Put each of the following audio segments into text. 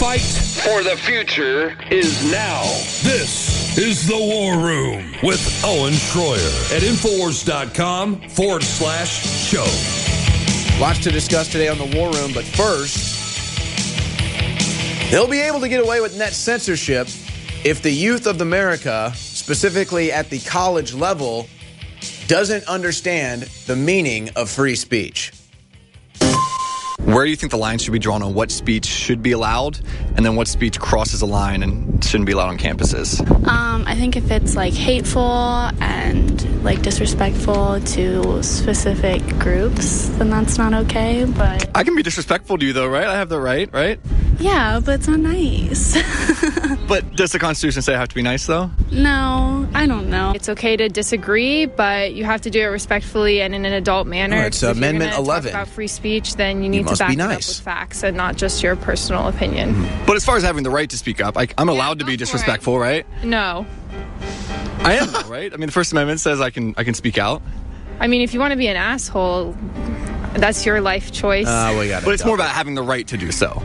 fight for the future is now. This is The War Room with Owen Schroyer at Infowars.com/show. Lots to discuss today on The War Room, but first, they'll be able to get away with net censorship if the youth of America, specifically at the college level, doesn't understand the meaning of free speech. Where do you think the line should be drawn on what speech should be allowed and then what speech crosses a line and shouldn't be allowed on campuses? I think if it's like hateful and like disrespectful to specific groups, then that's not okay. But I can be disrespectful to you though, right? I have the right? Yeah, but it's not nice. But does the Constitution say I have to be nice though? No, I don't know. It's okay to disagree, but you have to do it respectfully and in an adult manner. No, it's Amendment 11. If you're going to talk about free speech, then you need to back it up with facts and not just your personal opinion. Mm-hmm. But as far as having the right to speak up, I'm allowed to be disrespectful, right? No. I am, right? I mean, the First Amendment says I can speak out. I mean, if you want to be an asshole, that's your life choice. But it's more about having the right to do so.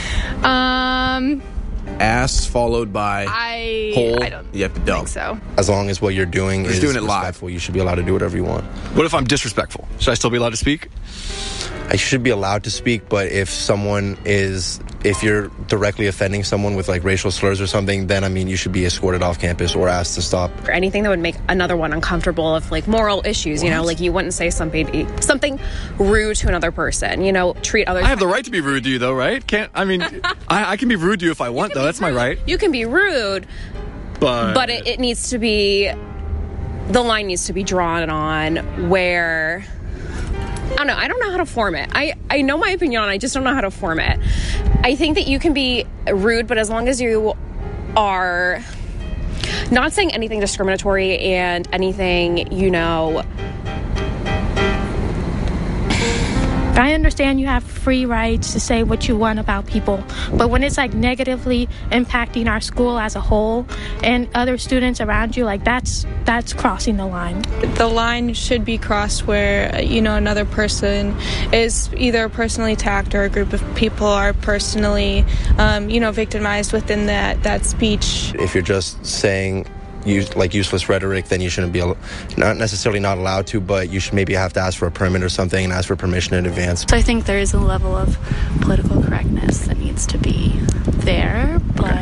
Ass followed by hole. I don't think so. As long as what you're doing is doing it respectful, you should be allowed to do whatever you want. What if I'm disrespectful? Should I still be allowed to speak? I should be allowed to speak, but if you're directly offending someone with like racial slurs or something, then I mean you should be escorted off campus or asked to stop. Or anything that would make another one uncomfortable of like moral issues, you know, like you wouldn't say something rude to another person, you know, treat others. I have the right to be rude to you though, right? I can be rude to you if I want though. That's my right. You can be rude, but it needs to be, the line needs to be drawn on where, I don't know how to form it. I know my opinion on it, I just don't know how to form it. I think that you can be rude, but as long as you are not saying anything discriminatory and anything, you know. I understand you have free rights to say what you want about people, but when it's like negatively impacting our school as a whole and other students around you, like that's crossing the line. The line should be crossed where, you know, another person is either personally attacked or a group of people are personally, victimized within that speech. If you're just saying useless rhetoric, then you shouldn't be not necessarily not allowed to, but you should maybe have to ask for a permit or something and ask for permission in advance. So I think there is a level of political correctness that needs to be there, but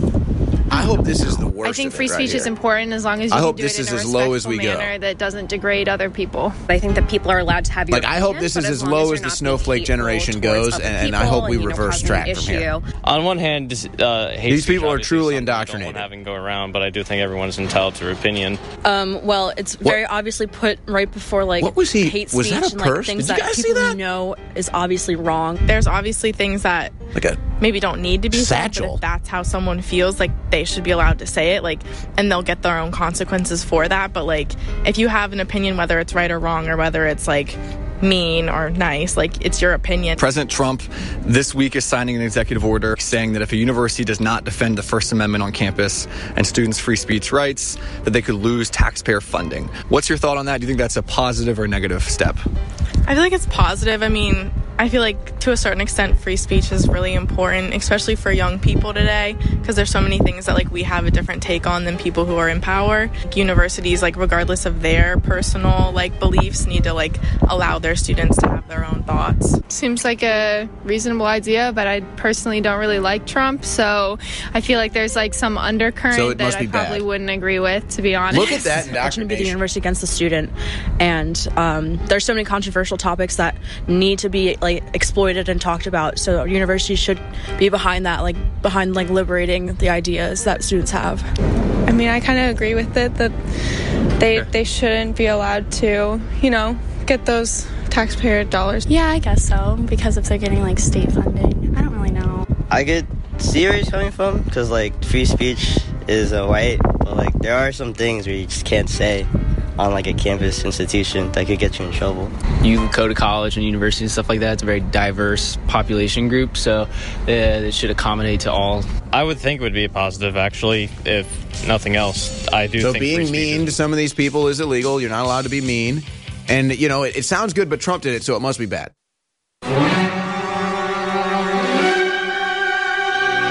I hope this is the worst. I think free speech is important as long as you I hope do this it in is a as low as we respectful manner go. that doesn't degrade other people. I think that people are allowed to have your I hope this is as low as the snowflake generation goes, and I hope we reverse track from here. On one hand, these people are truly indoctrinated. Having go around, but I do think everyone's entitled to their opinion. Well, it's very obviously put right before like what was he? hate was speech that a and purse? like things Did you that guys people see that? know is obviously wrong. There's obviously things that maybe don't need to be said, but if that's how someone feels, like they should be allowed to say it, like, and they'll get their own consequences for that. But like, if you have an opinion, whether it's right or wrong, or whether it's like mean or nice, like it's your opinion. President Trump this week is signing an executive order saying that if a university does not defend the First Amendment on campus and students' free speech rights, that they could lose taxpayer funding. What's your thought on that? Do you think that's a positive or negative step? I feel like it's positive. I mean, I feel like to a certain extent free speech is really important, especially for young people today, because there's so many things that like we have a different take on than people who are in power. Like, universities, like regardless of their personal like beliefs, need to like allow their students to have their own thoughts. Seems like a reasonable idea, but I personally don't really like Trump, so I feel like there's like some undercurrent that I probably wouldn't agree with, to be honest. Look at that indoctrination. It shouldn't be the university against the student, and there's so many controversial topics that need to be like exploited and talked about. So universities should be behind that, like behind like liberating the ideas that students have. I mean, I kind of agree with it that they shouldn't be allowed to, you know, get those taxpayer dollars. Yeah, I guess so, because if they're getting like state funding, I don't really know. I see where he's coming from, because like free speech is right, but like there are some things where you just can't say on like a campus institution that could get you in trouble. You go to college and university and stuff like that. It's a very diverse population group, so it should accommodate to all. I would think it would be a positive, actually, if nothing else. I do so think being mean to some of these people is illegal. You're not allowed to be mean. And, you know, it sounds good, but Trump did it, so it must be bad.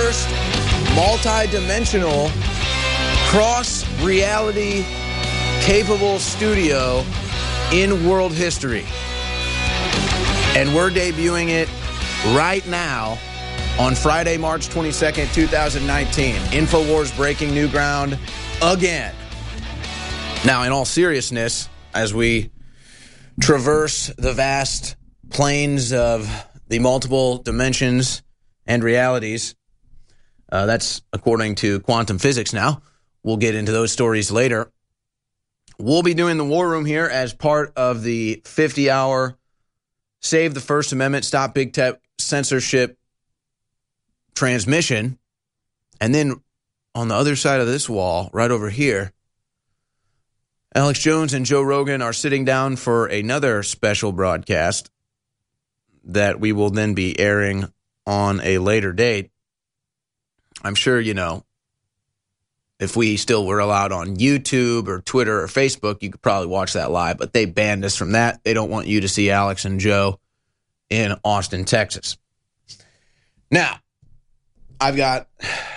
first multi-dimensional, cross-reality capable studio in world history. And we're debuting it right now on Friday, March 22nd, 2019. InfoWars breaking new ground again. Now, in all seriousness, as we traverse the vast plains of the multiple dimensions and realities, that's according to quantum physics now. We'll get into those stories later. We'll be doing the War Room here as part of the 50-hour Save the First Amendment, Stop Big Tech Censorship transmission. And then on the other side of this wall, right over here, Alex Jones and Joe Rogan are sitting down for another special broadcast that we will then be airing on a later date. I'm sure you know, if we still were allowed on YouTube or Twitter or Facebook, you could probably watch that live, but they banned us from that. They don't want you to see Alex and Joe in Austin, Texas. Now, I've got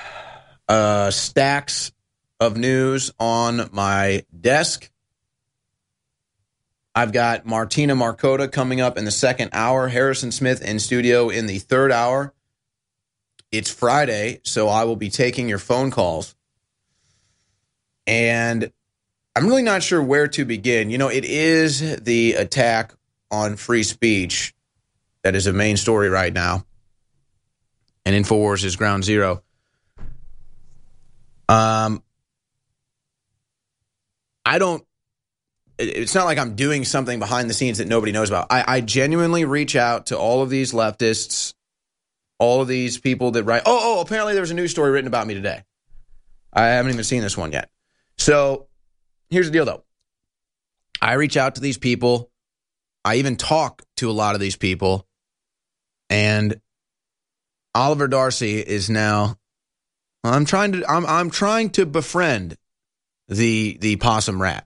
stacks of news on my desk. I've got Martina Markota coming up in the second hour, Harrison Smith in studio in the third hour. It's Friday, so I will be taking your phone calls. And I'm really not sure where to begin. You know, it is the attack on free speech that is a main story right now. And InfoWars is ground zero. It's not like I'm doing something behind the scenes that nobody knows about. I genuinely reach out to all of these leftists, all of these people that write, apparently there was a news story written about me today. I haven't even seen this one yet. So here's the deal, though. I reach out to these people. I even talk to a lot of these people. And Oliver Darcy is now, I'm trying to befriend the possum rat.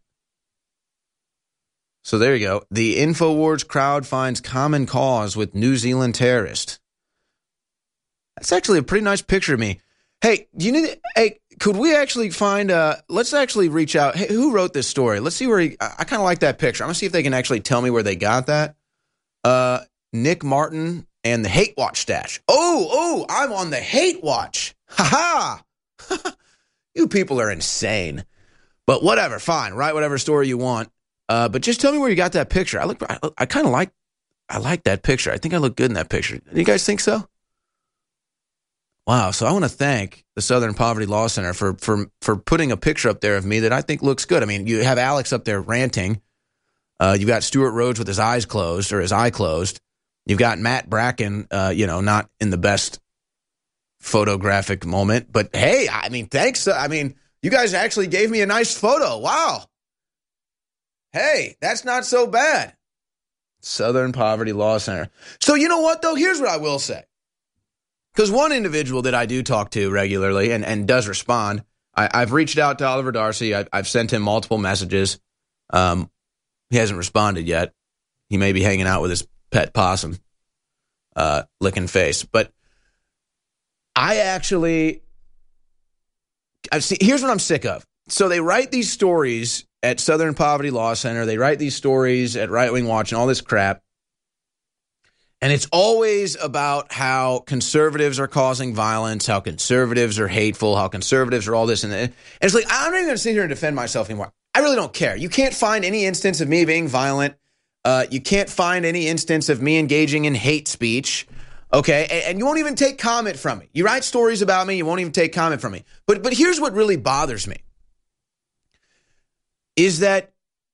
So there you go. The InfoWars crowd finds common cause with New Zealand terrorist. That's actually a pretty nice picture of me. Hey, could we actually find, let's actually reach out. Hey, who wrote this story? Let's see where I kind of like that picture. I'm going to see if they can actually tell me where they got that. Nick Martin and the Hate Watch stash. Oh, I'm on the Hate Watch. Ha ha. You people are insane. But whatever, fine. Write whatever story you want. But just tell me where you got that picture. I kind of like that picture. I think I look good in that picture. Do you guys think so? Wow. So I want to thank the Southern Poverty Law Center for putting a picture up there of me that I think looks good. I mean, you have Alex up there ranting. You've got Stuart Rhodes with his eyes closed or his eye closed. You've got Matt Bracken, not in the best photographic moment. But hey, I mean, thanks. I mean, you guys actually gave me a nice photo. Wow. Hey, that's not so bad. Southern Poverty Law Center. So you know what, though? Here's what I will say. Because one individual that I do talk to regularly and does respond, I've reached out to Oliver Darcy. I've sent him multiple messages. He hasn't responded yet. He may be hanging out with his pet possum, licking face. But here's what I'm sick of. So they write these stories at Southern Poverty Law Center. They write these stories at Right Wing Watch and all this crap. And it's always about how conservatives are causing violence, how conservatives are hateful, how conservatives are all this and that. And it's like, I'm not even going to sit here and defend myself anymore. I really don't care. You can't find any instance of me being violent. You can't find any instance of me engaging in hate speech. Okay, and you won't even take comment from me. You write stories about me, you won't even take comment from me. But here's what really bothers me. Is that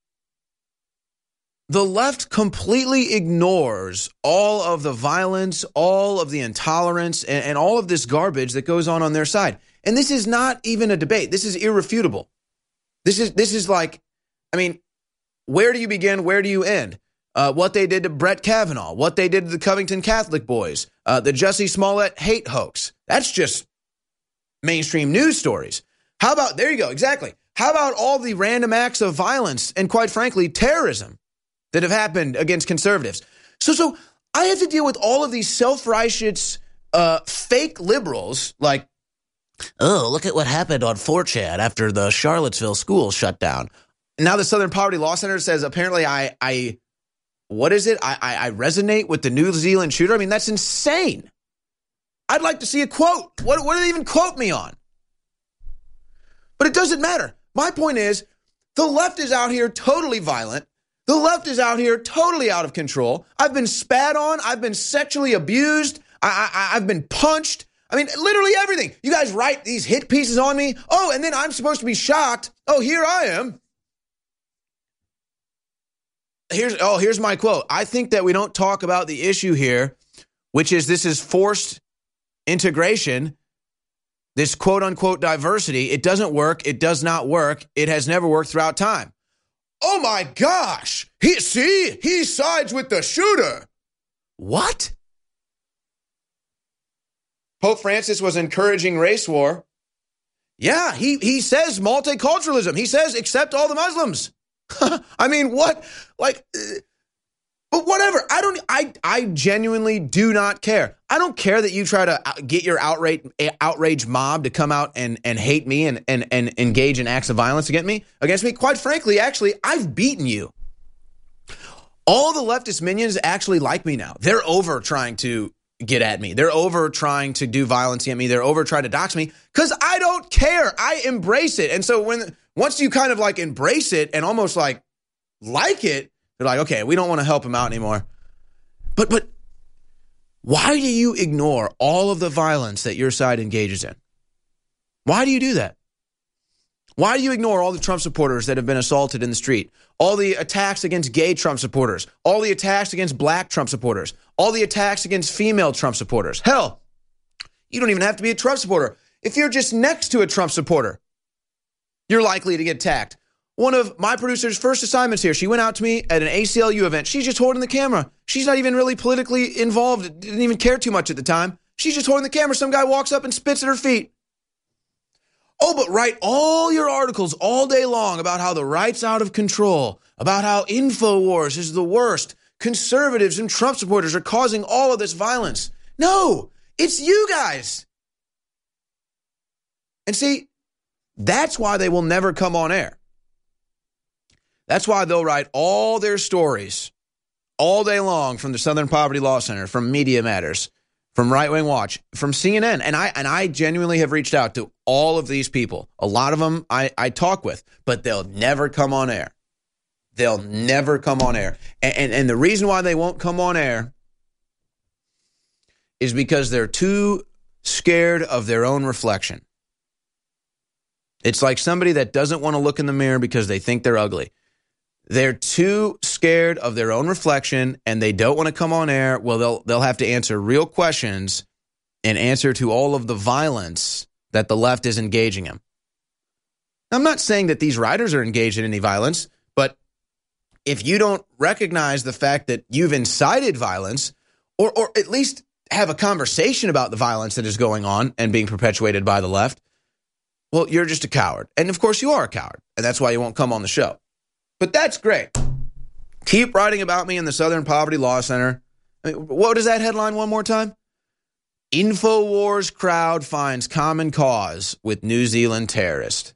the left completely ignores all of the violence, all of the intolerance, and all of this garbage that goes on their side. And this is not even a debate. This is irrefutable. This is like, I mean, where do you begin? Where do you end? What they did to Brett Kavanaugh, what they did to the Covington Catholic boys, the Jussie Smollett hate hoax. That's just mainstream news stories. How about, there you go, exactly. How about all the random acts of violence and, quite frankly, terrorism that have happened against conservatives? So I have to deal with all of these self-righteous fake liberals like, oh, look at what happened on 4chan after the Charlottesville school shut down. Now the Southern Poverty Law Center says apparently I resonate with the New Zealand shooter. I mean, that's insane. I'd like to see a quote. What do they even quote me on? But it doesn't matter. My point is, the left is out here totally violent. The left is out here totally out of control. I've been spat on. I've been sexually abused. I've been punched. I mean, literally everything. You guys write these hit pieces on me. Oh, and then I'm supposed to be shocked. Oh, here I am. Here's my quote. I think that we don't talk about the issue here, which is this is forced integration, this quote-unquote diversity. It doesn't work. It does not work. It has never worked throughout time. Oh, my gosh. He sides with the shooter. What? Pope Francis was encouraging race war. Yeah, he says multiculturalism. He says accept all the Muslims. I mean, what? Like, but whatever. I genuinely do not care. I don't care that you try to get your outrage mob to come out and hate me and engage in acts of violence against me. Quite frankly, actually, I've beaten you. All the leftist minions actually like me now. They're over trying to get at me. They're over trying to do violence at me. They're over trying to dox me because I don't care. I embrace it. And so once you kind of like embrace it and almost like it, they're like, okay, we don't want to help him out anymore. But why do you ignore all of the violence that your side engages in? Why do you do that? Why do you ignore all the Trump supporters that have been assaulted in the street? All the attacks against gay Trump supporters? All the attacks against black Trump supporters? All the attacks against female Trump supporters? Hell, you don't even have to be a Trump supporter. If you're just next to a Trump supporter, you're likely to get attacked. One of my producer's first assignments here, she went out to me at an ACLU event. She's just holding the camera. She's not even really politically involved, didn't even care too much at the time. She's just holding the camera. Some guy walks up and spits at her feet. Oh, but write all your articles all day long about how the right's out of control, about how InfoWars is the worst. Conservatives and Trump supporters are causing all of this violence. No, it's you guys. And see, that's why they will never come on air. That's why they'll write all their stories all day long from the Southern Poverty Law Center, from Media Matters, from Right Wing Watch, from CNN. And I genuinely have reached out to all of these people. A lot of them I talk with, but they'll never come on air. They'll never come on air. And the reason why they won't come on air is because they're too scared of their own reflection. It's like somebody that doesn't want to look in the mirror because they think they're ugly. They're too scared of their own reflection and they don't want to come on air. Well, they'll have to answer real questions and answer to all of the violence that the left is engaging in. I'm not saying that these writers are engaged in any violence, but if you don't recognize the fact that you've incited violence or at least have a conversation about the violence that is going on and being perpetuated by the left, well, you're just a coward. And of course you are a coward. And that's why you won't come on the show. But that's great. Keep writing about me in the Southern Poverty Law Center. I mean, what is that headline one more time? InfoWars crowd finds common cause with New Zealand terrorist.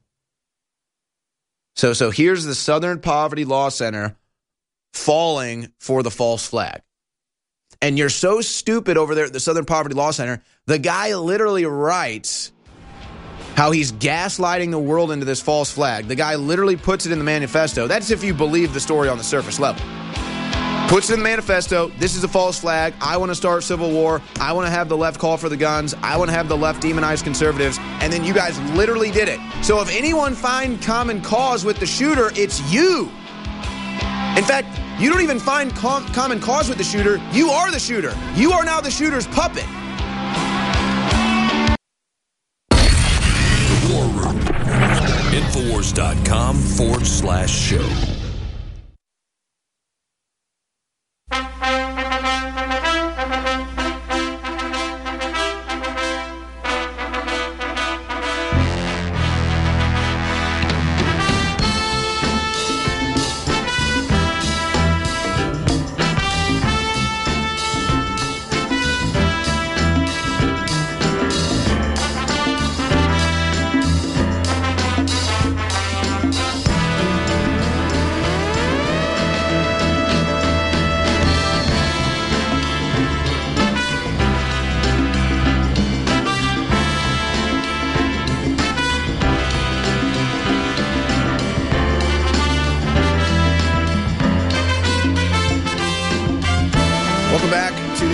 So here's the Southern Poverty Law Center falling for the false flag. And you're so stupid over there at the Southern Poverty Law Center, the guy literally writes how he's gaslighting the world into this false flag. The guy literally puts it in the manifesto. That's if you believe the story on the surface level. Puts it in the manifesto. This is a false flag. I want to start civil war. I want to have the left call for the guns. I want to have the left demonize conservatives. And then you guys literally did it. So if anyone find common cause with the shooter, it's you. In fact, you don't even find common cause with the shooter. You are the shooter. You are now the shooter's puppet. Infowars.com/show.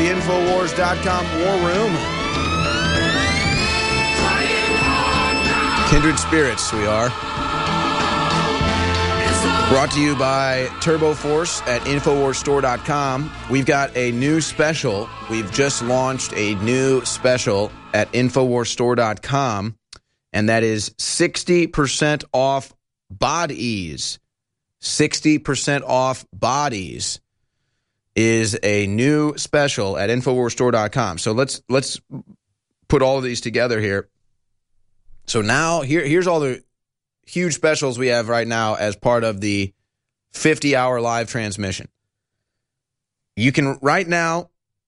the Infowars.com War Room. Kindred spirits, we are. Brought to you by Turbo Force at InfoWarsStore.com. We've got a new special. We've just launched a new special at InfoWarsStore.com, and that is 60% off bodies. 60% off bodies is a new special at InfoWarsStore.com. So let's put all of these together here. So now here's all the huge specials we have right now as part of the 50-hour live transmission. You can right now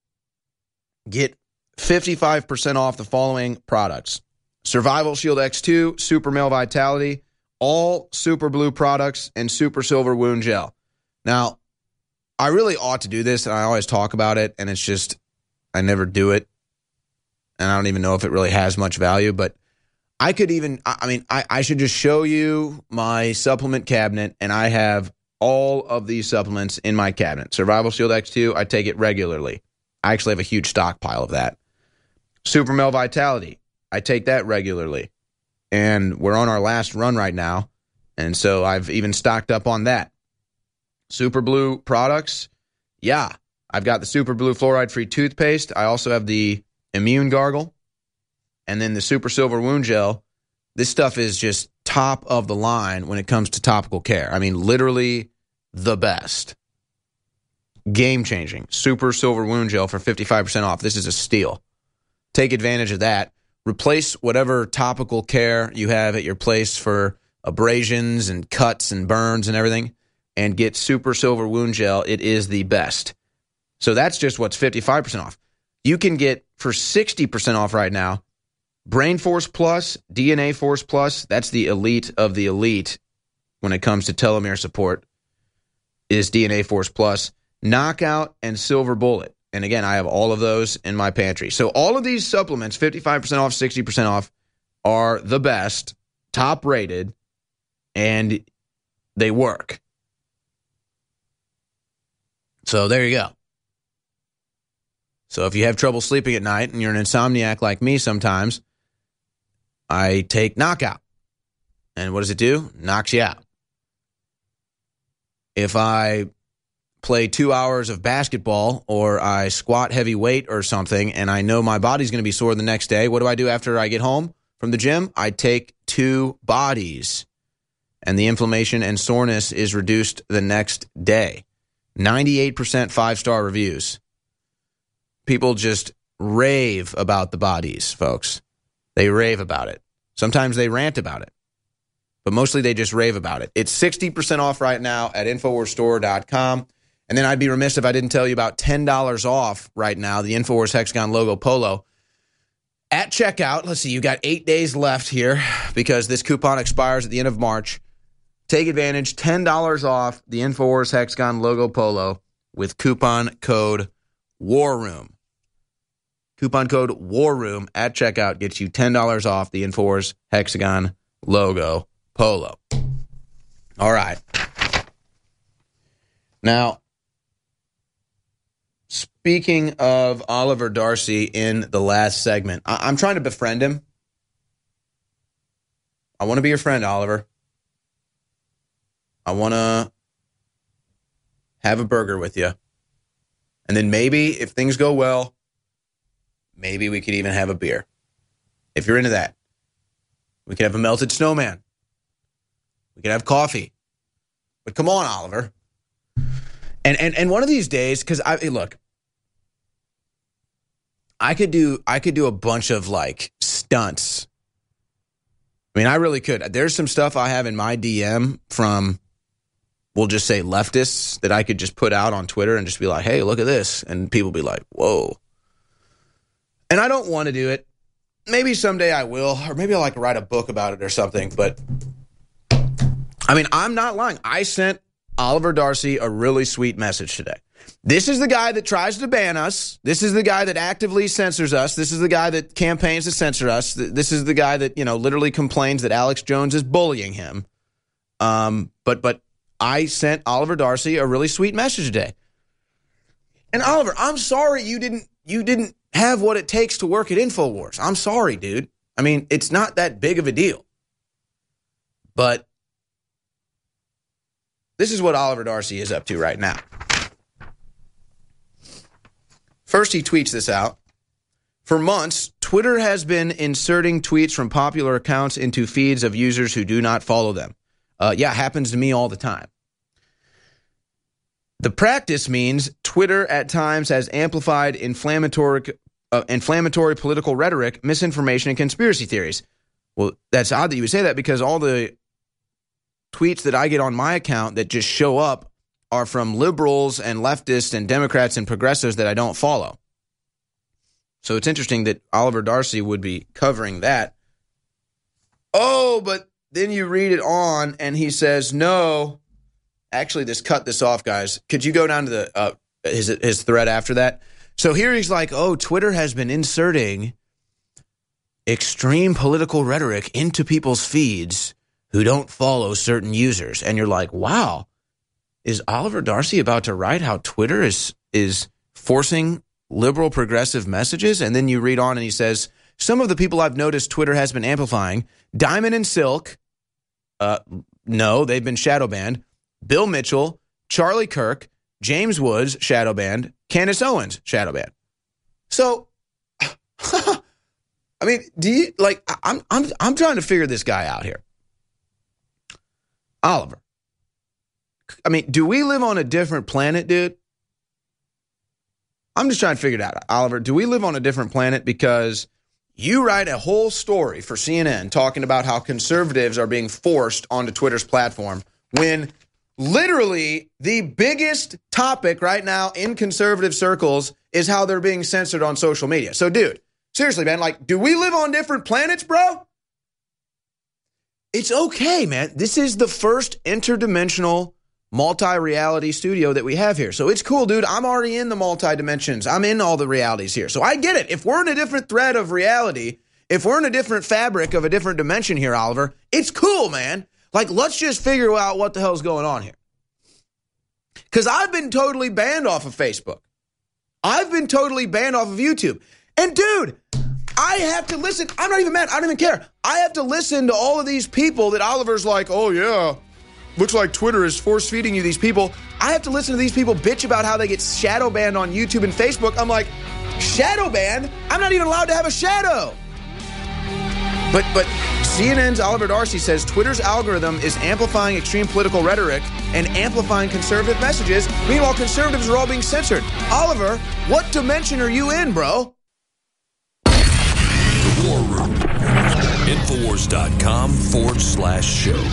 get 55% off the following products: Survival Shield X2, Super Male Vitality, all Super Blue products, and Super Silver Wound Gel. Now, I really ought to do this, and I always talk about it, and it's just, I never do it, and I don't even know if it really has much value, but I could even, I should just show you my supplement cabinet, and I have all of these supplements in my cabinet. Survival Shield X2, I take it regularly. I actually have a huge stockpile of that. Super Male Vitality, I take that regularly. And we're on our last run right now, and so I've even stocked up on that. Super Blue products, yeah. I've got the Super Blue fluoride-free toothpaste. I also have the Immune Gargle. And then the Super Silver Wound Gel. This stuff is just top of the line when it comes to topical care. I mean, literally the best. Game-changing. Super Silver Wound Gel for 55% off. This is a steal. Take advantage of that. Replace whatever topical care you have at your place for abrasions and cuts and burns and everything, and get Super Silver Wound Gel. It is the best. So that's just what's 55% off. You can get, for 60% off right now, Brain Force Plus, DNA Force Plus, that's the elite of the elite when it comes to telomere support, is DNA Force Plus, Knockout, and Silver Bullet. And again, I have all of those in my pantry. So all of these supplements, 55% off, 60% off, are the best, top rated, and they work. So there you go. So if you have trouble sleeping at night and you're an insomniac like me sometimes, I take Knockout. And what does it do? Knocks you out. If I play 2 hours of basketball or I squat heavy weight or something and I know my body's going to be sore the next day, what do I do after I get home from the gym? I take 2 bodies, and the inflammation and soreness is reduced the next day. 98% 5-star reviews. People just rave about the bodies, folks. They rave about it. Sometimes they rant about it, but mostly they just rave about it. It's 60% off right now at InfoWarsStore.com. And then I'd be remiss if I didn't tell you about $10 off right now, the Infowars Hexagon logo polo. At checkout, let's see, you got 8 days left here because this coupon expires at the end of March. Take advantage, $10 off the Infowars Hexagon logo polo with coupon code WARROOM. Coupon code WARROOM at checkout gets you $10 off the Infowars Hexagon logo polo. All right. Now, speaking of Oliver Darcy in the last segment, I'm trying to befriend him. I want to be your friend, Oliver. I want to have a burger with you. And then maybe, if things go well, maybe we could even have a beer. If you're into that. We could have a melted snowman. We could have coffee. But come on, Oliver. And one of these days, because look, I could do a bunch of like stunts. I mean, I really could. There's some stuff I have in my DM from, we'll just say, leftists that I could just put out on Twitter and just be like, hey, look at this. And people be like, whoa. And I don't want to do it. Maybe someday I will, or maybe I'll like write a book about it or something. But I mean, I'm not lying. I sent Oliver Darcy a really sweet message today. This is the guy that tries to ban us. This is the guy that actively censors us. This is the guy that campaigns to censor us. This is the guy that, literally complains that Alex Jones is bullying him. But I sent Oliver Darcy a really sweet message today. And Oliver, I'm sorry you didn't have what it takes to work at InfoWars. I'm sorry, dude. I mean, it's not that big of a deal. But this is what Oliver Darcy is up to right now. First, he tweets this out. For months, Twitter has been inserting tweets from popular accounts into feeds of users who do not follow them. Happens to me all the time. The practice means Twitter at times has amplified inflammatory political rhetoric, misinformation, and conspiracy theories. Well, that's odd that you would say that because all the tweets that I get on my account that just show up are from liberals and leftists and Democrats and progressives that I don't follow. So it's interesting that Oliver Darcy would be covering that. Oh, but then you read it on and he says, no. Actually, cut this off, guys. Could you go down to the his thread after that? So here he's like, oh, Twitter has been inserting extreme political rhetoric into people's feeds who don't follow certain users. And you're like, wow, is Oliver Darcy about to write how Twitter is forcing liberal progressive messages? And then you read on and he says, some of the people I've noticed Twitter has been amplifying, Diamond and Silk, no, they've been shadow banned. Bill Mitchell, Charlie Kirk, James Woods, shadow banned. Candace Owens, shadow banned. So, I mean, I'm trying to figure this guy out here. Oliver, I mean, do we live on a different planet, dude? I'm just trying to figure it out. Oliver, do we live on a different planet? Because you write a whole story for CNN talking about how conservatives are being forced onto Twitter's platform when literally the biggest topic right now in conservative circles is how they're being censored on social media. So, dude, seriously, man, do we live on different planets, bro? It's okay, man. This is the first interdimensional multi-reality studio that we have here. So it's cool, dude. I'm already in the multi-dimensions. I'm in all the realities here. So I get it. If we're in a different thread of reality, if we're in a different fabric of a different dimension here, Oliver, it's cool, man. Let's just figure out what the hell's going on here. Because I've been totally banned off of Facebook. I've been totally banned off of YouTube. And, dude, I have to listen. I'm not even mad. I don't even care. I have to listen to all of these people that Oliver's like, oh, yeah, looks like Twitter is force-feeding you these people. I have to listen to these people bitch about how they get shadow banned on YouTube and Facebook. I'm like, shadow banned? I'm not even allowed to have a shadow. But CNN's Oliver Darcy says Twitter's algorithm is amplifying extreme political rhetoric and amplifying conservative messages. Meanwhile, conservatives are all being censored. Oliver, what dimension are you in, bro? The War Room. Infowars.com/show.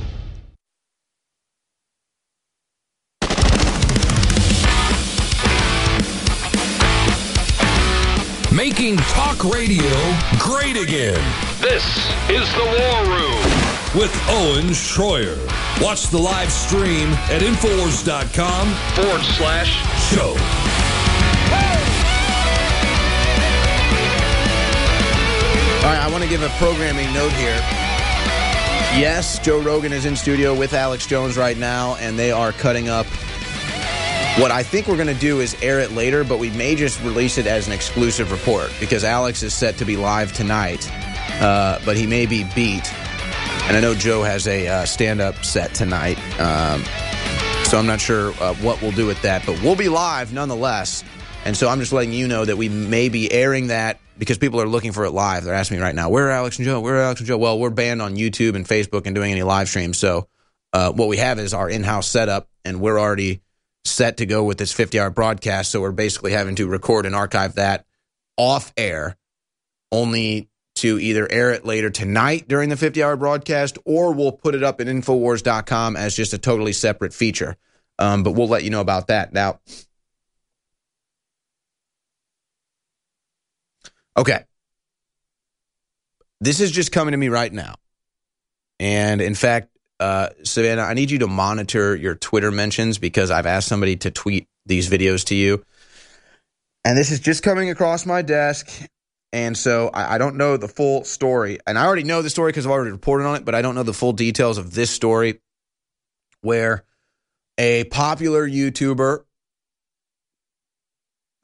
Making talk radio great again. This is the War Room with Owen Schroyer. Watch the live stream at Infowars.com/show. All right, I want to give a programming note here. Yes, Joe Rogan is in studio with Alex Jones right now, and they are cutting up. What I think we're going to do is air it later, but we may just release it as an exclusive report because Alex is set to be live tonight, but he may be beat. And I know Joe has a stand-up set tonight, so I'm not sure what we'll do with that, but we'll be live nonetheless. And so I'm just letting you know that we may be airing that because people are looking for it live. They're asking me right now, where are Alex and Joe? Where are Alex and Joe? Well, we're banned on YouTube and Facebook and doing any live streams. So what we have is our in-house setup, and we're already set to go with this 50-hour broadcast, so we're basically having to record and archive that off air, only to either air it later tonight during the 50-hour broadcast, or we'll put it up at Infowars.com as just a totally separate feature. But we'll let you know about that. Now, okay. This is just coming to me right now. And in fact, Savannah, I need you to monitor your Twitter mentions because I've asked somebody to tweet these videos to you. And this is just coming across my desk. And so I don't know the full story. And I already know the story because I've already reported on it, but I don't know the full details of this story where a popular YouTuber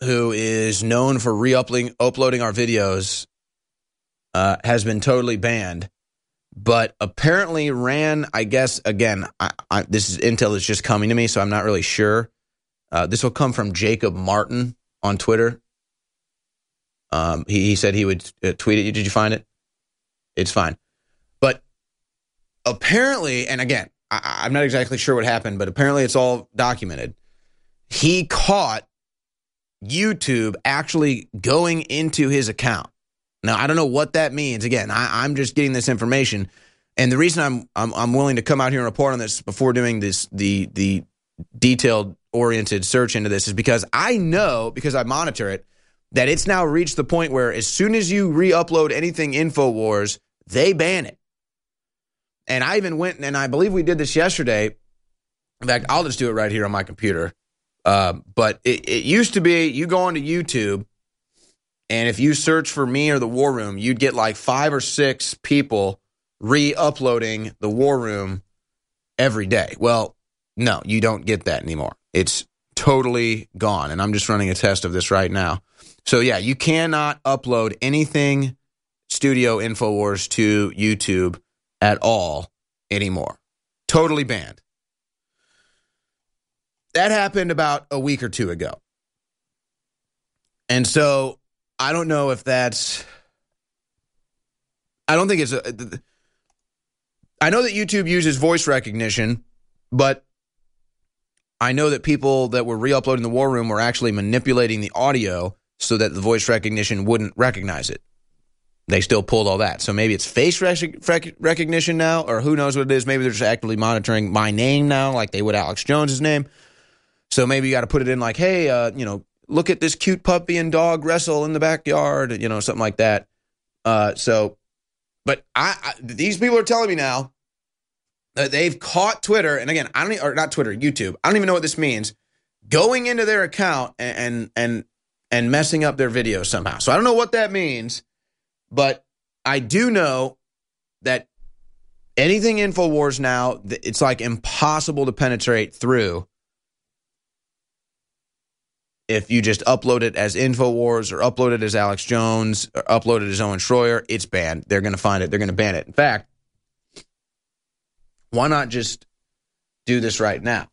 who is known for uploading our videos, has been totally banned. But apparently ran, I guess, again, this is intel that's just coming to me, so I'm not really sure. This will come from Jacob Martin on Twitter. He said he would tweet at you. Did you find it? It's fine. But apparently, and again, I'm not exactly sure what happened, but apparently it's all documented. He caught YouTube actually going into his account. Now, I don't know what that means. Again, I'm just getting this information. And the reason I'm willing to come out here and report on this before doing this the detailed oriented search into this is because I know, because I monitor it, that it's now reached the point where as soon as you re-upload anything InfoWars, they ban it. And I even went, and I believe we did this yesterday. In fact, I'll just do it right here on my computer. But it used to be you go onto YouTube, and if you search for me or the War Room, you'd get like 5 or 6 people re-uploading the War Room every day. Well, no, you don't get that anymore. It's totally gone, and I'm just running a test of this right now. So, yeah, you cannot upload anything Studio InfoWars to YouTube at all anymore. Totally banned. That happened about a week or two ago. And so I don't know if that's... I don't think it's... I know that YouTube uses voice recognition, but I know that people that were re-uploading the War Room were actually manipulating the audio so that the voice recognition wouldn't recognize it. They still pulled all that. So maybe it's face recognition now, or who knows what it is. Maybe they're just actively monitoring my name now, like they would Alex Jones's name. So maybe you got to put it in like, hey, look at this cute puppy and dog wrestle in the backyard, something like that. But these people are telling me now that they've caught Twitter, and again, YouTube. I don't even know what this means. Going into their account and messing up their videos somehow. So I don't know what that means, but I do know that anything InfoWars now, it's like impossible to penetrate through if you just upload it as InfoWars or upload it as Alex Jones or upload it as Owen Schroyer. It's banned. They're going to find it. They're going to ban it. In fact, why not just do this right now?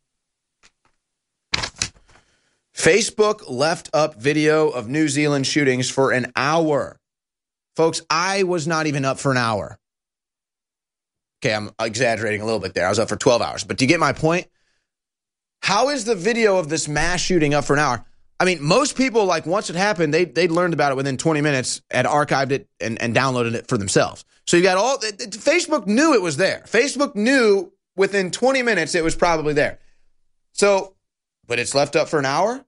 Facebook left up video of New Zealand shootings for an hour. Folks, I was not even up for an hour. Okay, I'm exaggerating a little bit there. I was up for 12 hours. But do you get my point? How is the video of this mass shooting up for an hour? I mean, most people, like, once it happened, they learned about it within 20 minutes, had archived it and downloaded it for themselves. So you got Facebook knew it was there. Facebook knew within 20 minutes it was probably there. So, but it's left up for an hour?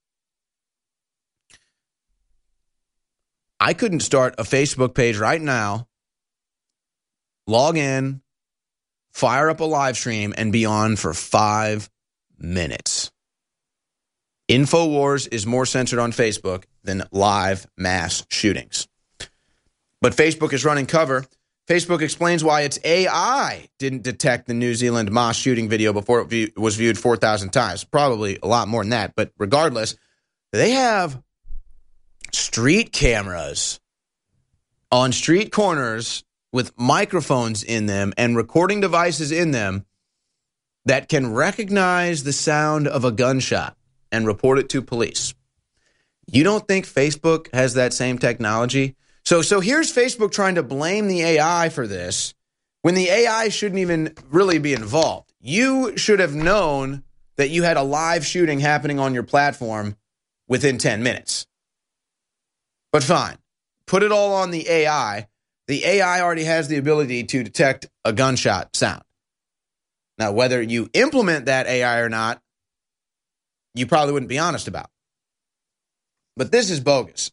I couldn't start a Facebook page right now, log in, fire up a live stream, and be on for 5 minutes. InfoWars is more censored on Facebook than live mass shootings. But Facebook is running cover. Facebook explains why its AI didn't detect the New Zealand mass shooting video before it was viewed 4,000 times. Probably a lot more than that. But regardless, they have street cameras on street corners with microphones in them and recording devices in them that can recognize the sound of a gunshot and report it to police. You don't think Facebook has that same technology? So here's Facebook trying to blame the AI for this when the AI shouldn't even really be involved. You should have known that you had a live shooting happening on your platform within 10 minutes. But fine, put it all on the AI. The AI already has the ability to detect a gunshot sound. Now, whether you implement that AI or not, you probably wouldn't be honest about. But this is bogus.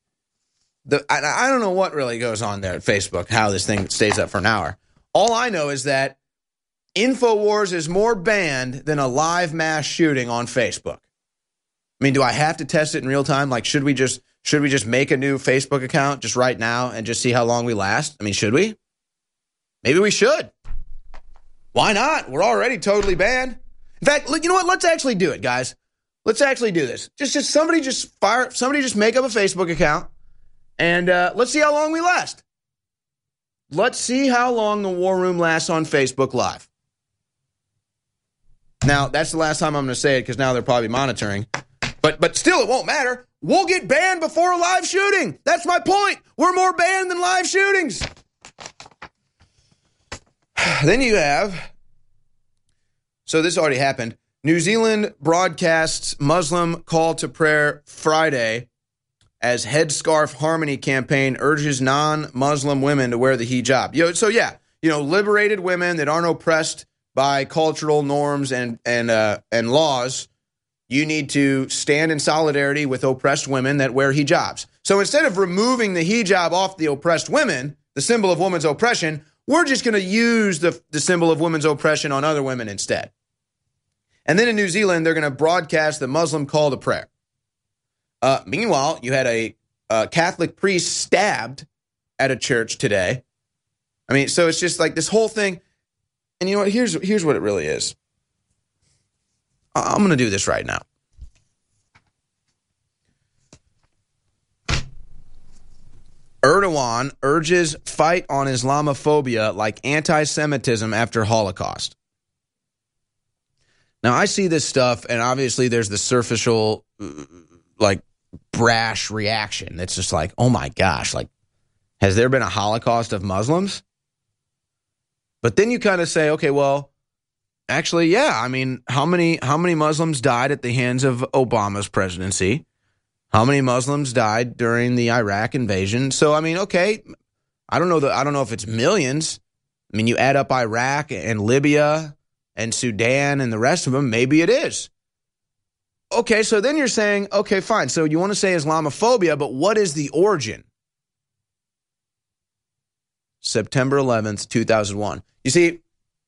I don't know what really goes on there at Facebook, how this thing stays up for an hour. All I know is that InfoWars is more banned than a live mass shooting on Facebook. I mean, do I have to test it in real time? Like, should we just make a new Facebook account just right now and just see how long we last? I mean, should we? Maybe we should. Why not? We're already totally banned. In fact, you know what? Let's actually do it, guys. Let's actually do this. Somebody just make up a Facebook account, and let's see how long we last. Let's see how long the War Room lasts on Facebook Live. Now, that's the last time I'm going to say it because now they're probably monitoring. But still, it won't matter. We'll get banned before a live shooting. That's my point. We're more banned than live shootings. Then you have, so this already happened. New Zealand broadcasts Muslim call to prayer Friday as Headscarf Harmony campaign urges non-Muslim women to wear the hijab. Liberated women that aren't oppressed by cultural norms and laws. You need to stand in solidarity with oppressed women that wear hijabs. So instead of removing the hijab off the oppressed women, the symbol of women's oppression, we're just going to use the symbol of women's oppression on other women instead. And then in New Zealand, they're going to broadcast the Muslim call to prayer. Meanwhile, you had a Catholic priest stabbed at a church today. I mean, so it's just like this whole thing. And you know what? Here's what it really is. I'm going to do this right now. Erdogan urges fight on Islamophobia like anti-Semitism after Holocaust. Now, I see this stuff, and obviously there's the superficial, brash reaction. That's just like, oh my gosh, has there been a Holocaust of Muslims? But then you kind of say, okay, well, actually, yeah. I mean, how many Muslims died at the hands of Obama's presidency? How many Muslims died during the Iraq invasion? So, I mean, okay, I don't know if it's millions. I mean, you add up Iraq and Libya and Sudan and the rest of them, maybe it is. Okay, so then you're saying, okay, fine. So you want to say Islamophobia, but what is the origin? September 11th, 2001. You see,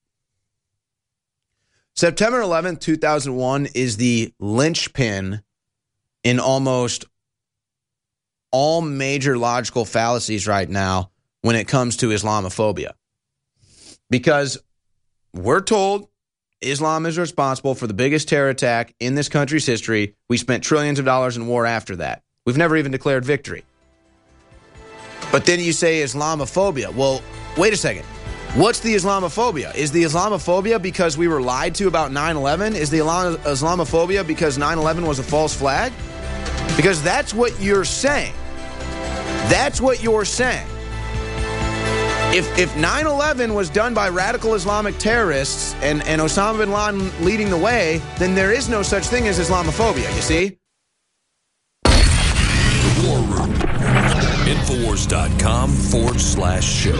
September 11th, 2001 is the linchpin in almost all major logical fallacies right now when it comes to Islamophobia. Because we're told Islam is responsible for the biggest terror attack in this country's history. We spent trillions of dollars in war after that. We've never even declared victory. But then you say Islamophobia. Well, wait a second. What's the Islamophobia? Is the Islamophobia because we were lied to about 9/11? Is the Islamophobia because 9/11 was a false flag? Because that's what you're saying. That's what you're saying. If 9/11 was done by radical Islamic terrorists and Osama bin Laden leading the way, then there is no such thing as Islamophobia, you see? The War Room. Infowars.com/show.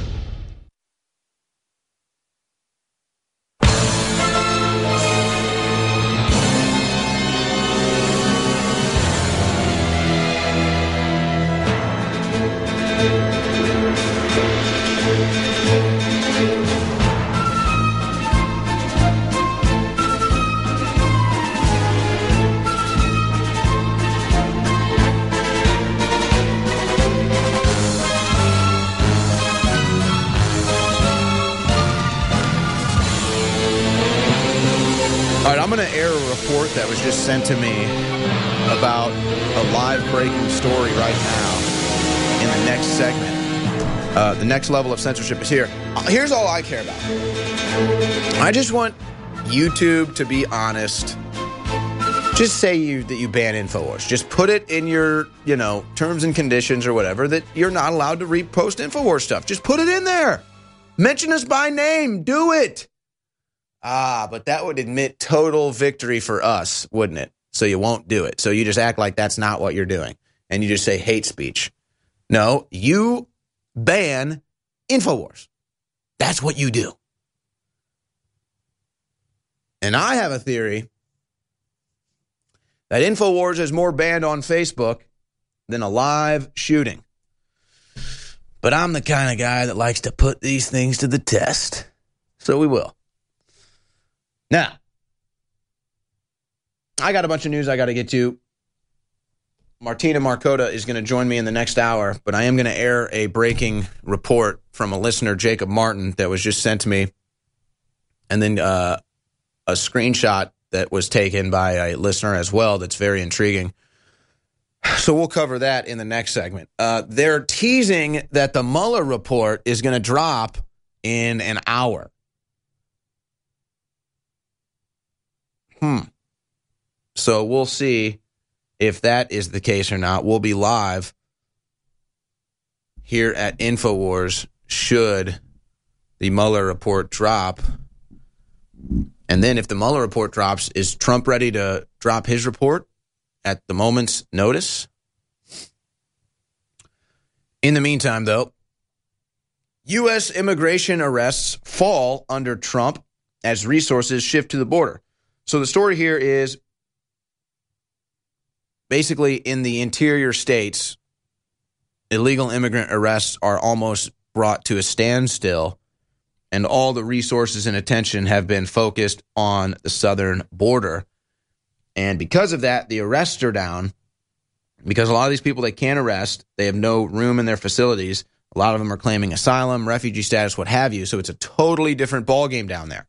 All right, I'm going to air a report that was just sent to me about a live breaking story right now in the next segment. The next level of censorship is here. Here's all I care about. I just want YouTube to be honest. Just say that you ban InfoWars. Just put it in your, terms and conditions or whatever that you're not allowed to repost InfoWars stuff. Just put it in there. Mention us by name. Do it. But that would admit total victory for us, wouldn't it? So you won't do it. So you just act like that's not what you're doing. And you just say hate speech. No, you ban InfoWars. That's what you do. And I have a theory that InfoWars is more banned on Facebook than a live shooting. But I'm the kind of guy that likes to put these things to the test. So we will. Now, I got a bunch of news I got to get to. Martina Markota is going to join me in the next hour, but I am going to air a breaking report from a listener, Jacob Martin, that was just sent to me. And then a screenshot that was taken by a listener as well that's very intriguing. So we'll cover that in the next segment. They're teasing that the Mueller report is going to drop in an hour. So we'll see if that is the case or not. We'll be live here at InfoWars should the Mueller report drop. And then if the Mueller report drops, is Trump ready to drop his report at the moment's notice? In the meantime, though, U.S. immigration arrests fall under Trump as resources shift to the border. So the story here is basically in the interior states, illegal immigrant arrests are almost brought to a standstill, and all the resources and attention have been focused on the southern border. And because of that, the arrests are down because a lot of these people they can't arrest. They have no room in their facilities. A lot of them are claiming asylum, refugee status, what have you. So it's a totally different ballgame down there.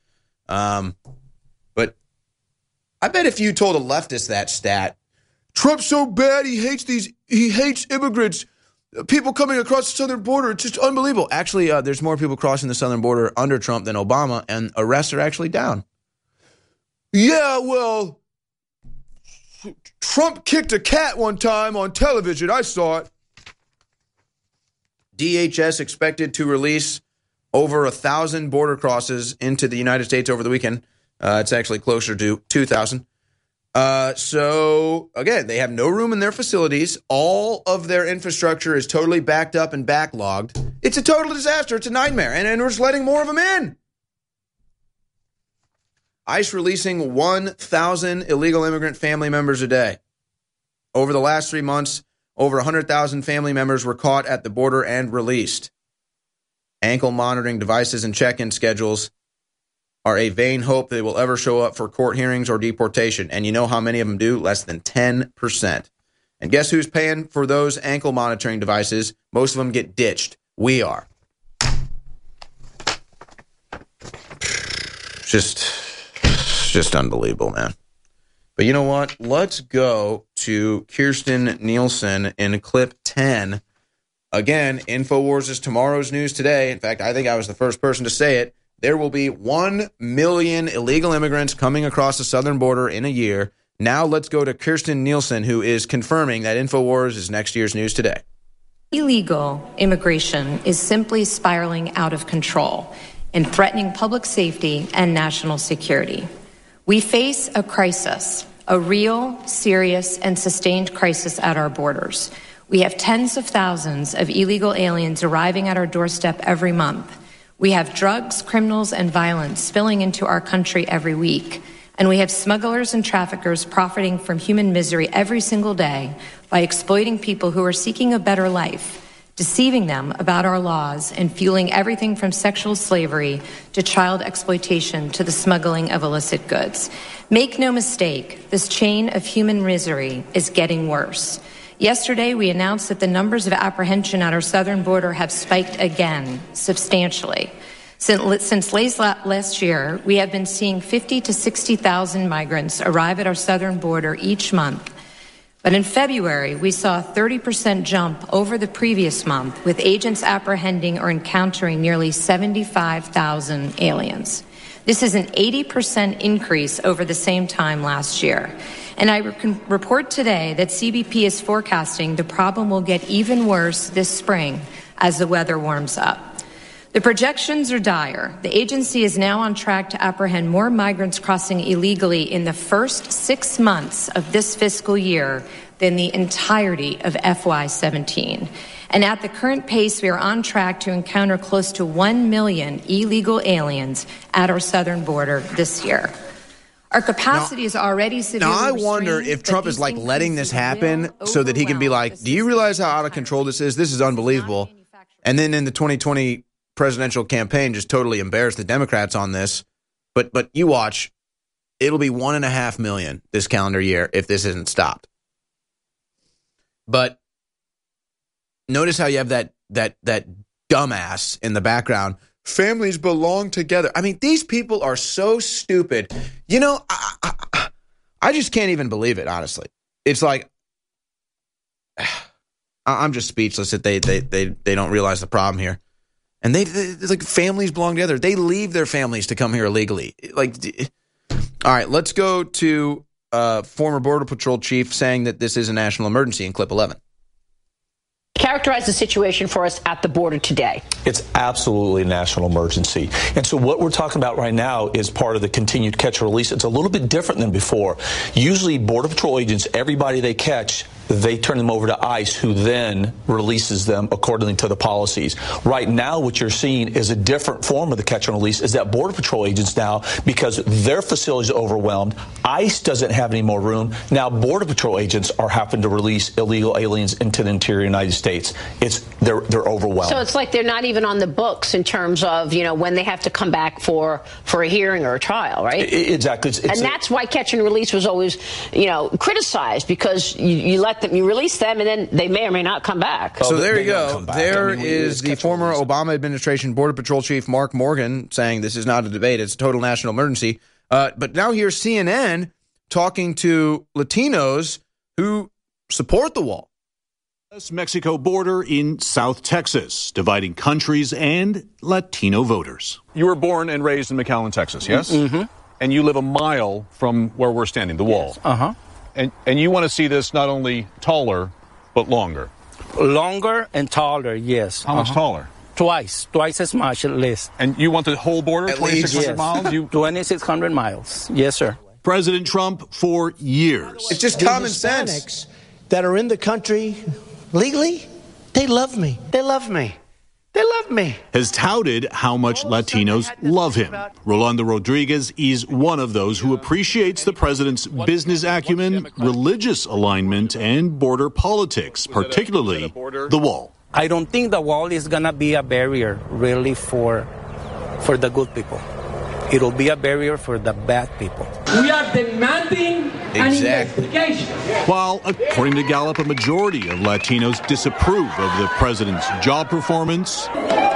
But I bet if you told a leftist that stat, Trump's so bad, he hates immigrants, people coming across the southern border, it's just unbelievable. Actually, there's more people crossing the southern border under Trump than Obama, and arrests are actually down. Yeah, well, Trump kicked a cat one time on television. I saw it. DHS expected to release over 1,000 border crosses into the United States over the weekend. It's actually closer to 2,000. So, again, they have no room in their facilities. All of their infrastructure is totally backed up and backlogged. It's a total disaster. It's a nightmare. And we're just letting more of them in. ICE releasing 1,000 illegal immigrant family members a day. Over the last 3 months, over 100,000 family members were caught at the border and released. Ankle monitoring devices and check-in schedules are a vain hope they will ever show up for court hearings or deportation. And you know how many of them do? Less than 10%. And guess who's paying for those ankle monitoring devices? Most of them get ditched. We are. Just unbelievable, man. But you know what? Let's go to Kirstjen Nielsen in clip 10. Again, InfoWars is tomorrow's news today. In fact, I think I was the first person to say it. There will be 1 million illegal immigrants coming across the southern border in a year. Now let's go to Kirstjen Nielsen, who is confirming that InfoWars is next year's news today. Illegal immigration is simply spiraling out of control and threatening public safety and national security. We face a crisis, a real, serious, and sustained crisis at our borders. We have tens of thousands of illegal aliens arriving at our doorstep every month. We have drugs, criminals, and violence spilling into our country every week. And we have smugglers and traffickers profiting from human misery every single day by exploiting people who are seeking a better life, deceiving them about our laws, and fueling everything from sexual slavery to child exploitation to the smuggling of illicit goods. Make no mistake, this chain of human misery is getting worse. Yesterday, we announced that the numbers of apprehension at our southern border have spiked again, substantially. Since late last year, we have been seeing 50 to 60,000 migrants arrive at our southern border each month. But in February, we saw a 30% jump over the previous month, with agents apprehending or encountering nearly 75,000 aliens. This is an 80% increase over the same time last year. And I can report today that CBP is forecasting the problem will get even worse this spring as the weather warms up. The projections are dire. The agency is now on track to apprehend more migrants crossing illegally in the first 6 months of this fiscal year than the entirety of FY17. And at the current pace, we are on track to encounter close to 1 million illegal aliens at our southern border this year. Our capacity is already severely restrained. Now, I wonder if Trump is like letting this happen so that he can be like, do you realize how out of control this is? This is unbelievable. And then in the 2020 presidential campaign, just totally embarrass the Democrats on this. But you watch, it'll be 1.5 million this calendar year if this isn't stopped. But notice how you have that dumbass in the background families belong together. I mean, these people are so stupid. You know, I just can't even believe it, honestly. It's like, I'm just speechless that they don't realize the problem here. And they like, families belong together. They leave their families to come here illegally. Like, all right, let's go to former Border Patrol chief saying that this is a national emergency in clip 11. Characterize the situation for us at the border today. It's absolutely a national emergency. And so what we're talking about right now is part of the continued catch and release. It's a little bit different than before. Usually Border Patrol agents, everybody they catch, they turn them over to ICE, who then releases them according to the policies. Right now, what you're seeing is a different form of the catch and release, is that Border Patrol agents now, because their facility is overwhelmed, ICE doesn't have any more room. Now Border Patrol agents are having to release illegal aliens into the interior United States. They're overwhelmed. So it's like they're not even on the books in terms of, you know, when they have to come back for a hearing or a trial, right? Exactly. And that's why catch and release was always, you know, criticized, because you release them and then they may or may not come back. So there you go. There is the former Obama administration Border Patrol chief Mark Morgan saying this is not a debate, it's a total national emergency. But now here's CNN talking to Latinos who support the wall. U.S.-Mexico border in South Texas, dividing countries and Latino voters. You were born and raised in McAllen, Texas, yes? Mm-hmm. And you live a mile from where we're standing, the wall. Yes. Uh-huh. And you want to see this not only taller, but longer? Longer and taller, yes. How much taller? Twice as much at least. And you want the whole border, 2,600 miles? 2,600 miles, yes, sir. President Trump, for years. It's just common sense. That are in the country legally, they love me. They love me. They love me. Has touted how much Latinos love him. Rolando Rodriguez is one of those who appreciates the president's business acumen, religious alignment, and border politics, particularly the wall. I don't think the wall is going to be a barrier, really, for the good people. It'll be a barrier for the bad people. We are demanding an investigation. While, according to Gallup, a majority of Latinos disapprove of the president's job performance.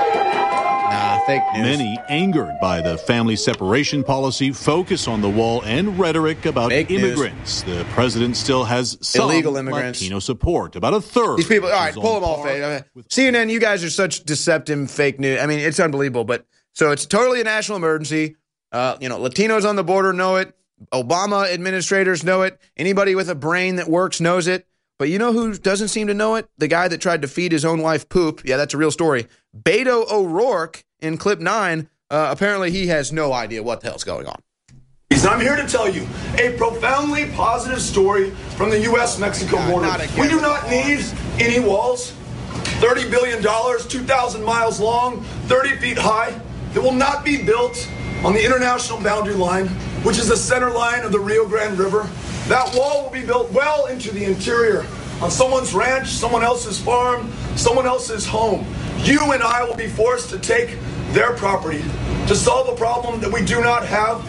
Fake news. Many angered by the family separation policy, focus on the wall, and rhetoric about fake immigrants. News. The president still has some illegal immigrants. Latino support. About a third. These people, all right, pull them all fake. CNN, you guys are such deceptive fake news. I mean, it's unbelievable. But so it's totally a national emergency. Latinos on the border know it. Obama administrators know it. Anybody with a brain that works knows it. But you know who doesn't seem to know it? The guy that tried to feed his own wife poop. Yeah, that's a real story. Beto O'Rourke in clip 9. Apparently he has no idea what the hell's going on. I'm here to tell you a profoundly positive story from the U.S.-Mexico border. We do not need any walls. $30 billion, 2,000 miles long, 30 feet high. It will not be built on the international boundary line, which is the center line of the Rio Grande River. That wall will be built well into the interior, on someone's ranch, someone else's farm, someone else's home. You and I will be forced to take their property to solve a problem that we do not have.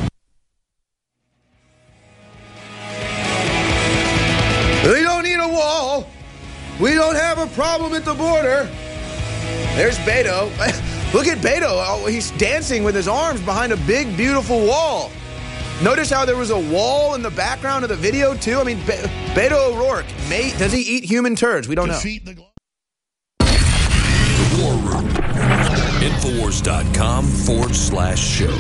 We don't need a wall. We don't have a problem at the border. There's Beto. Look at Beto. Oh, he's dancing with his arms behind a big, beautiful wall. Notice how there was a wall in the background of the video, too? I mean, Beto O'Rourke, does he eat human turds? We don't know. The War Room. Infowars.com/show.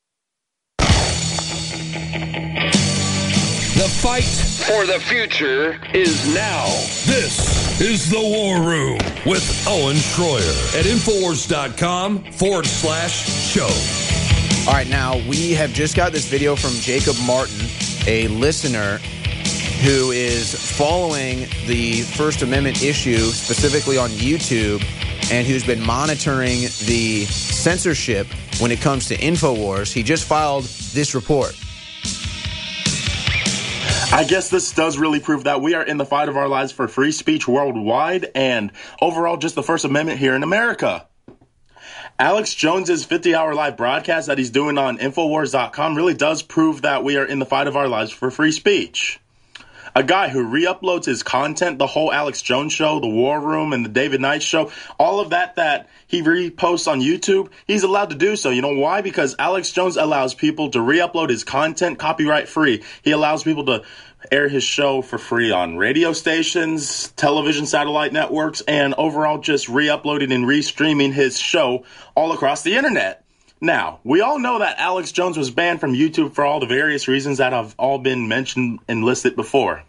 The fight for the future is now. This is the War Room with Owen Schroyer at Infowars.com/show. All right, now we have just got this video from Jacob Martin, a listener who is following the First Amendment issue specifically on YouTube and who's been monitoring the censorship when it comes to InfoWars. He just filed this report. I guess this does really prove that we are in the fight of our lives for free speech worldwide and overall just the First Amendment here in America. Alex Jones's 50-hour live broadcast that he's doing on Infowars.com really does prove that we are in the fight of our lives for free speech. A guy who re-uploads his content, the whole Alex Jones show, the War Room, and the David Knight show, all of that he reposts on YouTube, he's allowed to do so. You know why? Because Alex Jones allows people to re-upload his content copyright free. He allows people to air his show for free on radio stations, television satellite networks, and overall just re-uploading and re-streaming his show all across the internet. Now, we all know that Alex Jones was banned from YouTube for all the various reasons that have all been mentioned and listed before.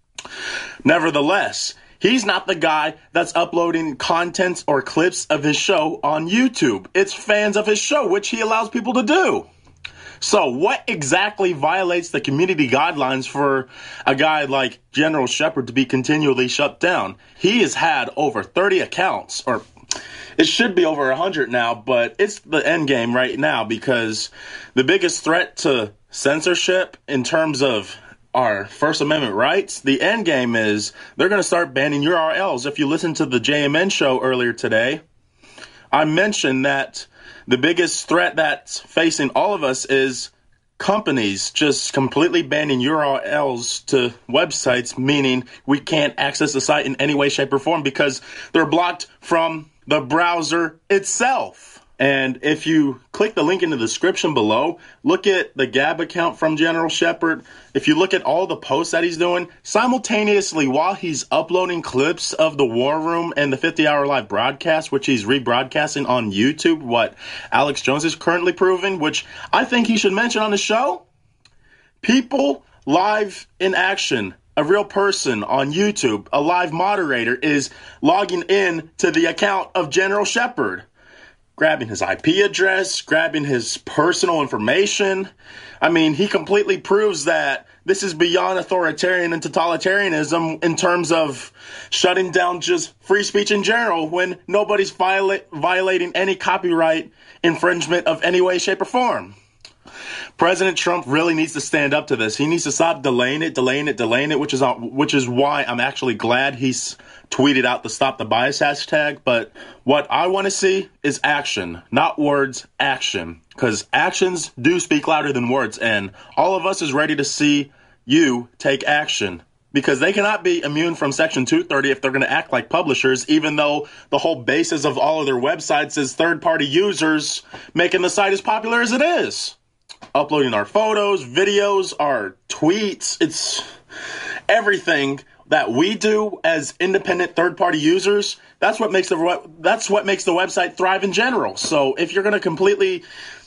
Nevertheless, he's not the guy that's uploading contents or clips of his show on YouTube. It's fans of his show, which he allows people to do. So what exactly violates the community guidelines for a guy like General Shepard to be continually shut down? He has had over 30 accounts, or it should be over 100 now, but it's the end game right now because the biggest threat to censorship in terms of our First Amendment rights, the end game is they're going to start banning URLs. If you listen to the JMN show earlier today, I mentioned that the biggest threat that's facing all of us is companies just completely banning URLs to websites, meaning we can't access the site in any way, shape, or form because they're blocked from the browser itself. And if you click the link in the description below, look at the Gab account from General Shepard. If you look at all the posts that he's doing, simultaneously while he's uploading clips of the War Room and the 50-hour live broadcast, which he's rebroadcasting on YouTube, what Alex Jones is currently proving, which I think he should mention on the show, people live in action. A real person on YouTube, a live moderator, is logging in to the account of General Shepard, grabbing his IP address, grabbing his personal information. I mean, he completely proves that this is beyond authoritarian and totalitarianism in terms of shutting down just free speech in general when nobody's violating any copyright infringement of any way, shape, or form. President Trump really needs to stand up to this. He needs to stop delaying it, which is why I'm actually glad he's tweeted out the Stop the Bias hashtag. But what I want to see is action, not words, action. Because actions do speak louder than words. And all of us is ready to see you take action. Because they cannot be immune from Section 230 if they're going to act like publishers, even though the whole basis of all of their websites is third-party users making the site as popular as it is. Uploading our photos, videos, our tweets, it's everything that we do as independent third-party users. That's what makes the website thrive in general. So if you're going to completely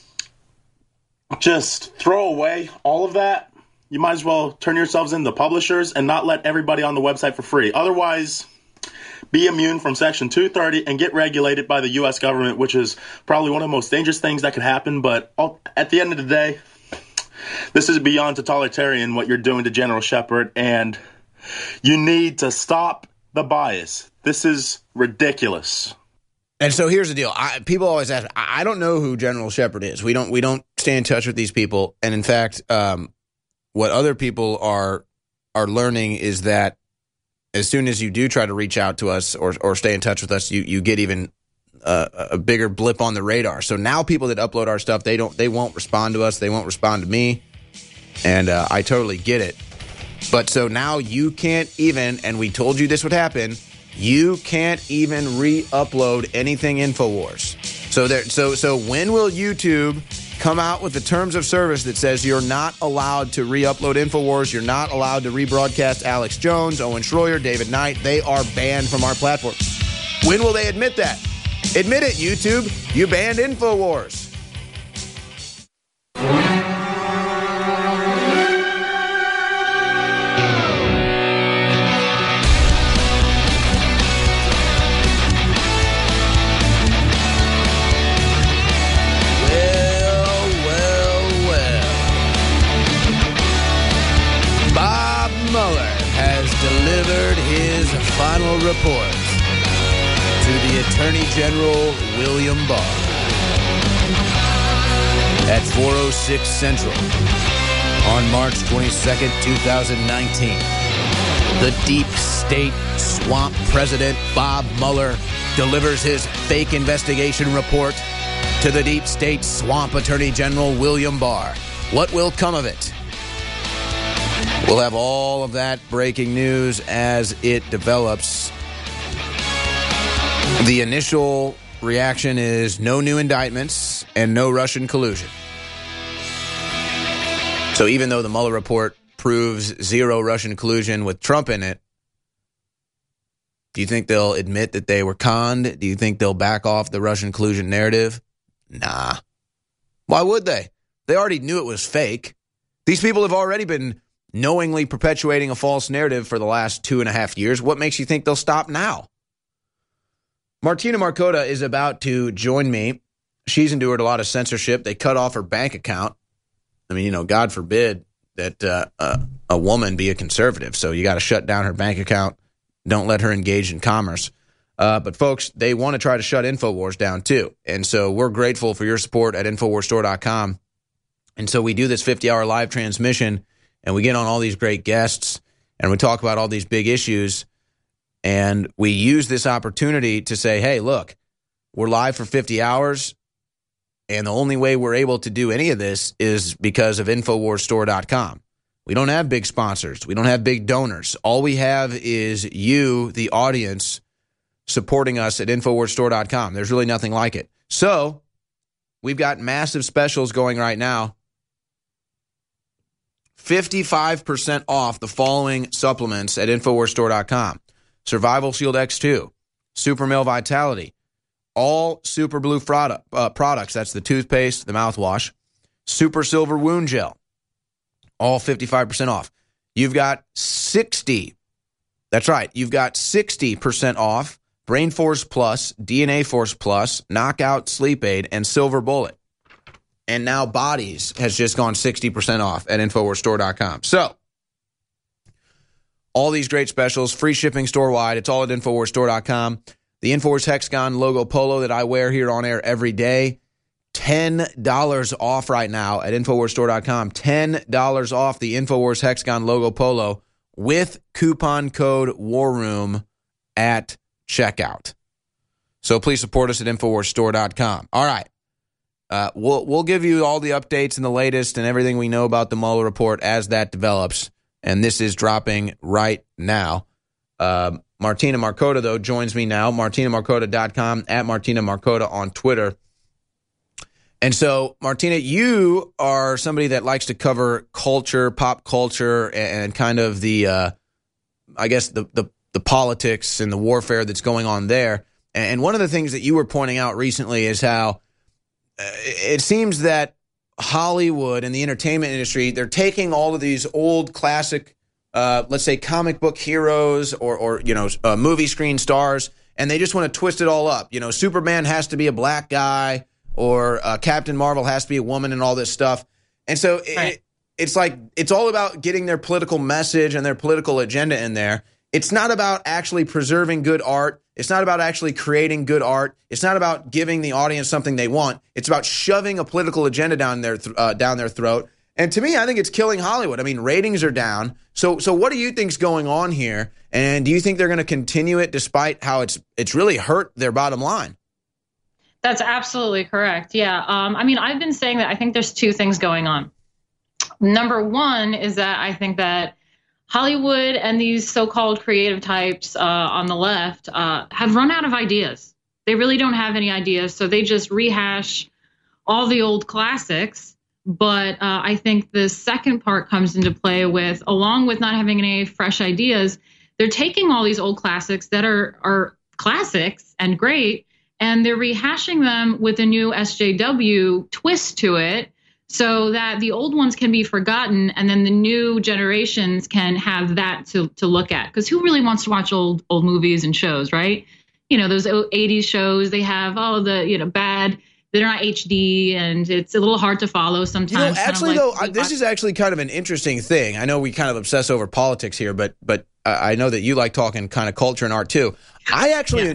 just throw away all of that, you might as well turn yourselves into publishers and not let everybody on the website for free. Otherwise, be immune from Section 230 and get regulated by the U.S. government, which is probably one of the most dangerous things that could happen. But at the end of the day, this is beyond totalitarian what you're doing to General Shepard, and you need to stop the bias. This is ridiculous. And so here's the deal. People always ask, I don't know who General Shepard is. We don't stay in touch with these people. And in fact, what other people are learning is that as soon as you do try to reach out to us or stay in touch with us, you get even a bigger blip on the radar. So now people that upload our stuff, they won't respond to us. They won't respond to me. And I totally get it. But so now you can't even, and we told you this would happen, you can't even re-upload anything InfoWars. So when will YouTube come out with the terms of service that says you're not allowed to re-upload InfoWars, you're not allowed to rebroadcast Alex Jones, Owen Schroyer, David Knight? They are banned from our platform. When will they admit that? Admit it, YouTube. You banned InfoWars. Delivered his final report to the Attorney General William Barr at 4:06 Central on March 22nd, 2019. The deep state swamp president, Bob Mueller, delivers his fake investigation report to the deep state swamp Attorney General William Barr. What will come of it? We'll have all of that breaking news as it develops. The initial reaction is no new indictments and no Russian collusion. So even though the Mueller report proves zero Russian collusion with Trump in it, do you think they'll admit that they were conned? Do you think they'll back off the Russian collusion narrative? Nah. Why would they? They already knew it was fake. These people have already been knowingly perpetuating a false narrative for the last 2.5 years. What makes you think they'll stop now? Martina Markota is about to join me. She's endured a lot of censorship. They cut off her bank account. I mean, God forbid that a woman be a conservative. So you got to shut down her bank account. Don't let her engage in commerce. But folks, they want to try to shut InfoWars down too. And so we're grateful for your support at InfoWarsStore.com. And so we do this 50-hour live transmission, and we get on all these great guests, and we talk about all these big issues. And we use this opportunity to say, hey, look, we're live for 50 hours, and the only way we're able to do any of this is because of InfoWarsStore.com. We don't have big sponsors. We don't have big donors. All we have is you, the audience, supporting us at InfoWarsStore.com. There's really nothing like it. So we've got massive specials going right now. 55% off the following supplements at InfoWarsStore.com. Survival Shield X2, Super Male Vitality, all Super Blue products. That's the toothpaste, the mouthwash. Super Silver Wound Gel, all 55% off. You've got 60%. That's right. You've got 60% off Brain Force Plus, DNA Force Plus, Knockout Sleep Aid, and Silver Bullet. And now Bodies has just gone 60% off at InfoWarsStore.com. So, all these great specials, free shipping store-wide. It's all at InfoWarsStore.com. The InfoWars Hexagon logo polo that I wear here on air every day, $10 off right now at InfoWarsStore.com. $10 off the InfoWars Hexagon logo polo with coupon code WARROOM at checkout. So please support us at InfoWarsStore.com. All right. We'll give you all the updates and the latest and everything we know about the Mueller report as that develops. And this is dropping right now. Martina Markota, though, joins me now. MartinaMarkota.com, at Martina Markota on Twitter. And so, Martina, you are somebody that likes to cover culture, pop culture, and kind of the, I guess, the politics and the warfare that's going on there. And one of the things that you were pointing out recently is how it seems that Hollywood and the entertainment industry, they're taking all of these old classic, let's say comic book heroes or movie screen stars, and they just want to twist it all up. Superman has to be a black guy, or Captain Marvel has to be a woman, and all this stuff. And so it's like it's all about getting their political message and their political agenda in there. It's not about actually preserving good art. It's not about actually creating good art. It's not about giving the audience something they want. It's about shoving a political agenda down their throat. And to me, I think it's killing Hollywood. I mean, ratings are down. So what do you think's going on here? And do you think they're going to continue it despite how it's really hurt their bottom line? That's absolutely correct. Yeah. I've been saying that I think there's two things going on. Number one is that I think that Hollywood and these so-called creative types on the left have run out of ideas. They really don't have any ideas, so they just rehash all the old classics. But I think the second part comes into play with, along with not having any fresh ideas, they're taking all these old classics that are classics and great, and they're rehashing them with a new SJW twist to it, so that the old ones can be forgotten, and then the new generations can have that to look at. Because who really wants to watch old movies and shows, right? Those 80s shows, they have bad. They're not HD, and it's a little hard to follow sometimes. This is actually kind of an interesting thing. I know we kind of obsess over politics here, but I know that you like talking kind of culture and art too. I actually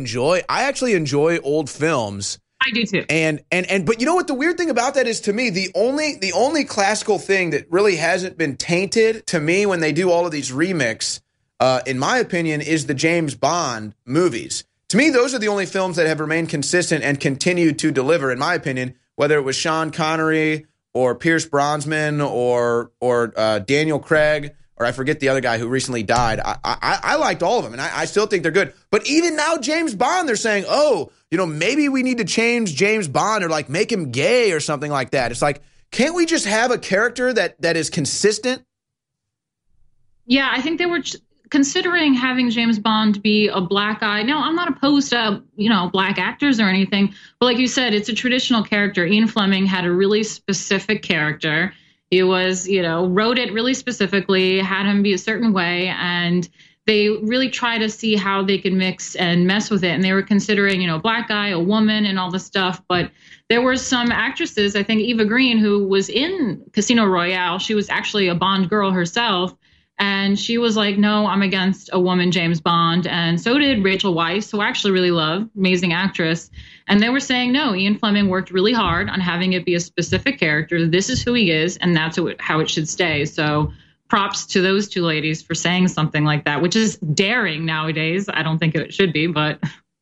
enjoy old films. I do too. But you know what the weird thing about that is, to me, the only classical thing that really hasn't been tainted to me when they do all of these remix, in my opinion, is the James Bond movies. To me, those are the only films that have remained consistent and continued to deliver, in my opinion, whether it was Sean Connery or Pierce Brosnan or Daniel Craig or I forget the other guy who recently died. I liked all of them, and I still think they're good. But even now, James Bond, they're saying, oh, maybe we need to change James Bond or like make him gay or something like that. It's like, can't we just have a character that is consistent? Yeah, I think they were considering having James Bond be a black guy. Now, I'm not opposed to, black actors or anything, but like you said, it's a traditional character. Ian Fleming had a really specific character. He was, wrote it really specifically, had him be a certain way, and they really try to see how they could mix and mess with it. And they were considering, a black guy, a woman, and all this stuff. But there were some actresses, I think Eva Green, who was in Casino Royale. She was actually a Bond girl herself. And she was like, no, I'm against a woman James Bond. And so did Rachel Weisz, who I actually really love, amazing actress. And they were saying, no, Ian Fleming worked really hard on having it be a specific character. This is who he is, and that's how it should stay. So props to those two ladies for saying something like that, which is daring nowadays. I don't think it should be, but.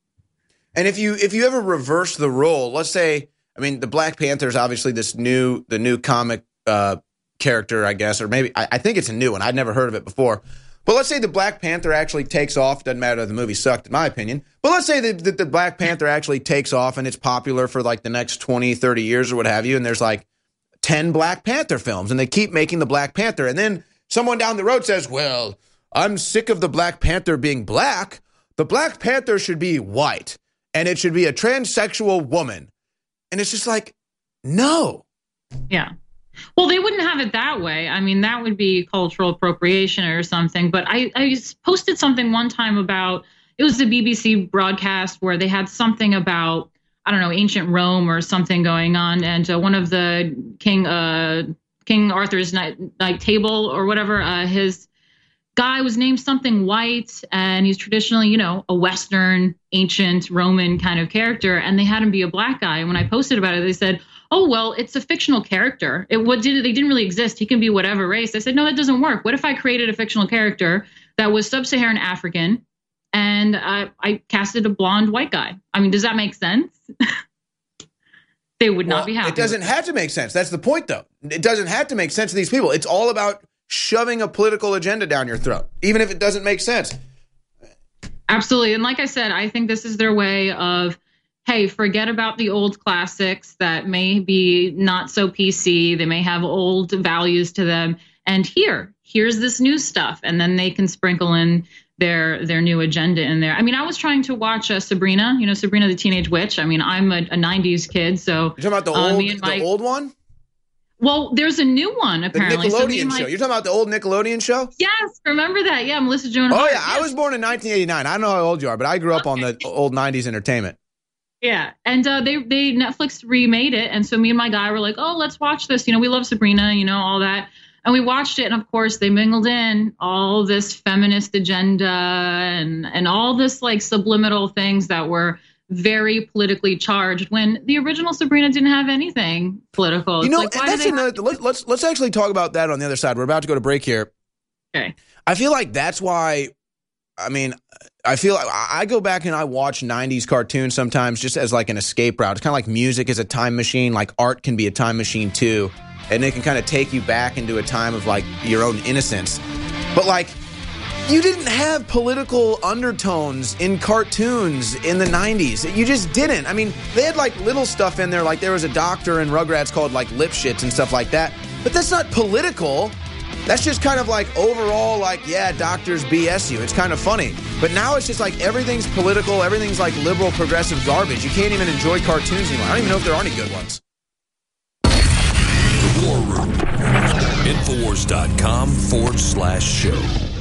And if you ever reverse the role, let's say, the Black Panther is obviously the new comic character, I guess, or maybe I think it's a new one. I'd never heard of it before. But let's say the Black Panther actually takes off. Doesn't matter if the movie sucked, in my opinion. But let's say that the Black Panther actually takes off and it's popular for like the next 20, 30 years or what have you. And there's like 10 Black Panther films and they keep making the Black Panther. And then someone down the road says, well, I'm sick of the Black Panther being black. The Black Panther should be white and it should be a transsexual woman. And it's just like, no. Yeah. Well, they wouldn't have it that way. That would be cultural appropriation or something. But I posted something one time about, it was a BBC broadcast where they had something about, I don't know, ancient Rome or something going on. And one of the King Arthur's night table or whatever, his guy was named something white, and he's traditionally, a Western, ancient Roman kind of character. And they had him be a black guy. And when I posted about it, they said, oh, well, it's a fictional character. They didn't really exist. He can be whatever race. I said, no, that doesn't work. What if I created a fictional character that was sub-Saharan African and I casted a blonde white guy? Does that make sense? They would not be happy. It doesn't have to make sense. That's the point, though. It doesn't have to make sense to these people. It's all about shoving a political agenda down your throat, even if it doesn't make sense. Absolutely. And like I said, I think this is their way of, hey, forget about the old classics that may be not so PC. They may have old values to them. And here's this new stuff. And then they can sprinkle in their new agenda in there. I was trying to watch Sabrina, Sabrina the Teenage Witch. I'm a 90s kid. So you're talking about the old one? Well, there's a new one, apparently. The Nickelodeon show. You're talking about the old Nickelodeon show? Yes, remember that. Yeah, Melissa Joan Hart. Oh, yeah. Yes. I was born in 1989. I don't know how old you are, but I grew up on the old 90s entertainment. Yeah, and they Netflix remade it, and so me and my guy were like, oh, let's watch this. We love Sabrina, all that. And we watched it, and of course, they mingled in all this feminist agenda and all this like subliminal things that were very politically charged when the original Sabrina didn't have anything political. Let's actually talk about that on the other side. We're about to go to break here. Okay. I feel like that's why, I feel like I go back and I watch 90s cartoons sometimes just as like an escape route. It's kind of like music is a time machine, like art can be a time machine too. And it can kind of take you back into a time of like your own innocence. But like, you didn't have political undertones in cartoons in the 90s. You just didn't. They had like little stuff in there, like there was a doctor in Rugrats called like Lipschitz and stuff like that. But that's not political. That's just kind of like overall, like, yeah, doctors BS you. It's kind of funny. But now it's just like everything's political. Everything's like liberal, progressive garbage. You can't even enjoy cartoons anymore. I don't even know if there are any good ones. The War Room. Infowars.com/show.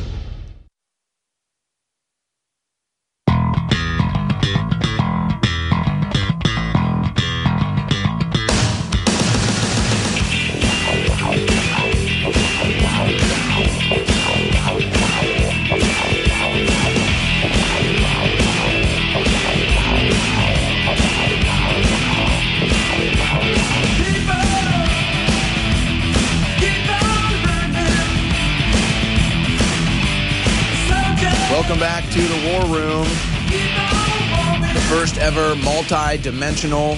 Welcome back to the War Room, the first ever multi-dimensional,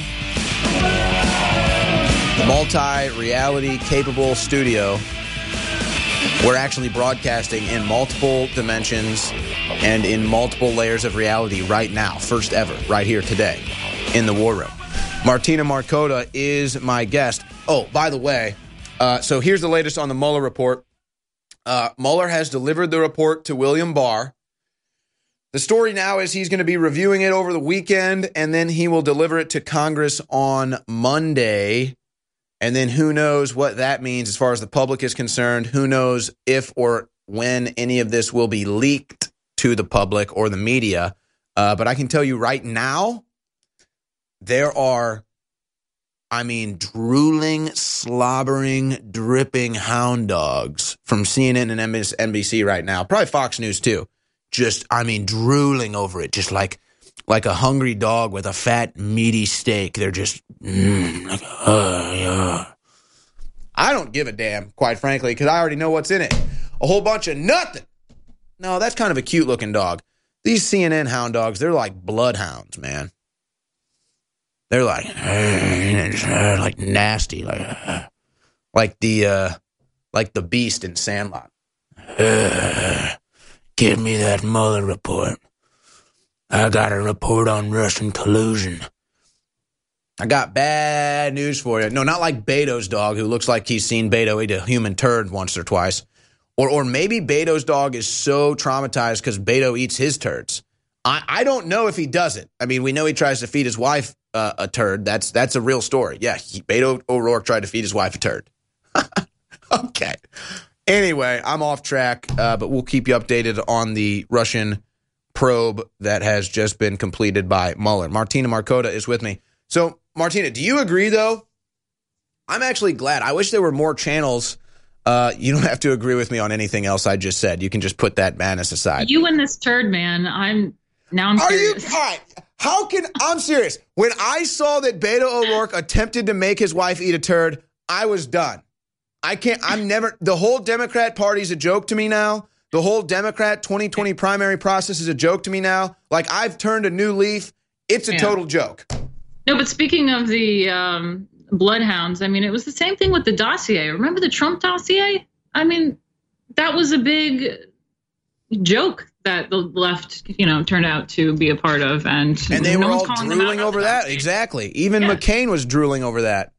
multi-reality capable studio We're actually broadcasting in multiple dimensions and in multiple layers of reality right now, first ever, right here today in the War Room. Martina Markota is my guest. Oh, by the way, so here's the latest on the Mueller report. Mueller has delivered the report to William Barr. The story now is he's going to be reviewing it over the weekend, and then he will deliver it to Congress on Monday. And then who knows what that means as far as the public is concerned. Who knows if or when any of this will be leaked to the public or the media. But I can tell you right now, there are, drooling, slobbering, dripping hound dogs from CNN and NBC right now. Probably Fox News too. Just, drooling over it. Just like a hungry dog with a fat, meaty steak. They're just, yeah. I don't give a damn, quite frankly, because I already know what's in it. A whole bunch of nothing. No, that's kind of a cute-looking dog. These CNN hound dogs, they're like bloodhounds, man. They're like nasty, like the beast in Sandlot. Give me that Mueller report. I got a report on Russian collusion. I got bad news for you. No, not like Beto's dog, who looks like he's seen Beto eat a human turd once or twice. Or maybe Beto's dog is so traumatized because Beto eats his turds. I don't know if he doesn't. We know he tries to feed his wife a turd. That's a real story. Yeah, Beto O'Rourke tried to feed his wife a turd. Okay. Anyway, I'm off track, but we'll keep you updated on the Russian probe that has just been completed by Mueller. Martina Markota is with me. So, Martina, do you agree, though? I'm actually glad. I wish there were more channels. You don't have to agree with me on anything else I just said. You can just put that madness aside. You and this turd, man. I'm serious. All right. I'm serious. When I saw that Beto O'Rourke attempted to make his wife eat a turd, I was done. The whole Democrat Party is a joke to me now. The whole Democrat 2020 primary process is a joke to me now. Like, I've turned a new leaf. It's a total joke. No, but speaking of the bloodhounds, it was the same thing with the dossier. Remember the Trump dossier? That was a big joke that the left, turned out to be a part of. And they were all drooling over that. Exactly. Even McCain was drooling over that.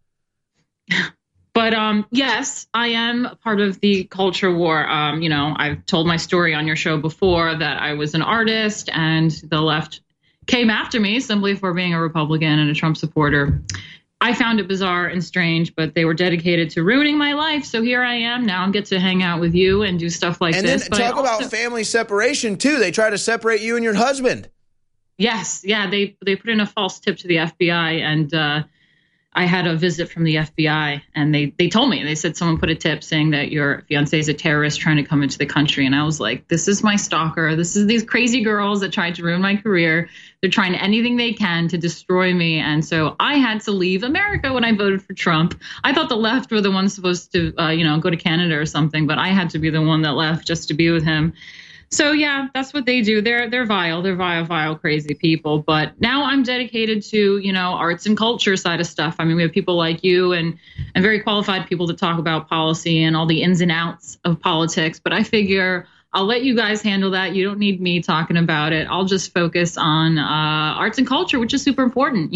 But yes, I am a part of the culture war. I've told my story on your show before that I was an artist and the left came after me simply for being a Republican and a Trump supporter. I found it bizarre and strange, but they were dedicated to ruining my life. So here I am. Now I get to hang out with you and do stuff like this. And then talk about family separation, too. They try to separate you and your husband. Yes. Yeah, they put in a false tip to the FBI, and I had a visit from the FBI, and they told me, they said someone put a tip saying that your fiance is a terrorist trying to come into the country. And I was like, this is my stalker. This is these crazy girls that tried to ruin my career. They're trying anything they can to destroy me. And so I had to leave America when I voted for Trump. I thought the left were the ones supposed to, go to Canada or something, but I had to be the one that left just to be with him. So, yeah, that's what they do. They're vile. They're vile, crazy people. But now I'm dedicated to, arts and culture side of stuff. We have people like you and very qualified people to talk about policy and all the ins and outs of politics. But I figure I'll let you guys handle that. You don't need me talking about it. I'll just focus on arts and culture, which is super important.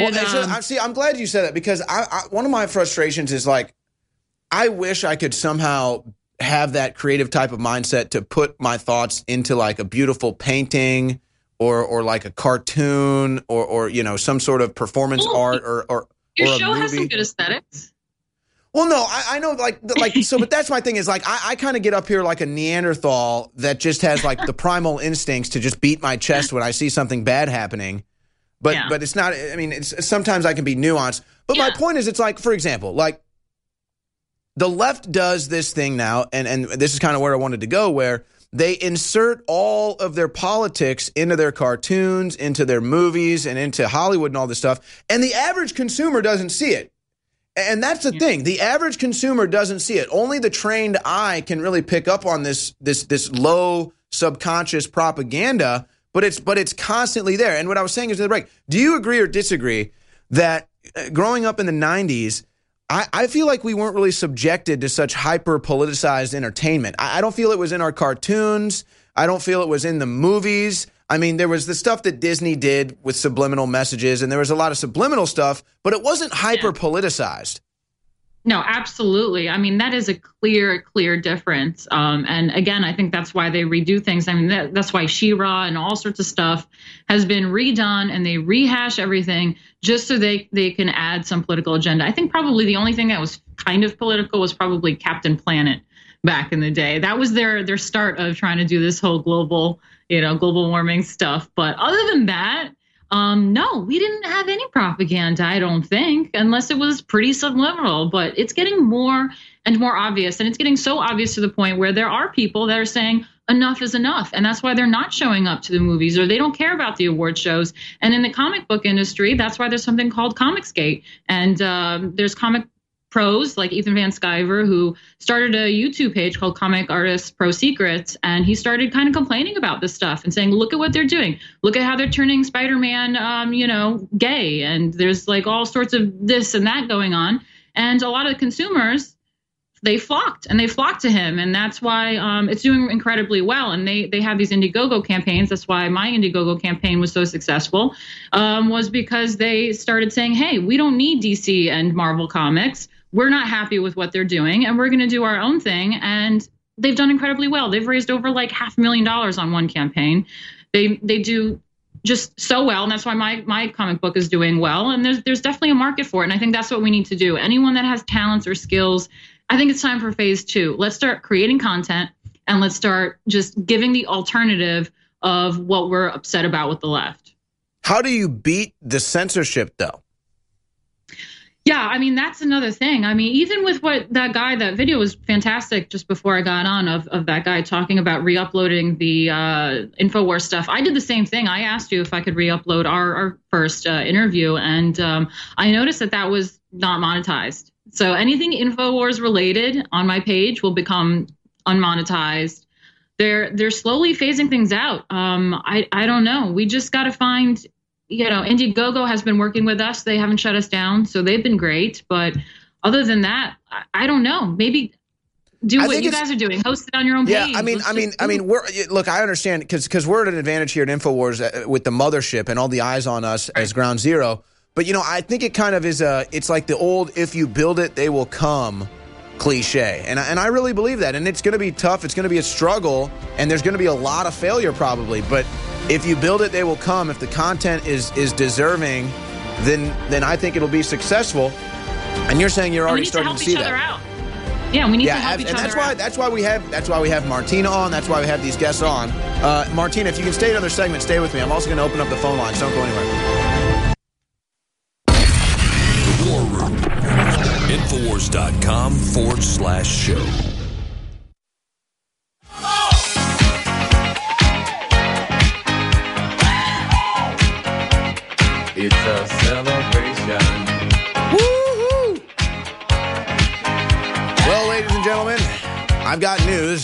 I'm glad you said that, because one of my frustrations is, like, I wish I could somehow have that creative type of mindset to put my thoughts into like a beautiful painting or like a cartoon or some sort of performance art or your show has some good aesthetics. Well, no, I know like so, but that's my thing is like I kind of get up here like a Neanderthal that just has like the primal instincts to just beat my chest when I see something bad happening. But it's not. It's sometimes I can be nuanced. But my point is, it's like, for example, like, the left does this thing now, and this is kind of where I wanted to go, where they insert all of their politics into their cartoons, into their movies, and into Hollywood and all this stuff, and the average consumer doesn't see it. And that's the thing. The average consumer doesn't see it. Only the trained eye can really pick up on this low subconscious propaganda, but it's constantly there. And what I was saying is, do you agree or disagree that growing up in the 90s, I feel like we weren't really subjected to such hyper-politicized entertainment. I don't feel it was in our cartoons. I don't feel it was in the movies. I mean, there was the stuff that Disney did with subliminal messages, and there was a lot of subliminal stuff, but it wasn't hyper-politicized. No, absolutely. I mean, that is a clear difference. And again, I think that's why they redo things. I mean, that's why She-Ra and all sorts of stuff has been redone, and they rehash everything just so they can add some political agenda. I think probably the only thing that was kind of political was probably Captain Planet back in the day. That was their start of trying to do this whole global warming stuff. But other than that, no, we didn't have any propaganda, I don't think, unless it was pretty subliminal. But it's getting more and more obvious. And it's getting so obvious to the point where there are people that are saying enough is enough. And that's why they're not showing up to the movies, or they don't care about the award shows. And in the comic book industry, that's why there's something called Comicsgate. And there's comic pros like Ethan Van Sciver, who started a YouTube page called Comic Artists Pro Secrets, and he started kind of complaining about this stuff and saying, look at what they're doing. Look at how they're turning Spider-Man, gay, and there's like all sorts of this and that going on. And a lot of the consumers, they flocked to him, and that's why it's doing incredibly well. And they have these Indiegogo campaigns. That's why my Indiegogo campaign was so successful, was because they started saying, hey, we don't need DC and Marvel comics. We're not happy with what they're doing, and we're going to do our own thing. And they've done incredibly well. They've raised over like $500,000 on one campaign. They do just so well, and that's why my comic book is doing well. And there's definitely a market for it, and I think that's what we need to do. Anyone that has talents or skills, I think it's time for phase 2. Let's start creating content, and let's start just giving the alternative of what we're upset about with the left. How do you beat the censorship, though? Yeah, I mean, that's another thing. I mean, even with what that video was fantastic just before I got on of that guy talking about re-uploading the InfoWars stuff. I did the same thing. I asked you if I could re-upload our first interview, and I noticed that was not monetized. So anything InfoWars related on my page will become unmonetized. They're slowly phasing things out. I don't know. We just got to find... Indiegogo has been working with us. They haven't shut us down, so they've been great. But other than that, I don't know. Maybe do what you guys are doing. Host it on your own page. Yeah, I mean, I understand because we're at an advantage here at InfoWars with the mothership and all the eyes on us as Ground Zero. But I think it kind of is it's like the old "if you build it, they will come" cliche, and I really believe that. And it's going to be tough. It's going to be a struggle, and there's going to be a lot of failure probably, but. If you build it, they will come. If the content is deserving, then I think it'll be succcuseful. And you're saying you're already starting to see that. We need to help each other out. That's why we have Martina on. That's why we have these guests on. Martina, if you can stay another segment, stay with me. I'm also going to open up the phone lines. Don't go anywhere. The War Room. Infowars.com/show. It's a celebration. Woo-hoo! Well, ladies and gentlemen, I've got news.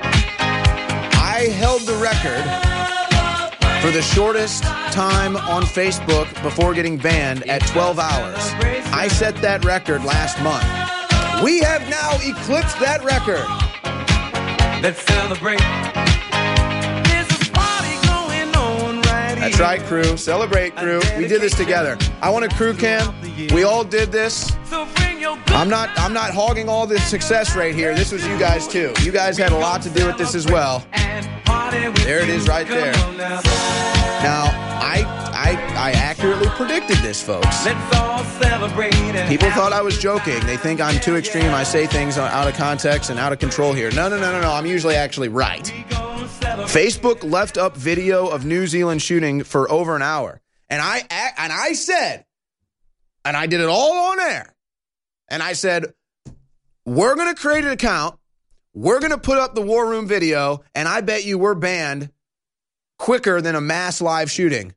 I held the record for the shortest time on Facebook before getting banned at 12 hours. I set that record last month. We have now eclipsed that record. Let's celebrate. That's right, crew. Celebrate, crew. We did this together. I want a crew cam. We all did this. I'm not hogging all the success right here. This was you guys too. You guys had a lot to do with this as well. There it is right there. Now, I accurately predicted this, folks. People thought I was joking. They think I'm too extreme. I say things out of context and out of control here. No. I'm usually actually right. Facebook left up video of New Zealand shooting for over an hour. And I said, and I did it all on air, and I said, we're going to create an account, we're going to put up the War Room video, and I bet you we're banned quicker than a mass live shooting.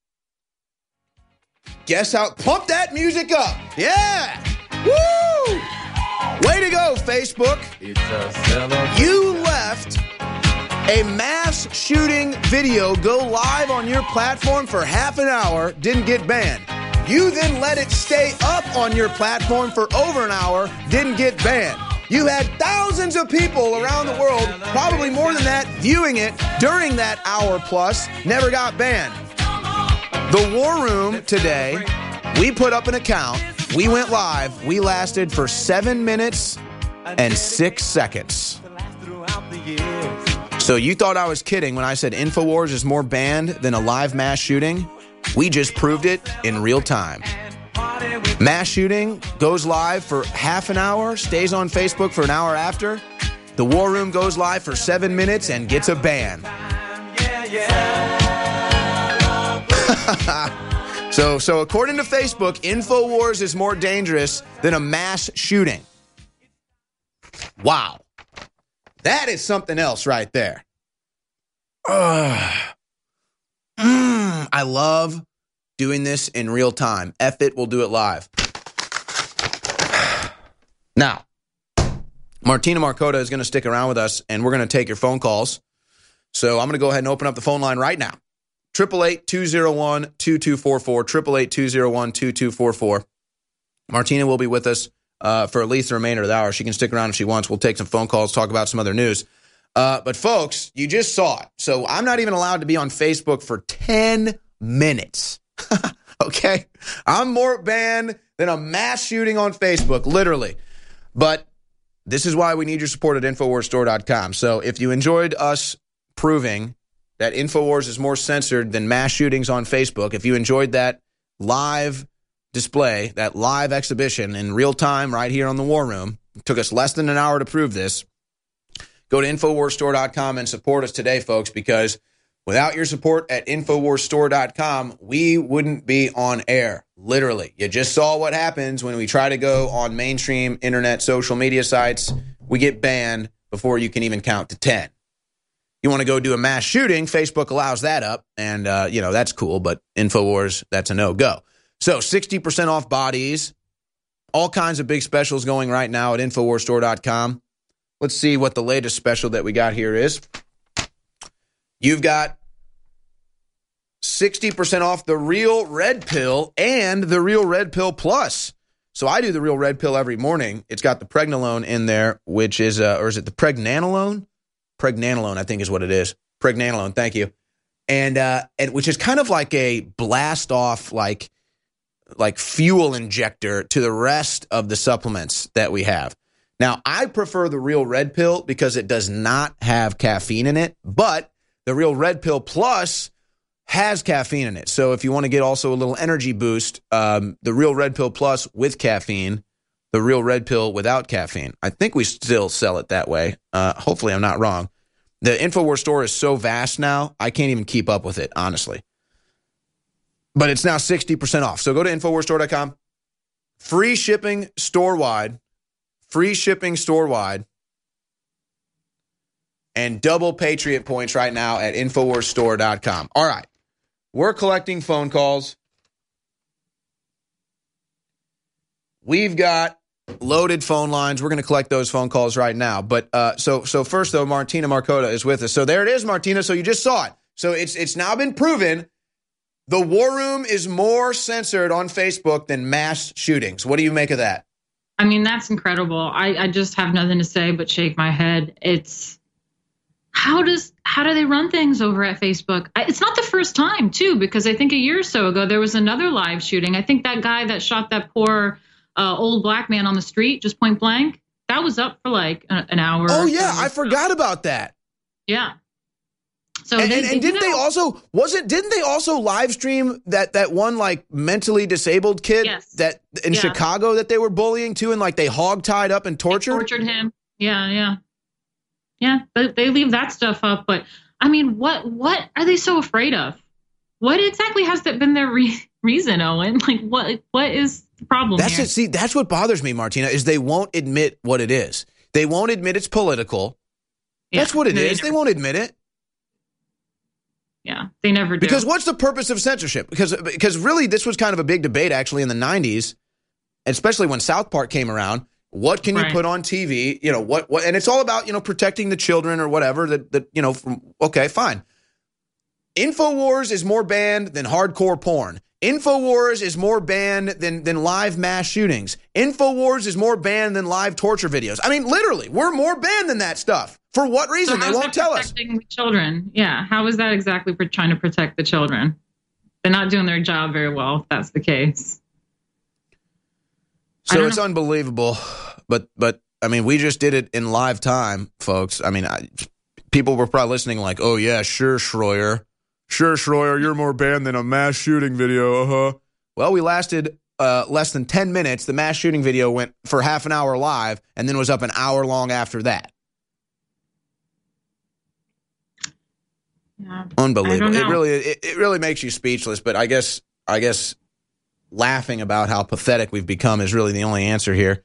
Guess how? Pump that music up. Yeah. Woo! Way to go, Facebook. It's a celebration. You left a mass shooting video go live on your platform for half an hour, didn't get banned. You then let it stay up on your platform for over an hour, didn't get banned. You had thousands of people around the world, probably more than that, viewing it during that hour plus, never got banned. The War Room today, we put up an account. We went live. We lasted for 7 minutes and 6 seconds. So you thought I was kidding when I said InfoWars is more banned than a live mass shooting? We just proved it in real time. Mass shooting goes live for half an hour, stays on Facebook for an hour after. The War Room goes live for 7 minutes and gets a ban. So according to Facebook, InfoWars is more dangerous than a mass shooting. Wow. That is something else right there. I love doing this in real time. F it, we'll do it live. Now, Martina Markota is going to stick around with us, and we're going to take your phone calls. So I'm going to go ahead and open up the phone line right now. 888-201-2244, 888-201-2244. Martina will be with us for at least the remainder of the hour. She can stick around if she wants. We'll take some phone calls, talk about some other news. But folks, you just saw it. So I'm not even allowed to be on Facebook for 10 minutes. Okay? I'm more banned than a mass shooting on Facebook, literally. But this is why we need your support at InfoWarsStore.com. So if you enjoyed us proving that InfoWars is more censored than mass shootings on Facebook, if you enjoyed that live display, that live exhibition in real time right here on the War Room, it took us less than an hour to prove this, go to InfoWarsStore.com and support us today, folks, because without your support at InfoWarsStore.com, we wouldn't be on air, literally. You just saw what happens when we try to go on mainstream internet social media sites. We get banned before you can even count to 10. You want to go do a mass shooting, Facebook allows that up, and, that's cool, but InfoWars, that's a no-go. So 60% off bodies, all kinds of big specials going right now at InfoWarsStore.com. Let's see what the latest special that we got here is. You've got 60% off the Real Red Pill and the Real Red Pill Plus. So I do the Real Red Pill every morning. It's got the Pregnanolone in there, which is, or is it the Pregnanolone? Pregnanolone, I think is what it is. Pregnanolone, thank you. And which is kind of like a blast off, like fuel injector to the rest of the supplements that we have. Now, I prefer the Real Red Pill because it does not have caffeine in it, but the Real Red Pill Plus has caffeine in it. So if you want to get also a little energy boost, the Real Red Pill Plus with caffeine, the Real Red Pill without caffeine. I think we still sell it that way. Hopefully I'm not wrong. The InfoWars store is so vast now, I can't even keep up with it, honestly. But it's now 60% off. So go to InfoWarsStore.com. Free shipping store-wide. Free shipping store-wide. And double Patriot points right now at InfoWarsStore.com. All right. We're collecting phone calls. We've got loaded phone lines. We're going to collect those phone calls right now. But so first, though, Martina Markota is with us. So there it is, Martina. So you just saw it. So it's now been proven the War Room is more censored on Facebook than mass shootings. What do you make of that? I mean, that's incredible. I just have nothing to say but shake my head. It's how do they run things over at Facebook? It's not the first time, too, because I think a year or so ago there was another live shooting. I think that guy that shot that poor old black man on the street, just point blank, that was up for like an hour. Oh, yeah. I forgot about that. Yeah. So didn't they also live stream that one like mentally disabled kid that in Chicago that they were bullying too, and like they hogtied up and tortured? They tortured him. Yeah. But they leave that stuff up. But I mean, what are they so afraid of? What exactly has that been their reason, Owen? Like what is the problem? That's it. See, that's what bothers me, Martina, is they won't admit what it is. They won't admit it's political. That's what it is. They won't admit it. Yeah, they never do. Because what's the purpose of censorship? Because really, this was kind of a big debate actually in the 90s, especially when South Park came around. What can you put on TV? You know, what and it's all about, protecting the children or whatever okay, fine. InfoWars is more banned than hardcore porn. InfoWars is more banned than live mass shootings. InfoWars is more banned than live torture videos. I mean, literally, we're more banned than that stuff. For what reason? They won't tell us. The children. Yeah. How is that exactly for trying to protect the children? They're not doing their job very well, if that's the case. So it's unbelievable. But I mean, we just did it in live time, folks. I mean, people were probably listening like, oh, yeah, sure, Schroyer. Sure, Schroyer, you're more banned than a mass shooting video. Uh-huh. Well, we lasted less than 10 minutes. The mass shooting video went for half an hour live and then was up an hour long after that. Yeah. Unbelievable. It really makes you speechless, but I guess laughing about how pathetic we've become is really the only answer here.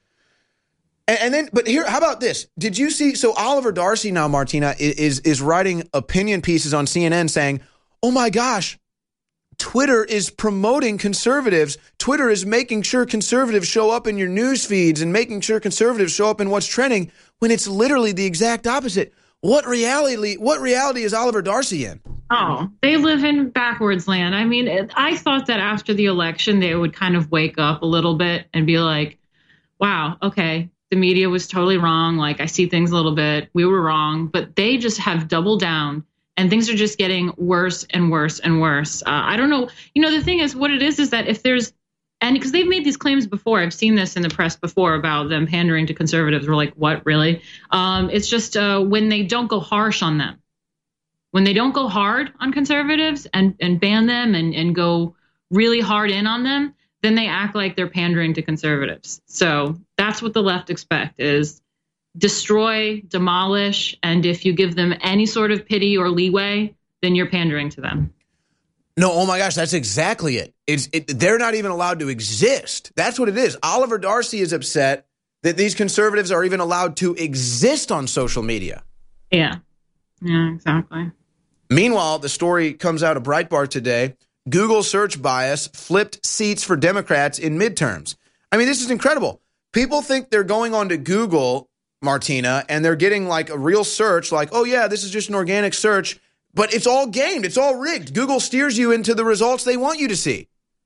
But here, how about this? Did you see? So Oliver Darcy now, Martina, is writing opinion pieces on CNN saying, "Oh my gosh, Twitter is promoting conservatives. Twitter is making sure conservatives show up in your news feeds and making sure conservatives show up in what's trending." When it's literally the exact opposite. What reality is Oliver Darcy in? Oh, they live in backwards land. I mean, I thought that after the election, they would kind of wake up a little bit and be like, wow, okay, the media was totally wrong. Like, I see things a little bit. We were wrong. But they just have doubled down, and things are just getting worse and worse and worse. I don't know. You know, the thing is, what it is that if there's, and because they've made these claims before, I've seen this in the press before about them pandering to conservatives. We're like, what, really? It's just when they don't go harsh on them. When they don't go hard on conservatives and ban them and go really hard in on them, then they act like they're pandering to conservatives. So that's what the left expect is destroy, demolish, and if you give them any sort of pity or leeway, then you're pandering to them. No, oh my gosh, that's exactly it. They're not even allowed to exist. That's what it is. Oliver Darcy is upset that these conservatives are even allowed to exist on social media. Yeah, exactly. Meanwhile, the story comes out of Breitbart today. Google search bias flipped seats for Democrats in midterms. I mean, this is incredible. People think they're going on to Google, Martina, and they're getting like a real search, like, oh yeah, this is just an organic search. But it's all gamed. It's all rigged. Google steers you into the results they want you to see.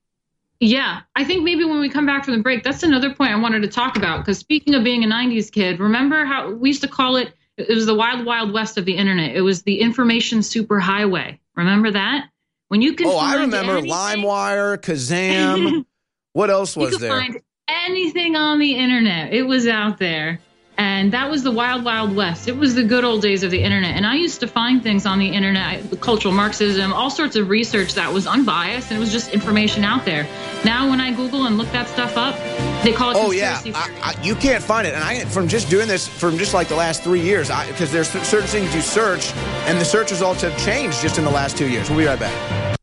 Yeah, I think maybe when we come back from the break, that's another point I wanted to talk about. Because speaking of being a 90s kid, remember how we used to call it was the wild, wild west of the internet. It was the information superhighway. Remember that? When you could I remember LimeWire, Kazam. What else was there? You could find anything on the internet. It was out there. And that was the wild, wild west. It was the good old days of the internet. And I used to find things on the internet, cultural Marxism, all sorts of research that was unbiased, and it was just information out there. Now when I Google and look that stuff up, they call it conspiracy theory. You can't find it. And from just doing this, from just like the last 3 years, because there's certain things you search, and the search results have changed just in the last 2 years. We'll be right back.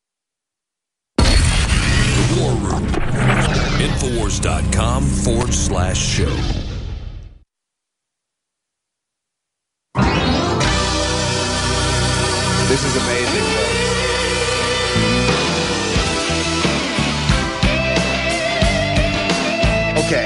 The War Room. Infowars.com/show. This is amazing, folks. Okay.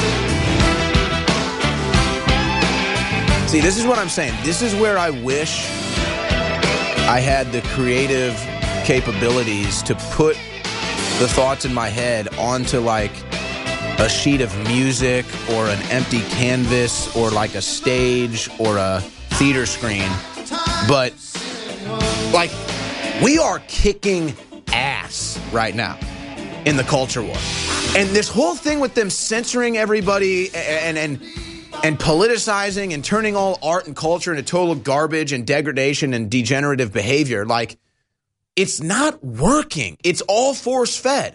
See, this is what I'm saying. This is where I wish I had the creative capabilities to put the thoughts in my head onto like a sheet of music or an empty canvas or like a stage or a theater screen. But like, we are kicking ass right now in the culture war. And this whole thing with them censoring everybody and politicizing and turning all art and culture into total garbage and degradation and degenerative behavior, like, it's not working. It's all force-fed.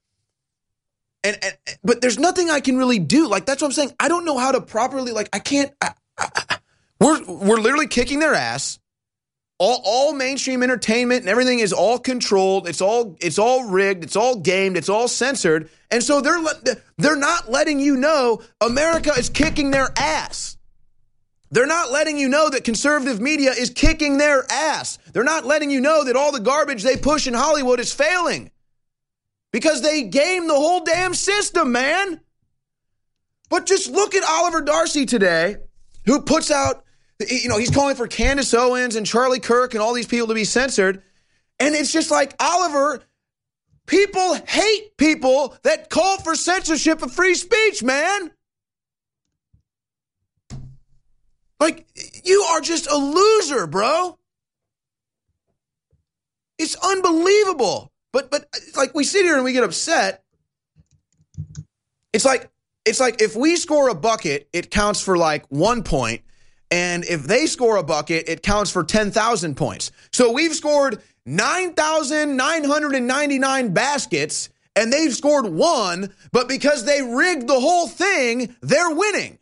But there's nothing I can really do. Like, that's what I'm saying. I don't know how to properly, like, I can't. We're literally kicking their ass. All mainstream entertainment and everything is all controlled. It's all rigged. It's all gamed. It's all censored. And so they're not letting you know America is kicking their ass. They're not letting you know that conservative media is kicking their ass. They're not letting you know that all the garbage they push in Hollywood is failing. Because they game the whole damn system, man. But just look at Oliver Darcy today, who puts out, you know, he's calling for Candace Owens and Charlie Kirk and all these people to be censored. And it's just like, Oliver, People hate people that call for censorship of free speech, man. Like, you are just a loser, bro. It's unbelievable. But like, we sit here and we get upset. It's like if we score a bucket, it counts for like 1 point. And if they score a bucket, it counts for 10,000 points. So we've scored 9,999 baskets, and they've scored 1, but because they rigged the whole thing, they're winning.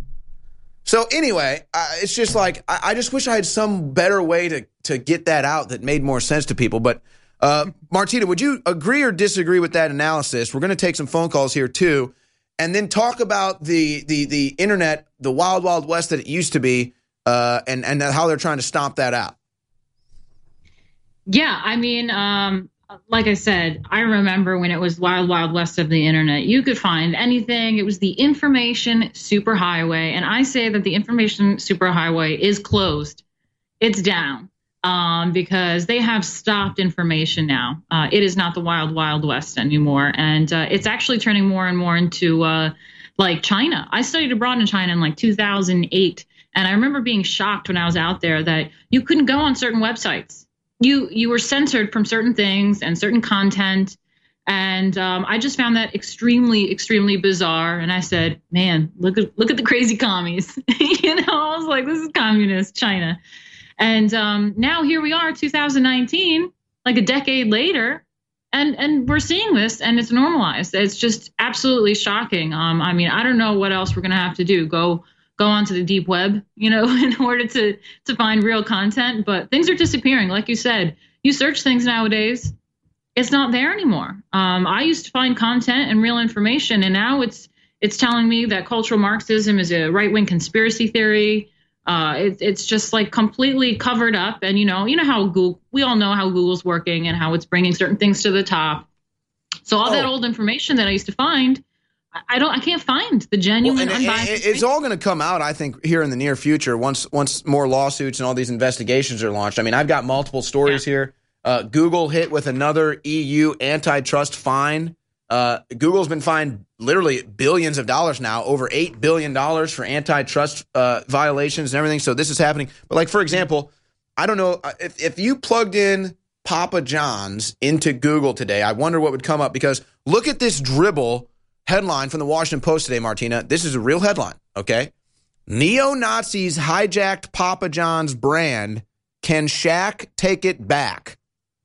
So anyway, it's just like, I just wish I had some better way to get that out that made more sense to people. But Martina, would you agree or disagree with that analysis? We're going to take some phone calls here too, and then talk about the internet, the wild, wild west that it used to be, and how they're trying to stomp that out. Yeah, I mean, like I said, I remember when it was wild, wild west of the internet. You could find anything. It was the information superhighway. And I say that the information superhighway is closed. It's down because they have stopped information now. It is not the wild, wild west anymore. And it's actually turning more and more into like China. I studied abroad in China in like 2008. And I remember being shocked when I was out there that you couldn't go on certain websites. You were censored from certain things and certain content. And I just found that extremely, extremely bizarre. And I said, man, look at the crazy commies. I was like, this is communist China. And now here we are, 2019, like a decade later. And we're seeing this, and it's normalized. It's just absolutely shocking. I mean, I don't know what else we're going to have to do. Go onto the deep web, in order to find real content. But things are disappearing. Like you said, you search things nowadays, it's not there anymore. I used to find content and real information, and now it's telling me that cultural Marxism is a right-wing conspiracy theory. It's just like completely covered up. And, how we all know how Google's working and how it's bringing certain things to the top. So all that old information that I used to find, I can't find the genuine unbiased. It's all going to come out, I think, here in the near future once more lawsuits and all these investigations are launched. I mean, I've got multiple stories here. Google hit with another EU antitrust fine. Google's been fined literally billions of dollars now, over $8 billion for antitrust violations and everything. So this is happening. But like, for example, I don't know if you plugged in Papa John's into Google today, I wonder what would come up, because look at this dribble headline from the Washington Post today, Martina. This is a real headline, okay? Neo-Nazis hijacked Papa John's brand. Can Shaq take it back?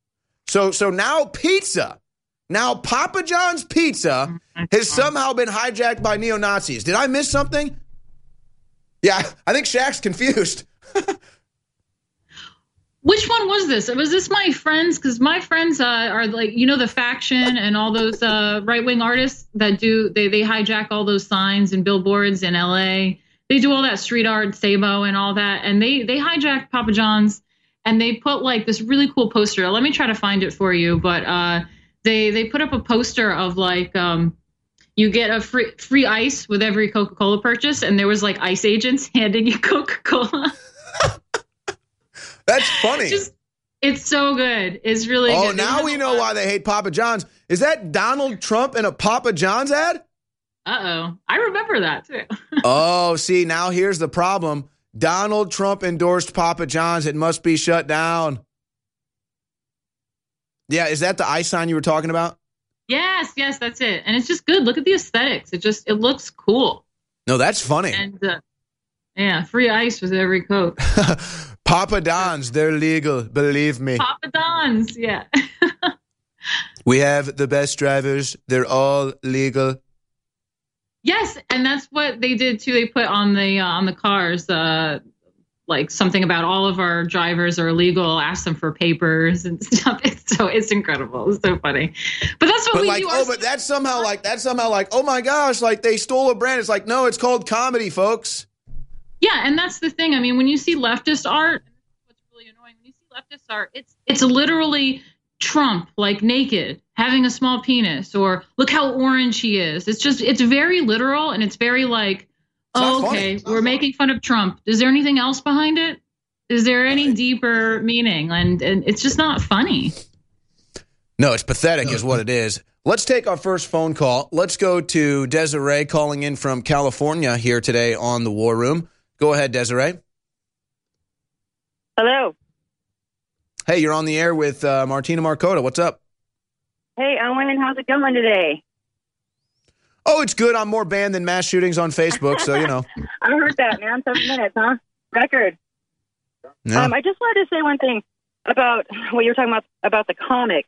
So now Papa John's pizza has somehow been hijacked by neo-Nazis. Did I miss something? Yeah, I think Shaq's confused. Which one was this? Was this my friends? Because my friends are like, the Faction and all those right-wing artists that they hijack all those signs and billboards in LA. They do all that street art, Sabo and all that. And they hijacked Papa John's, and they put like this really cool poster. Let me try to find it for you. But they put up a poster of like, you get a free ice with every Coca-Cola purchase. And there was like ICE agents handing you Coca-Cola. That's funny. It's so good. It's really good. Oh, now we know why they hate Papa John's. Is that Donald Trump in a Papa John's ad? Uh-oh. I remember that, too. Oh, see, now here's the problem. Donald Trump endorsed Papa John's. It must be shut down. Yeah, is that the ICE sign you were talking about? Yes, that's it. And it's just good. Look at the aesthetics. It looks cool. No, that's funny. And yeah, free ice with every Coke. Papa Don's, they're legal, believe me. Papa Don's, yeah. We have the best drivers. They're all legal. Yes, and that's what they did too. They put on the cars like something about all of our drivers are illegal. Ask them for papers and stuff. It's incredible. It's so funny. But that's what we do. But that's somehow like, oh my gosh, like they stole a brand. It's like, no, it's called comedy, folks. Yeah, and that's the thing. I mean, when you see leftist art, what's really annoying, when you see leftist art, it's literally Trump, like naked, having a small penis, or look how orange he is. It's very literal, and it's very like, okay, we're making fun of Trump. Is there anything else behind it? Is there any deeper meaning? And it's just not funny. No, it's pathetic is what it is. Let's take our first phone call. Let's go to Desiree calling in from California here today on the War Room. Go ahead, Desiree. Hello. Hey, you're on the air with Martina Markota. What's up? Hey, Owen, how's it going today? Oh, it's good. I'm more banned than mass shootings on Facebook, so, you know. I heard that, man. 7 minutes, huh? Record. Yeah. I just wanted to say one thing about what you were talking about the comics.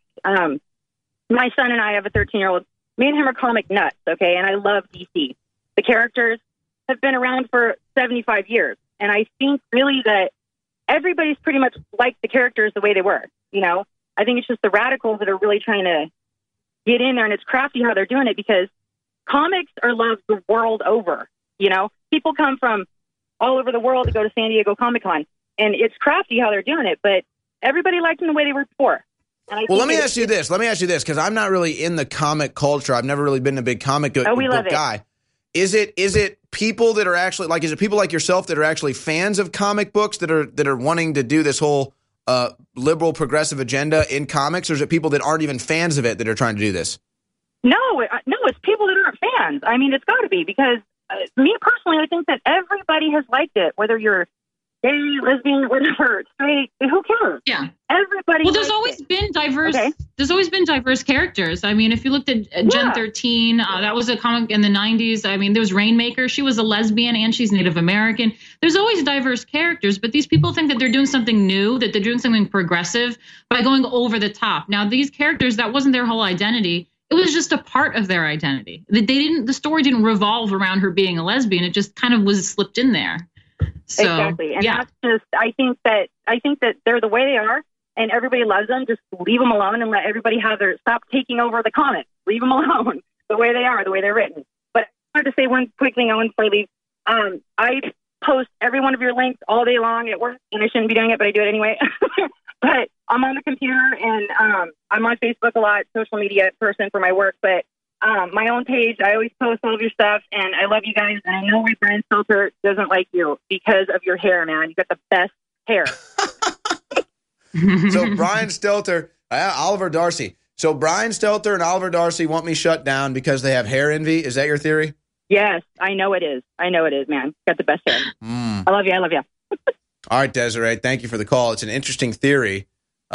My son and I have a 13-year-old. Me and him are comic nuts, okay? And I love DC. The characters have been around for 75 years. And I think really that everybody's pretty much like the characters the way they were, you know? I think it's just the radicals that are really trying to get in there, and it's crafty how they're doing it because comics are loved the world over, you know? People come from all over the world to go to San Diego Comic-Con, and it's crafty how they're doing it, but everybody liked them the way they were before. Well, let me ask you this, because I'm not really in the comic culture. I've never really been a big comic book guy. Is it people that are actually, like, is it people like yourself that are actually fans of comic books that are wanting to do this whole liberal progressive agenda in comics, or is it people that aren't even fans of it that are trying to do this? No, it's people that aren't fans. I mean, it's got to be, because me personally, I think that everybody has liked it, whether you're gay, lesbian, whatever, straight, who cares? Yeah. Everybody. Well, there's always been diverse. Okay. There's always been diverse characters. I mean, if you looked at Gen 13, that was a comic in the 90s. I mean, there was Rainmaker. She was a lesbian and she's Native American. There's always diverse characters, but these people think that they're doing something new, that they're doing something progressive by going over the top. Now, these characters, that wasn't their whole identity. It was just a part of their identity. The story didn't revolve around her being a lesbian. It just kind of was slipped in there. So, exactly. And that's just, I think that they're the way they are and everybody loves them. Just leave them alone and let everybody stop taking over the comics. Leave them alone the way they are, the way they're written. But I wanted to say one quick thing, Owen, before I leave. I post every one of your links all day long at work, and I shouldn't be doing it, but I do it anyway. But I'm on the computer and I'm on Facebook a lot, social media person for my work, but my own page, I always post all of your stuff, and I love you guys, and I know why Brian Stelter doesn't like you, because of your hair, man. You got the best hair. So Brian Stelter, Oliver Darcy. So Brian Stelter and Oliver Darcy want me shut down because they have hair envy? Is that your theory? Yes, I know it is. Man. You got the best hair. I love you. All right, Desiree, thank you for the call. It's an interesting theory.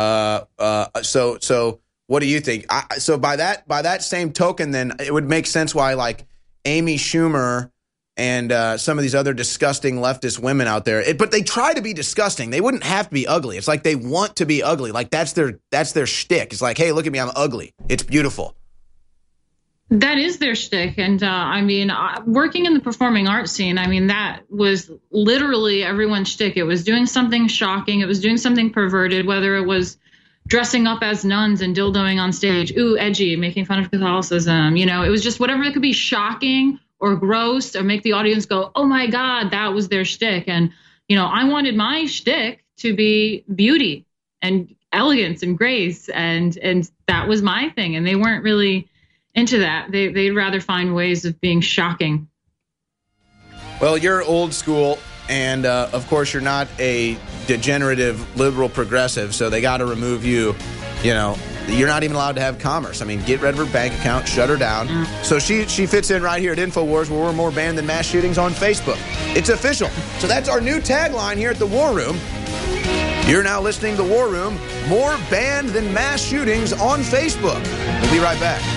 So what do you think? So by that same token, then it would make sense why, like, Amy Schumer and some of these other disgusting leftist women out there, but they try to be disgusting. They wouldn't have to be ugly. It's like they want to be ugly. Like that's their shtick. It's like, hey, look at me, I'm ugly. It's beautiful. That is their shtick. And I mean, working in the performing arts scene, I mean, that was literally everyone's shtick. It was doing something shocking. It was doing something perverted, whether it was dressing up as nuns and dildoing on stage. Ooh, edgy, making fun of Catholicism. You know, it was just whatever that could be shocking or gross or make the audience go, oh my God, that was their shtick. And, you know, I wanted my shtick to be beauty and elegance and grace. And that was my thing. And they weren't really into that. They'd rather find ways of being shocking. Well, you're old school, and of course you're not a degenerative liberal progressive, so they got to remove you. You know, you're not even allowed to have commerce. I mean, get rid of her bank account, shut her down. So she fits in right here at InfoWars, where we're more banned than mass shootings on Facebook. It's official. So that's our new tagline here at the War Room. You're now listening to the War Room, more banned than mass shootings on Facebook. We'll be right back.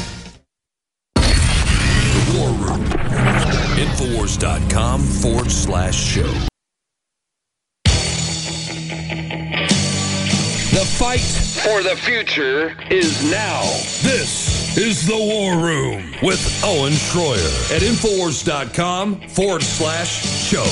War Room. Infowars.com/show. The fight for the future is now. This is the War Room with Owen Schroyer at Infowars.com/show.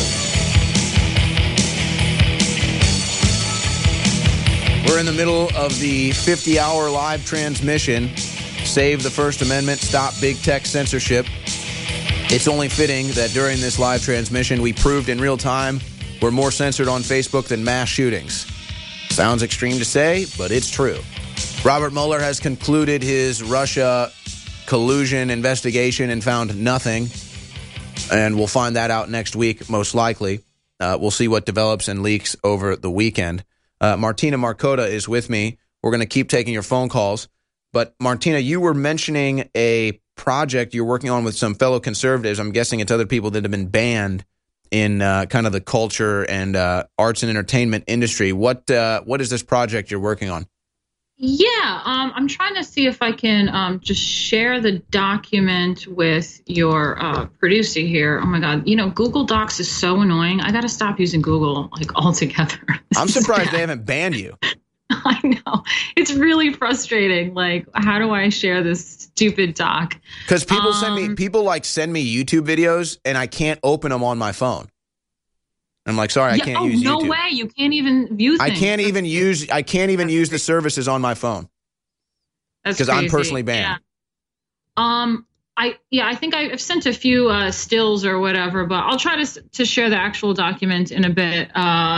We're in the middle of the 50-hour live transmission. Save the First Amendment, stop big tech censorship. It's only fitting that during this live transmission, we proved in real time we're more censored on Facebook than mass shootings. Sounds extreme to say, but it's true. Robert Mueller has concluded his Russia collusion investigation and found nothing. And we'll find that out next week, most likely. We'll see what develops and leaks over the weekend. Martina Markota is with me. We're going to keep taking your phone calls. but Martina, you were mentioning a project you're working on with some fellow conservatives. I'm guessing it's other people that have been banned in kind of the culture and arts and entertainment industry. What is this project you're working on? Yeah, I'm trying to see if I can just share the document with your producer here. Oh my God, Google Docs is so annoying. I got to stop using Google altogether. I'm surprised they haven't banned you. I know. It's really frustrating. Like, how do I share this stupid doc? Because people send me YouTube videos and I can't open them on my phone. I'm like, sorry, I can't use YouTube. No way. You can't even view things. I can't even use the services on my phone. Because I'm personally banned. Yeah. I think I've sent a few stills or whatever, but I'll try to share the actual document in a bit.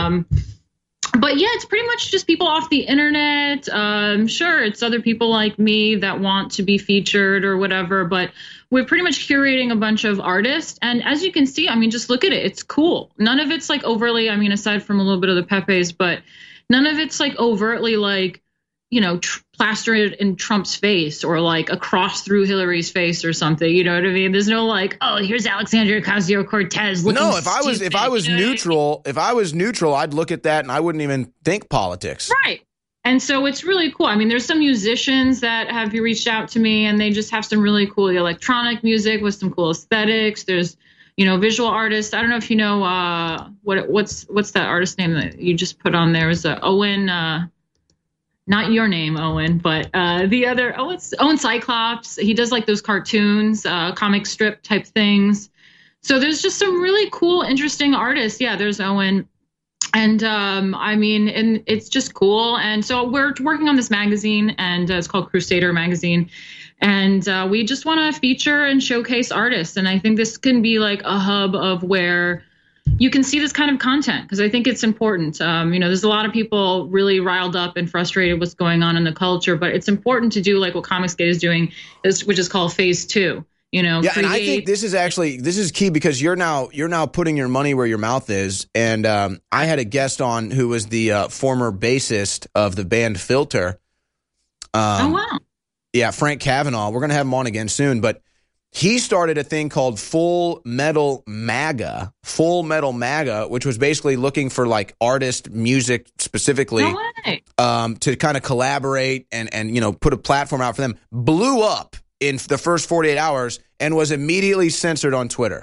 But yeah, it's pretty much just people off the internet. Sure, it's other people like me that want to be featured or whatever, but we're pretty much curating a bunch of artists. And as you can see, I mean, just look at it. It's cool. None of it's like overly, I mean, aside from a little bit of the Pepes, but none of it's like overtly like, plastered in Trump's face or like a cross through Hillary's face or something. You know what I mean? There's no like, oh, here's Alexandria Ocasio-Cortez. No, if I was neutral, I'd look at that and I wouldn't even think politics. Right. And so it's really cool. I mean, there's some musicians that have reached out to me and they just have some really cool electronic music with some cool aesthetics. There's, visual artists. I don't know if you know what's that artist name that you just put on there? It was Owen. Not your name, Owen, but the other. Oh, it's Owen Cyclops. He does like those cartoons, comic strip type things. So there's just some really cool, interesting artists. Yeah, there's Owen. And and it's just cool. And so we're working on this magazine, and it's called Crusader Magazine. And we just want to feature and showcase artists. And I think this can be like a hub of where you can see this kind of content, because I think it's important. There's a lot of people really riled up and frustrated what's going on in the culture, but it's important to do like what Comicsgate is doing, which is called Phase 2. Yeah, and I think this is key, because you're now putting your money where your mouth is. And I had a guest on who was the former bassist of the band Filter. Oh wow! Yeah, Frank Kavanaugh. We're gonna have him on again soon, but he started a thing called Full Metal MAGA, which was basically looking for like artist music specifically to kind of collaborate and put a platform out for them. Blew up in the first 48 hours and was immediately censored on Twitter.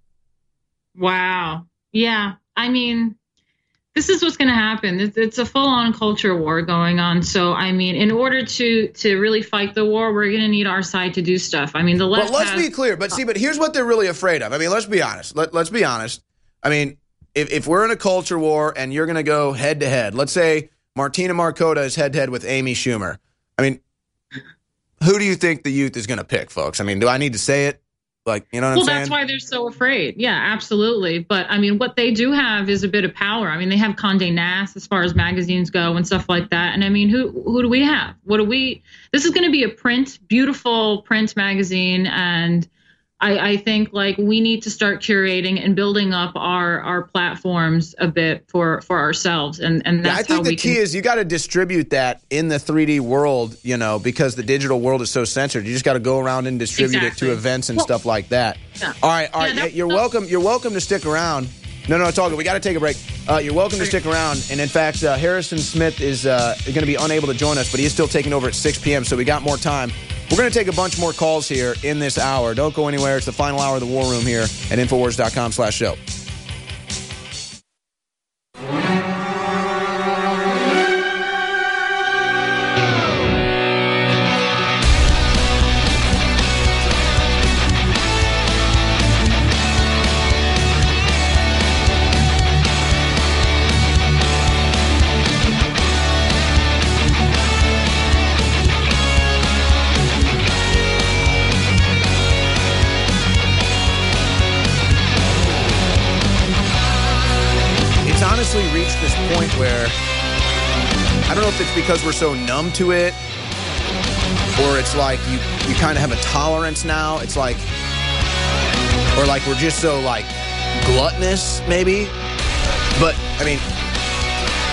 Wow. Yeah. I mean, this is what's going to happen. It's a full-on culture war going on. So, I mean, in order to really fight the war, we're going to need our side to do stuff. I mean, the left. But let's be clear. But here's what they're really afraid of. I mean, let's be honest. Let's be honest. I mean, if we're in a culture war and you're going to go head to head, let's say Martina Markota is head to head with Amy Schumer. I mean, who do you think the youth is going to pick, folks? I mean, do I need to say it? Like, you know what I'm saying? Well, that's why they're so afraid. Yeah, absolutely. But I mean, what they do have is a bit of power. I mean, they have Condé Nast as far as magazines go and stuff like that. And I mean, who do we have? This is going to be a beautiful print magazine. And I think like we need to start curating and building up our platforms a bit for ourselves. And that's I think the key is you got to distribute that in the 3D world, because the digital world is so censored. You just got to go around and distribute it to events and stuff like that. Yeah. All right. You're welcome to stick around. No, it's all good. We got to take a break. You're welcome to stick around. And in fact, Harrison Smith is going to be unable to join us, but he is still taking over at 6 p.m., so we got more time. We're going to take a bunch more calls here in this hour. Don't go anywhere. It's the final hour of the War Room here at Infowars.com/show. Reached this point where I don't know if it's because we're so numb to it or it's like you kind of have a tolerance now. It's like, or like we're just so like gluttonous maybe. But I mean,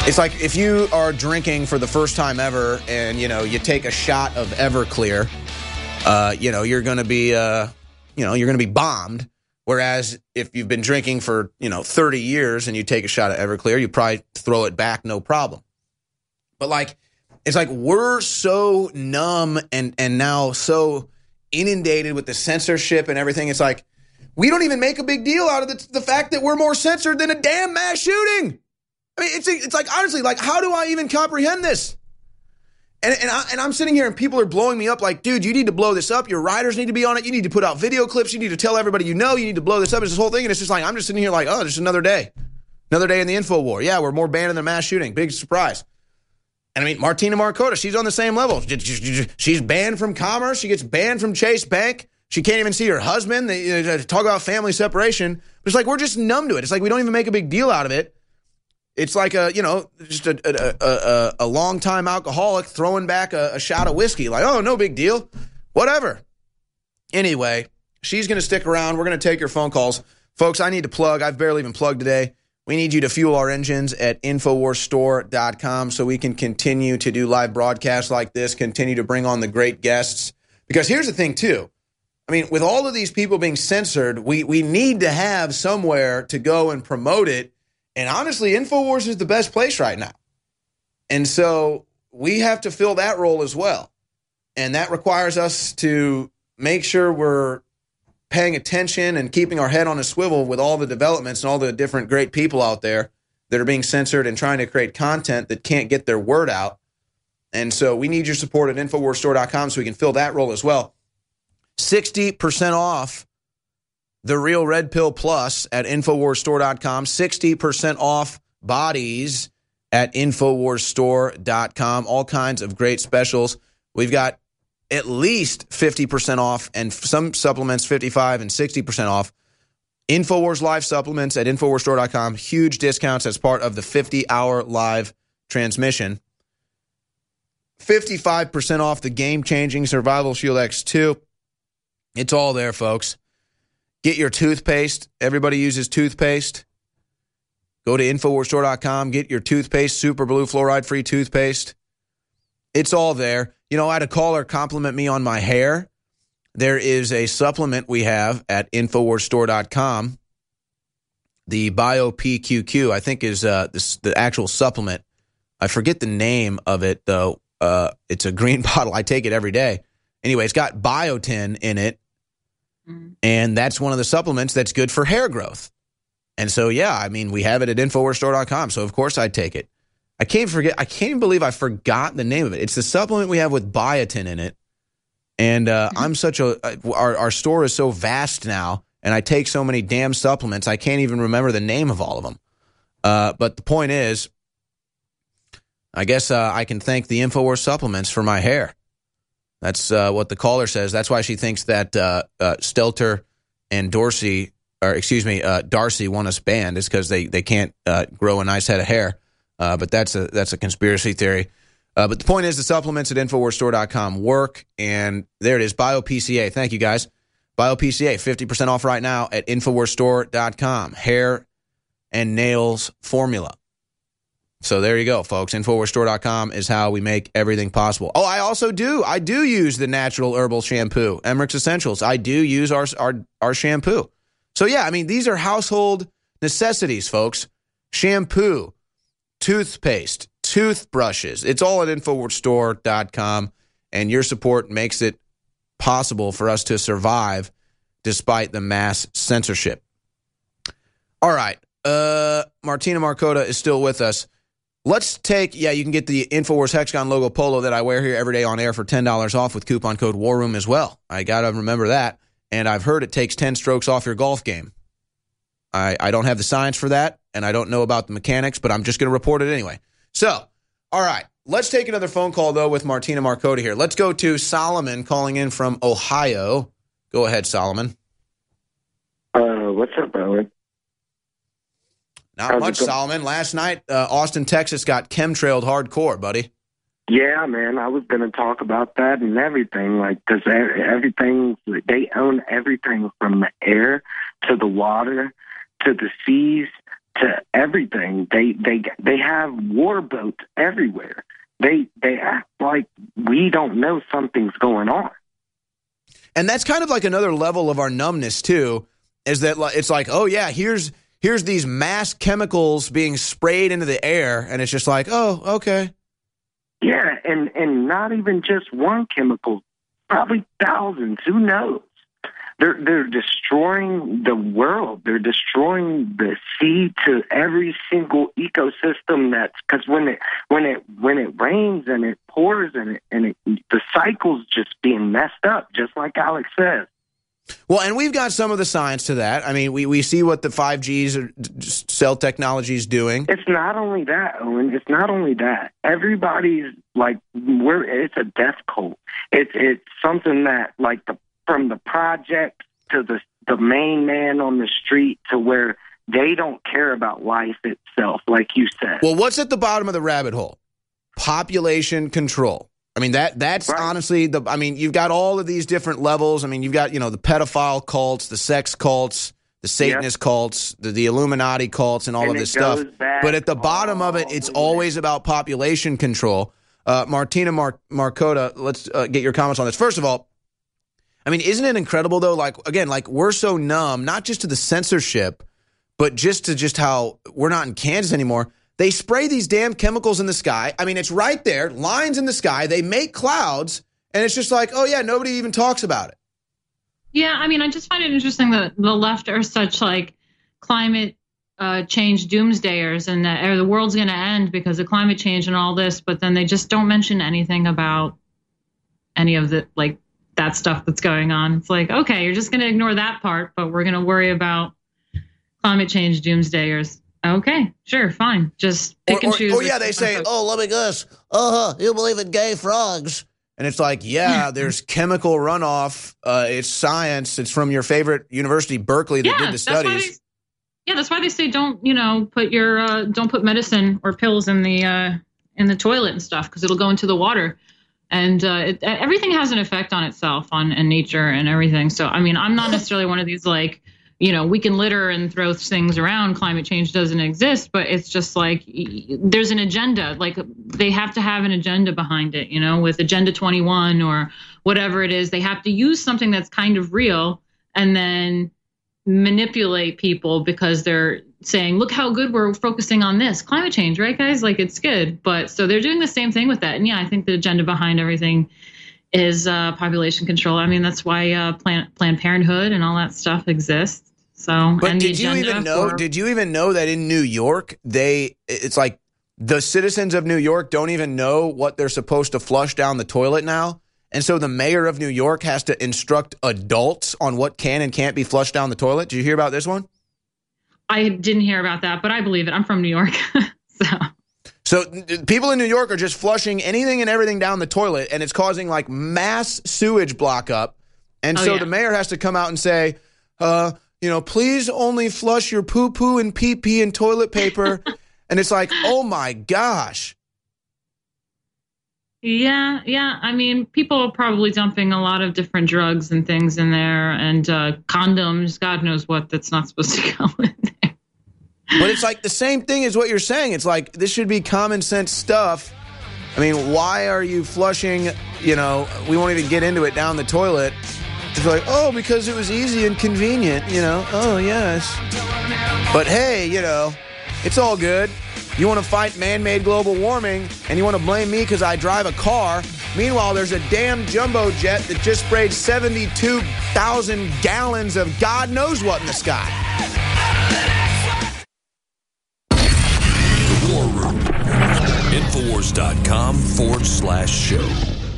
It's like if you are drinking for the first time ever and, you take a shot of Everclear, you're going to be, you're going to be bombed. Whereas if you've been drinking for, 30 years and you take a shot of Everclear, you probably throw it back, no problem. But it's like we're so numb and now so inundated with the censorship and everything. It's like we don't even make a big deal out of the fact that we're more censored than a damn mass shooting. I mean, it's like, honestly, how do I even comprehend this? And I'm sitting here and people are blowing me up like, dude, you need to blow this up. Your riders need to be on it. You need to put out video clips. You need to tell everybody you need to blow this up. It's this whole thing. And it's just like, I'm just sitting here like, oh, just another day. Another day in the info war. Yeah, we're more banned than mass shooting. Big surprise. And I mean, Martina Markota, she's on the same level. She's banned from Commerce. She gets banned from Chase Bank. She can't even see her husband. They talk about family separation. It's like we're just numb to it. It's like we don't even make a big deal out of it. It's like just a long-time alcoholic throwing back a shot of whiskey. Like, oh, no big deal. Whatever. Anyway, she's going to stick around. We're going to take your phone calls. Folks, I need to plug. I've barely even plugged today. We need you to fuel our engines at InfoWarsStore.com so we can continue to do live broadcasts like this, continue to bring on the great guests. Because here's the thing, too. I mean, with all of these people being censored, we need to have somewhere to go and promote it. And honestly, InfoWars is the best place right now. And so we have to fill that role as well. And that requires us to make sure we're paying attention and keeping our head on a swivel with all the developments and all the different great people out there that are being censored and trying to create content that can't get their word out. And so we need your support at InfoWarsStore.com so we can fill that role as well. 60% off the Real Red Pill Plus at InfoWarsStore.com. 60% off bodies at InfoWarsStore.com. All kinds of great specials. We've got at least 50% off and some supplements 55 and 60% off. InfoWars Live supplements at InfoWarsStore.com. Huge discounts as part of the 50-hour live transmission. 55% off the game-changing Survival Shield X2. It's all there, folks. Get your toothpaste. Everybody uses toothpaste. Go to InfoWarsStore.com. Get your toothpaste, Super Blue fluoride-free toothpaste. It's all there. I had a caller compliment me on my hair. There is a supplement we have at InfoWarsStore.com. The BioPQQ, I think, is the actual supplement. I forget the name of it, though. It's a green bottle. I take it every day. Anyway, it's got biotin in it. And that's one of the supplements that's good for hair growth. And so, yeah, I mean, we have it at InfoWarsStore.com. So, of course, I'd take it. I can't even believe I forgot the name of it. It's the supplement we have with biotin in it. And our store is so vast now, and I take so many damn supplements, I can't even remember the name of all of them. But the point is, I guess I can thank the InfoWars supplements for my hair. That's what the caller says. That's why she thinks that Stelter and Darcy want us banned, is because they can't grow a nice head of hair. But that's a conspiracy theory. But the point is the supplements at InfoWarsStore.com work, and there it is, BioPCA. Thank you, guys. BioPCA, 50% off right now at InfoWarsStore.com. Hair and nails formula. So there you go, folks. InfoWarsStore.com is how we make everything possible. Oh, I do use the natural herbal shampoo, Emmerich's Essentials. I do use our shampoo. So, yeah, I mean, these are household necessities, folks. Shampoo, toothpaste, toothbrushes. It's all at InfoWarsStore.com, and your support makes it possible for us to survive despite the mass censorship. All right. Martina Markota is still with us. Let's take, you can get the InfoWars Hexagon logo polo that I wear here every day on air for $10 off with coupon code WARROOM as well. I got to remember that. And I've heard it takes 10 strokes off your golf game. I don't have the science for that, and I don't know about the mechanics, but I'm just going to report it anyway. So, all right, let's take another phone call, though, with Martina Markota here. Let's go to Solomon calling in from Ohio. Go ahead, Solomon. What's up, Owen? Not much, Solomon. Last night, Austin, Texas got chemtrailed hardcore, buddy. Yeah, man, I was going to talk about that and everything, because everything, they own everything from the air to the water to the seas to everything. They have war boats everywhere. They act like we don't know something's going on. And that's kind of like another level of our numbness too, is that it's like, oh yeah, here's these mass chemicals being sprayed into the air, and it's just like, oh, okay. Yeah, and not even just one chemical, probably thousands. Who knows? They're destroying the world. They're destroying the sea to every single ecosystem. That's because when it rains and it pours and the cycle's just being messed up, just like Alex says. Well, and we've got some of the science to that. I mean, we see what the 5G's cell technology is doing. It's not only that, Owen. It's not only that. Everybody's like, it's a death cult. It's something that, like, from the project to the main man on the street, to where they don't care about life itself, like you said. Well, what's at the bottom of the rabbit hole? Population control. I mean, that's right. Honestly, you've got all of these different levels. I mean, you've got, the pedophile cults, the sex cults, the Satanist cults, the Illuminati cults, and all of this stuff. But at the bottom of it, it's always about population control. Martina Marcota, let's get your comments on this. First of all, I mean, isn't it incredible, though? Like, again, like, we're so numb, not just to the censorship, but just how we're not in Kansas anymore. They spray these damn chemicals in the sky. I mean, it's right there, lines in the sky. They make clouds, and it's just like, oh, yeah, nobody even talks about it. Yeah, I mean, I just find it interesting that the left are such, like, climate change doomsdayers, and that the world's going to end because of climate change and all this, but then they just don't mention anything about any of the, like, that stuff that's going on. It's like, okay, you're just going to ignore that part, but we're going to worry about climate change doomsdayers. Okay, sure, fine. Just pick and choose. Or yeah, they say, oh, let me guess. You believe in gay frogs. And it's like, yeah, there's chemical runoff. It's science. It's from your favorite university, Berkeley, that did the studies. That's why they say don't put medicine or pills in the toilet and stuff, because it'll go into the water. And everything has an effect on itself, and nature and everything. So, I mean, I'm not necessarily one of these, like, we can litter and throw things around. Climate change doesn't exist, but it's just like there's an agenda. Like, they have to have an agenda behind it, with Agenda 21 or whatever it is. They have to use something that's kind of real and then manipulate people because they're saying, look how good we're focusing on this climate change, right, guys? Like, it's good. But so they're doing the same thing with that. And yeah, I think the agenda behind everything is population control. I mean, that's why Planned Parenthood and all that stuff exists. So, but did you even know that in New York, it's like the citizens of New York don't even know what they're supposed to flush down the toilet now? And so the mayor of New York has to instruct adults on what can and can't be flushed down the toilet. Did you hear about this one? I didn't hear about that, but I believe it. I'm from New York. So people in New York are just flushing anything and everything down the toilet, and it's causing, like, mass sewage block up. And the mayor has to come out and say, please only flush your poo-poo and pee-pee and toilet paper. And it's like, oh, my gosh. Yeah. I mean, people are probably dumping a lot of different drugs and things in there, and condoms, God knows what that's not supposed to go in there. But it's like the same thing as what you're saying. It's like, this should be common sense stuff. I mean, why are you flushing, we won't even get into it, down the toilet? It's like, oh, because it was easy and convenient, oh, yes. But hey, it's all good. You want to fight man-made global warming, and you want to blame me because I drive a car. Meanwhile, there's a damn jumbo jet that just sprayed 72,000 gallons of God knows what in the sky. The War Room. Infowars.com/show.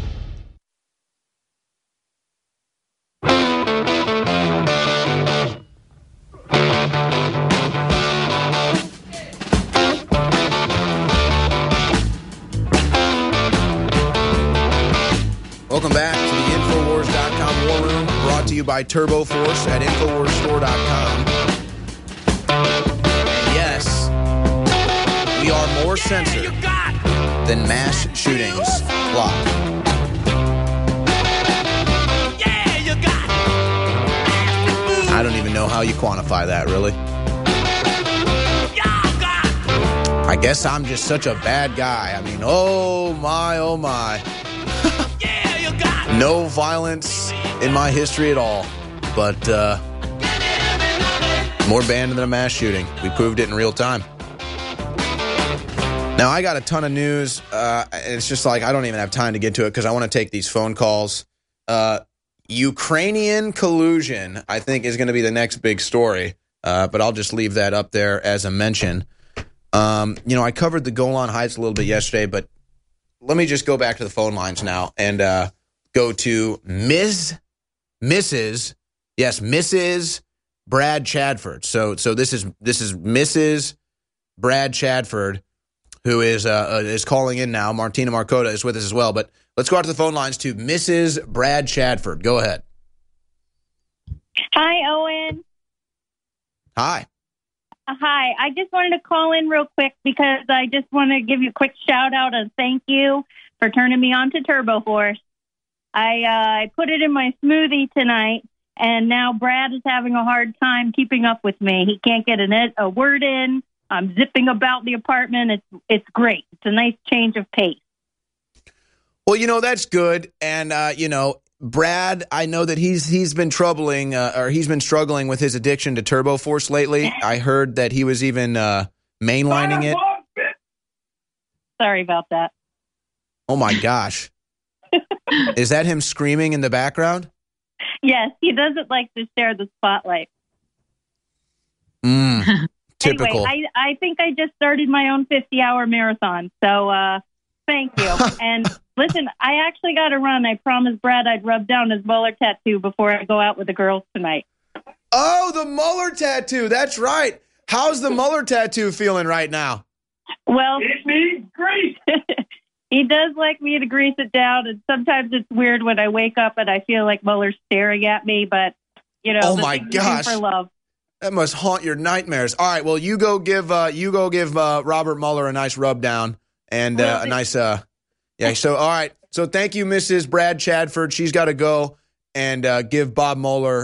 Welcome back to the Infowars.com War Room, brought to you by TurboForce at InfoWarsStore.com. And yes, we are more censored than mass shootings plot. I don't even know how you quantify that, really. I guess I'm just such a bad guy. I mean, oh my. No violence in my history at all. But more banned than a mass shooting. We proved it in real time. Now, I got a ton of news. It's just like I don't even have time to get to it because I want to take these phone calls. Ukrainian collusion, I think, is going to be the next big story. But I'll just leave that up there as a mention. I covered the Golan Heights a little bit yesterday, but let me just go back to the phone lines now and go to Mrs. Brad Chadford. So this is Mrs. Brad Chadford, who is calling in now. Martina Markota is with us as well. But let's go out to the phone lines to Mrs. Brad Chadford. Go ahead. Hi, Owen. Hi. Hi. I just wanted to call in real quick because I just want to give you a quick shout out and thank you for turning me on to Turbo Force. I put it in my smoothie tonight, and now Brad is having a hard time keeping up with me. He can't get a word in. I'm zipping about the apartment. It's great. It's a nice change of pace. Well, that's good. And, Brad, I know that he's been struggling with his addiction to Turbo Force lately. I heard that he was even mainlining it. Sorry about that. Oh, my gosh. Is that him screaming in the background? Yes, he doesn't like to share the spotlight. Typical. Anyway, I think I just started my own 50-hour marathon, so thank you. And listen, I actually got to run. I promised Brad I'd rub down his Mueller tattoo before I go out with the girls tonight. Oh, the Mueller tattoo. That's right. How's the Mueller tattoo feeling right now? Well, it means great. He does like me to grease it down, and sometimes it's weird when I wake up and I feel like Mueller's staring at me, but, oh my gosh. For love. That must haunt your nightmares. All right, well, you go give Robert Mueller a nice rub down and a nice So all right. So thank you, Mrs. Brad Chadford. She's got to go and give Bob Mueller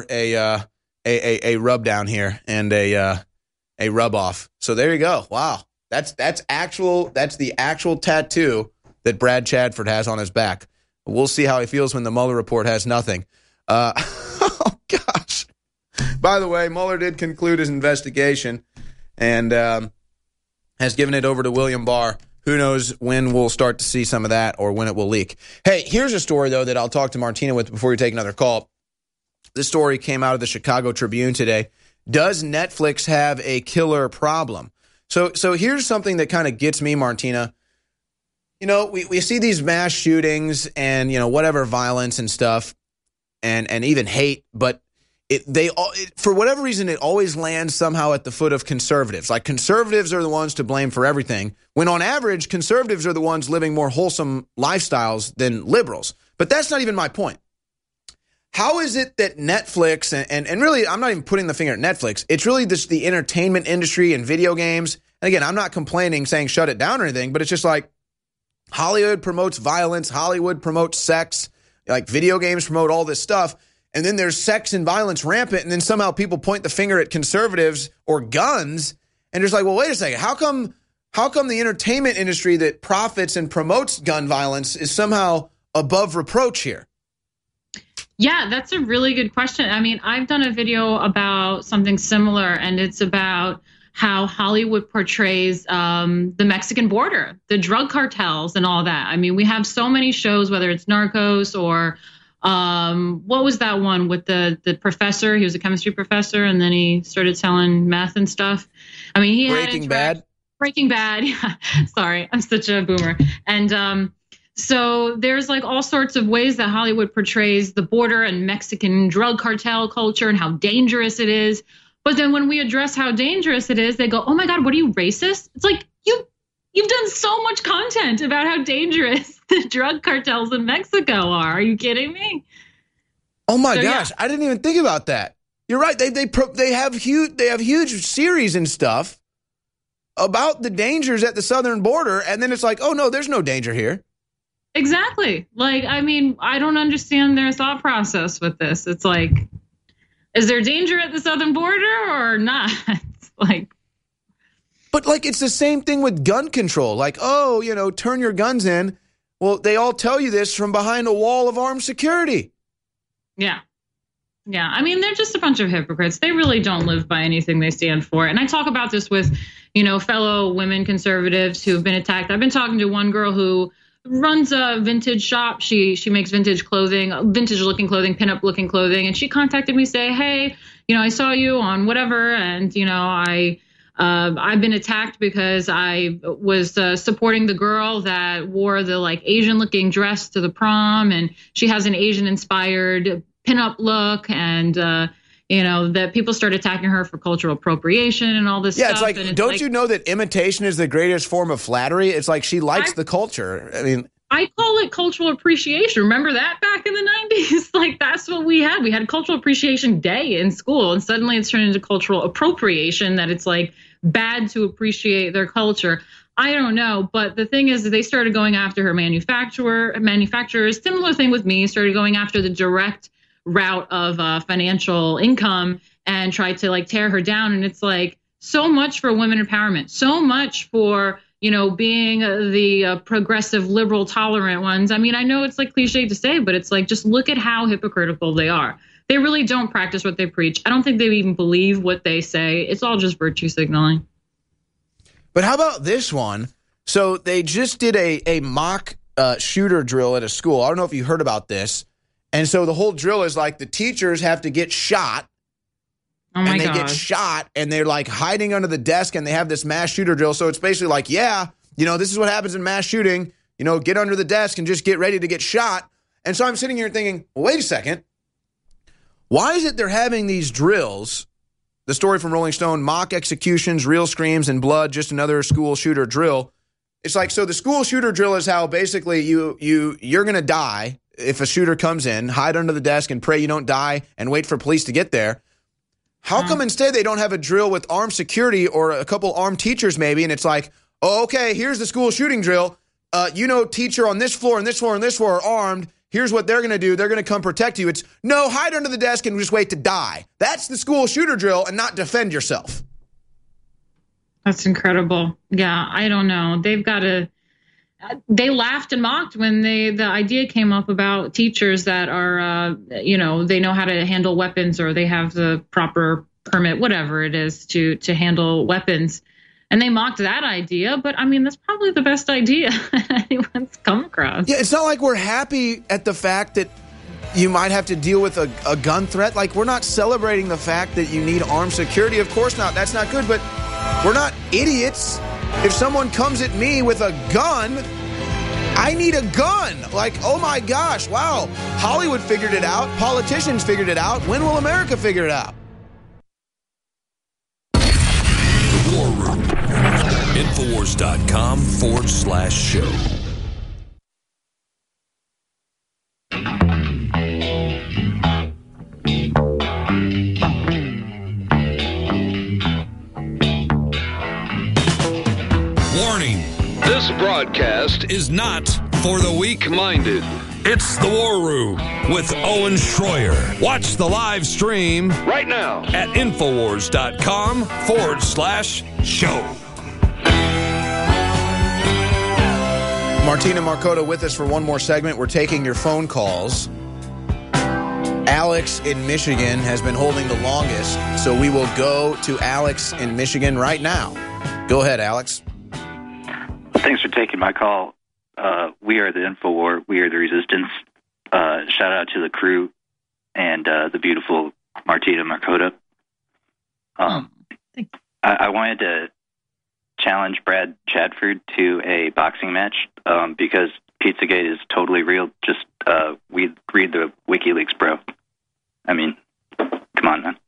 a rub down here and a rub off. So there you go. Wow, that's the actual tattoo that Brad Chadford has on his back. We'll see how he feels when the Mueller report has nothing. Oh gosh. By the way, Mueller did conclude his investigation and has given it over to William Barr. Who knows when we'll start to see some of that or when it will leak. Hey, here's a story, though, that I'll talk to Martina with before we take another call. This story came out of the Chicago Tribune today. Does Netflix have a killer problem? So here's something that kind of gets me, Martina. We see these mass shootings and, whatever violence and stuff and even hate, but for whatever reason, it always lands somehow at the foot of conservatives. Like conservatives are the ones to blame for everything, when on average, conservatives are the ones living more wholesome lifestyles than liberals. But that's not even my point. How is it that Netflix, and really, I'm not even putting the finger at Netflix. It's really just the entertainment industry and video games. And again, I'm not complaining, saying shut it down or anything, but it's just like Hollywood promotes violence. Hollywood promotes sex. Like video games promote all this stuff. And then there's sex and violence rampant, and then somehow people point the finger at conservatives or guns, and it's like, well, wait a second, how come the entertainment industry that profits and promotes gun violence is somehow above reproach here? Yeah, that's a really good question. I mean, I've done a video about something similar, and it's about how Hollywood portrays the Mexican border, the drug cartels and all that. I mean, we have so many shows, whether it's Narcos or what was that one with the professor? He was a chemistry professor, and then he started selling meth and stuff. I mean, he Breaking Bad. Breaking Bad. Yeah. Sorry, I'm such a boomer. And so there's like all sorts of ways that Hollywood portrays the border and Mexican drug cartel culture and how dangerous it is. But then when we address how dangerous it is, they go, "Oh my God, what are you, racist?" It's like You've done so much content about how dangerous the drug cartels in Mexico are. Are you kidding me? Oh my gosh, yeah. I didn't even think about that. You're right. They have huge series and stuff about the dangers at the southern border, and then it's like, oh no, there's no danger here. Exactly. Like, I mean, I don't understand their thought process with this. It's like, is there danger at the southern border or not? Like. But, like, it's the same thing with gun control. Like, oh, turn your guns in. Well, they all tell you this from behind a wall of armed security. Yeah. Yeah. I mean, they're just a bunch of hypocrites. They really don't live by anything they stand for. And I talk about this with, fellow women conservatives who have been attacked. I've been talking to one girl who runs a vintage shop. She makes vintage clothing, vintage looking clothing, pinup looking clothing. And she contacted me, say, hey, I saw you on whatever. And, I've been attacked because I was supporting the girl that wore the Asian looking dress to the prom. And she has an Asian inspired pinup look. And, that people start attacking her for cultural appropriation and all this stuff. Yeah, it's like, don't you know that imitation is the greatest form of flattery? It's like she likes the culture. I mean, I call it cultural appreciation. Remember that back in the 90s? That's what we had. We had Cultural Appreciation Day in school, and suddenly it's turned into cultural appropriation, that it's bad to appreciate their culture. I don't know, but the thing is that they started going after her manufacturers. Similar thing with me, started going after the direct route of financial income and tried to tear her down. And it's so much for women empowerment, so much for being the progressive, liberal, tolerant ones. I mean, I know it's cliche to say, but it's just look at how hypocritical they are. They really don't practice what they preach. I don't think they even believe what they say. It's all just virtue signaling. But how about this one? So they just did a mock shooter drill at a school. I don't know if you heard about this. And so the whole drill is the teachers have to get shot. Oh my and they God. get shot, and they're hiding under the desk, and they have this mass shooter drill. So it's basically this is what happens in mass shooting. Get under the desk and just get ready to get shot. And so I'm sitting here thinking, well, wait a second. Why is it they're having these drills? The story from Rolling Stone, mock executions, real screams and blood, just another school shooter drill. It's so the school shooter drill is how basically you're going to die if a shooter comes in, hide under the desk and pray you don't die and wait for police to get there. How come instead they don't have a drill with armed security or a couple armed teachers maybe, and it's oh, okay, here's the school shooting drill. Teacher on this floor and this floor and this floor are armed. Here's what they're going to do. They're going to come protect you. It's, no, hide under the desk and just wait to die. That's the school shooter drill, and not defend yourself. That's incredible. Yeah, I don't know. They've got to... They laughed and mocked when the idea came up about teachers that are, they know how to handle weapons, or they have the proper permit, whatever it is, to handle weapons. And they mocked that idea. But, I mean, that's probably the best idea anyone's come across. Yeah, it's not like we're happy at the fact that you might have to deal with a gun threat. We're not celebrating the fact that you need armed security. Of course not. That's not good. But we're not idiots. If someone comes at me with a gun, I need a gun. Oh my gosh, wow. Hollywood figured it out. Politicians figured it out. When will America figure it out? The War Room. Infowars.com/show. Warning, this broadcast is not for the weak-minded. It's the War Room with Owen Schroyer. Watch the live stream right now at Infowars.com/show. Martina Marcota with us for one more segment. We're taking your phone calls. Alex in Michigan has been holding the longest, so we will go to Alex in Michigan right now. Go ahead, Alex. Thanks for taking my call. We are the InfoWar. We are the Resistance. Shout out to the crew and the beautiful Martina Marcota. I wanted to challenge Brad Chadford to a boxing match because Pizzagate is totally real. Just read the WikiLeaks, bro. I mean, come on, man.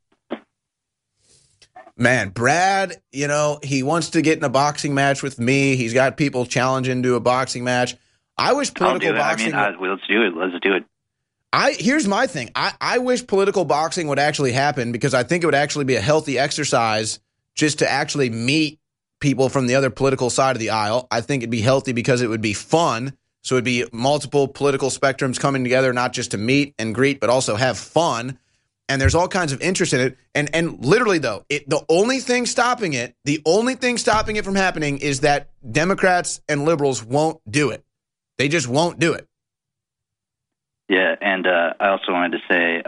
Man, Brad, he wants to get in a boxing match with me. He's got people challenging to a boxing match. I wish political boxing... let's do it. Let's do it. Here's my thing. I wish political boxing would actually happen because I think it would actually be a healthy exercise just to actually meet people from the other political side of the aisle. I think it'd be healthy because it would be fun. So it'd be multiple political spectrums coming together, not just to meet and greet, but also have fun. and there's all kinds of interest in it. And literally, though, the only thing stopping it from happening is that Democrats and liberals won't do it. They just won't do it. Yeah, and I also wanted to say,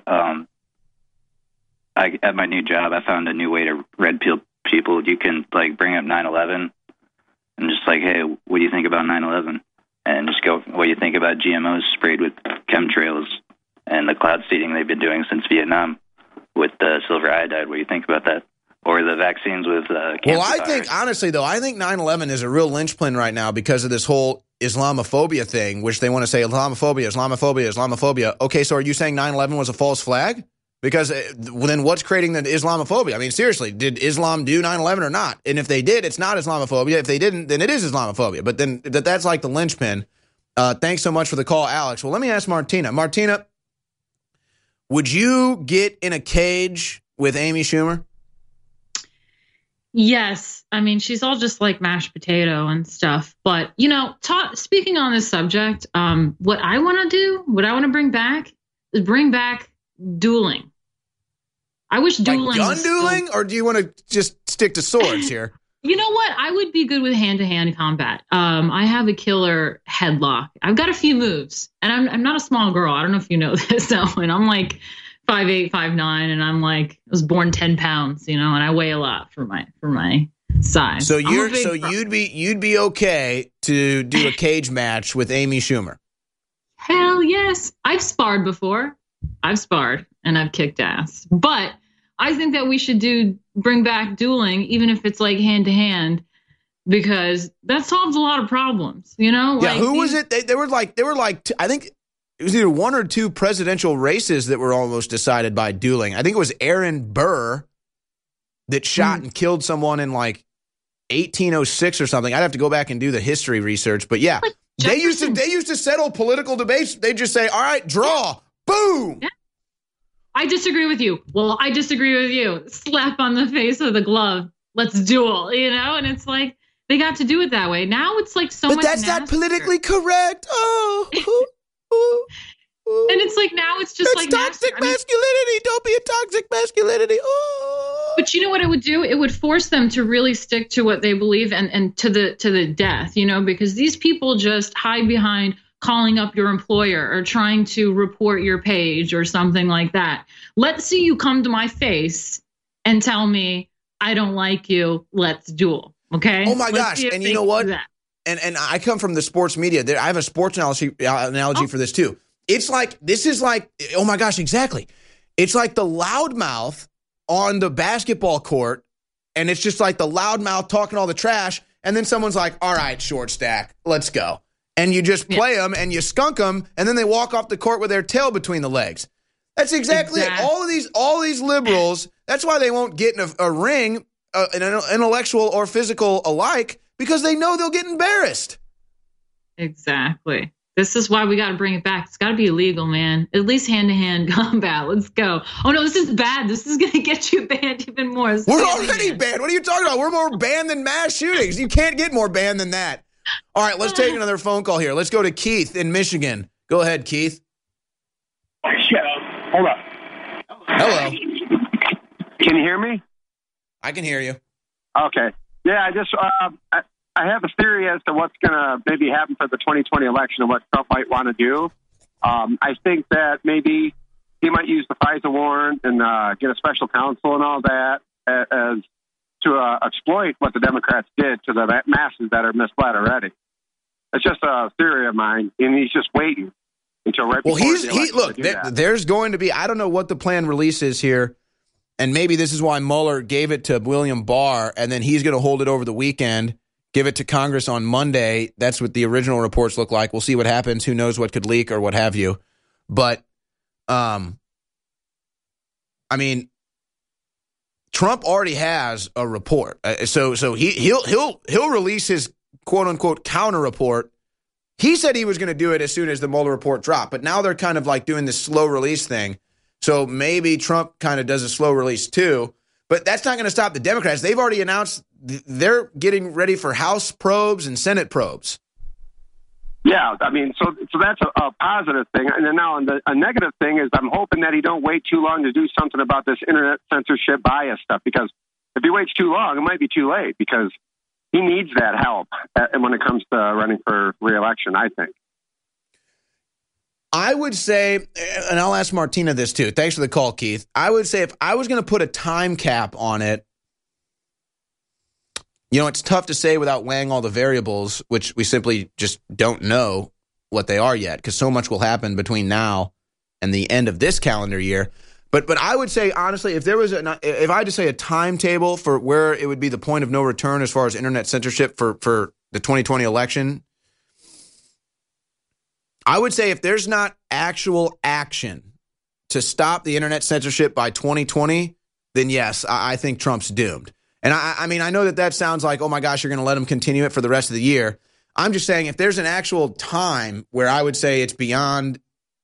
at my new job, I found a new way to red pill people. You can like bring up 9/11 and just like, hey, what do you think about 9/11? And just go, what do you think about GMOs sprayed with chemtrails and the cloud seeding they've been doing since Vietnam with silver iodide? What do you think about that? Or the vaccines with cancer Well, I virus? think, honestly, though, I think 9/11 is a real linchpin right now because of this whole Islamophobia thing, which they want to say Islamophobia. Okay, so are you saying 9/11 was a false flag? Because then what's creating the Islamophobia? I mean, seriously, did Islam do 9/11 or not? And if they did, it's not Islamophobia. If they didn't, then it is Islamophobia. But then that's like the linchpin. Thanks so much for the call, Alex. Well, let me ask Martina. Martina, would you get in a cage with Amy Schumer? Yes. I mean, she's all just like mashed potato and stuff. But, you know, speaking on this subject, what I want to bring back is bring back dueling. I wish dueling gun was dueling, or do you want to just stick to swords here? You know what? I would be good with hand-to-hand combat. I have a killer headlock. I've got a few moves, and I'm not a small girl. I don't know if you know this, Owen. I'm like 5'8", 5'9", and I'm like, I was born 10 pounds, you know, and I weigh a lot for my size. So you'd be okay to do a cage match with Amy Schumer? Hell yes. I've sparred before. And I've kicked ass. But I think that we should bring back dueling, even if it's like hand to hand, because that solves a lot of problems, you know? Yeah, who was it? They were like, I think it was either one or two presidential races that were almost decided by dueling. I think it was Aaron Burr that shot and killed someone in like 1806 or something. I'd have to go back and do the history research, but yeah, they used to settle political debates. They just say, all right, draw, boom. Yeah. I disagree with you. Well, I disagree with you. Slap on the face of the glove. Let's duel, you know? And it's like, they got to do it that way. Now it's like so much. But that's not politically correct. Oh. And it's like, now it's just like toxic masculinity. Don't be a toxic masculinity. Oh. But you know what it would do? It would force them to really stick to what they believe and to the death, you know, because these people just hide behind calling up your employer or trying to report your page or something like that. Let's see you come to my face and tell me I don't like you. Let's duel. Okay. Oh my gosh. And you know what? And I come from the sports media. I have a sports analogy for this too. It's like, this is like, oh my gosh, exactly. It's like the loudmouth on the basketball court. And it's just like the loudmouth talking all the trash. And then someone's like, all right, short stack, let's go. And you just play them and you skunk them, and then they walk off the court with their tail between the legs. That's exactly it. All these liberals, that's why they won't get in a ring, an intellectual or physical alike, because they know they'll get embarrassed. Exactly. This is why we got to bring it back. It's got to be illegal, man. At least hand-to-hand combat. Let's go. Oh, no, this is bad. This is going to get you banned even more. We're already banned. What are you talking about? We're more banned than mass shootings. You can't get more banned than that. All right, let's take another phone call here. Let's go to Keith in Michigan. Go ahead, Keith. Hold up. Hello. Can you hear me? I can hear you. Okay. Yeah, I have a theory as to what's going to maybe happen for the 2020 election and what Trump might want to do. I think that maybe he might use the FISA warrant and get a special counsel and all that as to exploit what the Democrats did to the masses that are misled already. It's just a theory of mine, and he's just waiting until right before the election. Look, there's going to be, I don't know what the planned release is here, and maybe this is why Mueller gave it to William Barr, and then he's going to hold it over the weekend, give it to Congress on Monday. That's what the original reports look like. We'll see what happens. Who knows what could leak or what have you. But, I mean, Trump already has a report, so he'll release his quote unquote counter report. He said he was going to do it as soon as the Mueller report dropped, but now they're kind of like doing this slow release thing. So maybe Trump kind of does a slow release too, but that's not going to stop the Democrats. They've already announced they're getting ready for House probes and Senate probes. Yeah, I mean, so that's a positive thing. And then now a negative thing is I'm hoping that he don't wait too long to do something about this internet censorship bias stuff, because if he waits too long, it might be too late, because he needs that help when it comes to running for re-election, I think. I would say, and I'll ask Martina this too. Thanks for the call, Keith. I would say if I was going to put a time cap on it, it's tough to say without weighing all the variables, which we simply just don't know what they are yet, because so much will happen between now and the end of this calendar year. But I would say, honestly, if I had to say a timetable for where it would be the point of no return as far as internet censorship for the 2020 election, I would say if there's not actual action to stop the internet censorship by 2020, then yes, I think Trump's doomed. And I mean, I know that sounds like, oh my gosh, you're going to let him continue it for the rest of the year. I'm just saying if there's an actual time where I would say it's beyond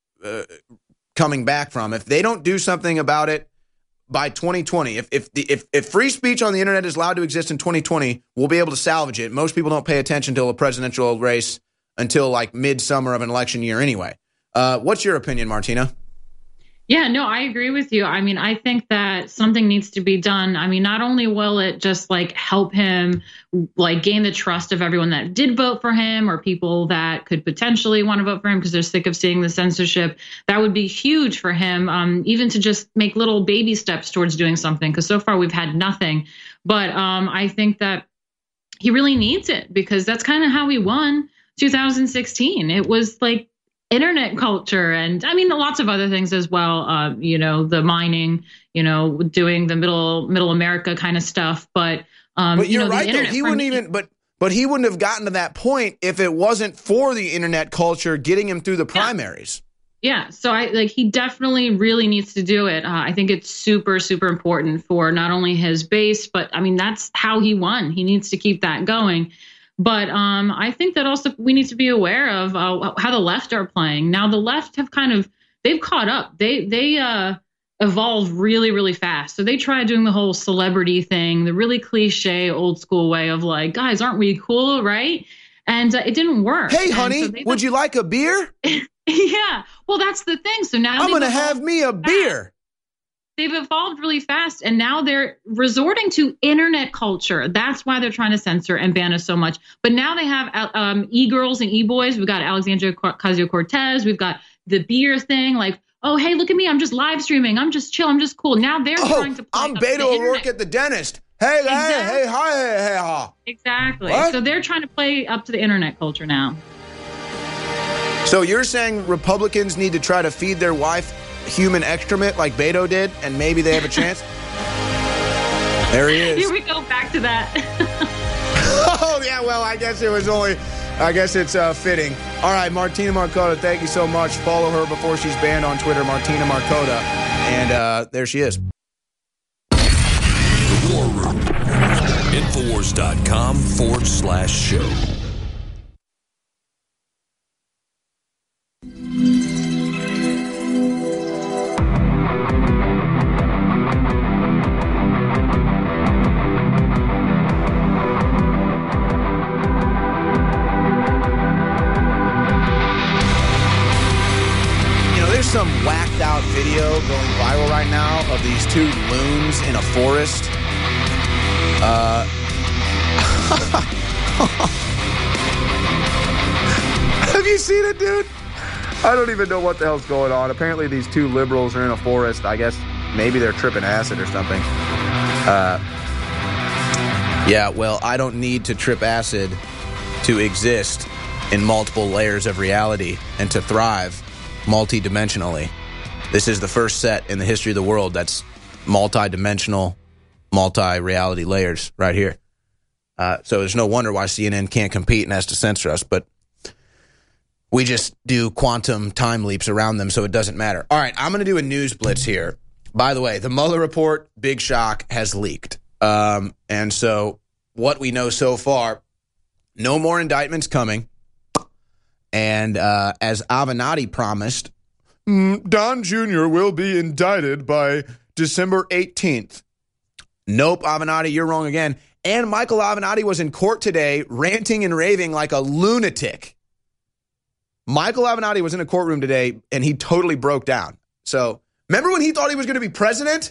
coming back from, if they don't do something about it by 2020, if free speech on the internet is allowed to exist in 2020, we'll be able to salvage it. Most people don't pay attention to a presidential race until like midsummer of an election year anyway. What's your opinion, Martina? Yeah, no, I agree with you. I mean, I think that something needs to be done. I mean, not only will it just like help him like gain the trust of everyone that did vote for him or people that could potentially want to vote for him because they're sick of seeing the censorship. That would be huge for him, even to just make little baby steps towards doing something, because so far we've had nothing. But I think that he really needs it, because that's kind of how he won 2016. It was like internet culture, and I mean lots of other things as well. The mining, doing the middle America kind of stuff. But you're right, though. He wouldn't even. But he wouldn't have gotten to that point if it wasn't for the internet culture getting him through the primaries. Yeah, so he definitely really needs to do it. I think it's super, super important for not only his base, but I mean that's how he won. He needs to keep that going. But I think that also we need to be aware of how the left are playing. Now, the left they've caught up. They evolved really, really fast. So they tried doing the whole celebrity thing, the really cliche old school way of like, guys, aren't we cool, right? And it didn't work. Hey, honey, would you like a beer? Yeah, well, that's the thing. So now I'm going to have me a beer. They've evolved really fast, and now they're resorting to internet culture. That's why they're trying to censor and ban us so much. But now they have e-girls and e-boys. We've got Alexandria Ocasio-Cortez. We've got the beer thing. Like, oh, hey, look at me. I'm just live streaming. I'm just chill. I'm just cool. Now they're trying to play I'm Beto O'Rourke at the dentist. Hey, exactly. Hey, hi, hey, ha. Exactly. What? So they're trying to play up to the internet culture now. So you're saying Republicans need to try to feed their wife human excrement like Beto did, and maybe they have a chance? There he is. Here we go back to that. Oh, yeah, well, I guess it's fitting. All right, Martina Marcota, thank you so much. Follow her before she's banned on Twitter, Martina Marcota. And there she is. The War Room. Infowars.com/show. Some whacked out video going viral right now of these two loons in a forest. Have you seen it, dude? I don't even know what the hell's going on. Apparently these two liberals are in a forest. I guess maybe they're tripping acid or something. Yeah, well, I don't need to trip acid to exist in multiple layers of reality and to thrive multi-dimensionally. This is the first set in the history of the world that's multi-dimensional, multi-reality layers right here. So there's no wonder why CNN can't compete and has to censor us, but we just do quantum time leaps around them, so it doesn't matter. All right, I'm going to do a news blitz here. By the way, the Mueller report, big shock, has leaked. And so what we know so far, no more indictments coming. And as Avenatti promised, Don Jr. will be indicted by December 18th. Nope, Avenatti, you're wrong again. And Michael Avenatti was in court today ranting and raving like a lunatic. Michael Avenatti was in a courtroom today, and he totally broke down. So remember when he thought he was going to be president?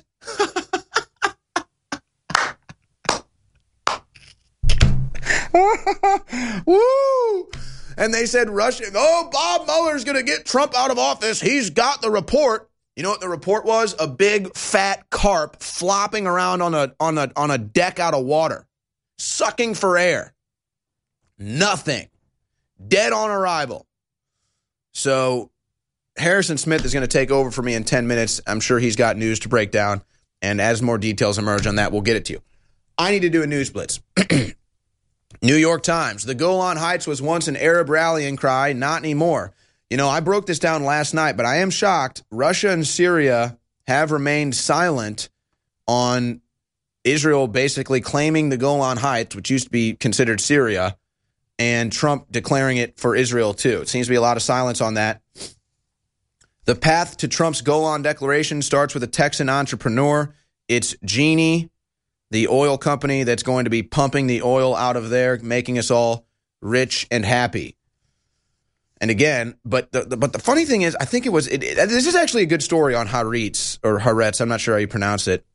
Woo! And they said, Bob Mueller's going to get Trump out of office. He's got the report. You know what the report was? A big fat carp flopping around on a deck out of water, sucking for air. Nothing. Dead on arrival. So Harrison Smith is going to take over for me in 10 minutes. I'm sure he's got news to break down. And as more details emerge on that, we'll get it to you. I need to do a news blitz. New York Times. The Golan Heights was once an Arab rallying cry, not anymore. You know, I broke this down last night, but I am shocked. Russia and Syria have remained silent on Israel basically claiming the Golan Heights, which used to be considered Syria, and Trump declaring it for Israel too. It seems to be a lot of silence on that. The path to Trump's Golan Declaration starts with a Texan entrepreneur. It's Genie, the oil company that's going to be pumping the oil out of there, making us all rich and happy. And again, but the funny thing is, I think this is actually a good story on Haaretz, or Haaretz, I'm not sure how you pronounce it.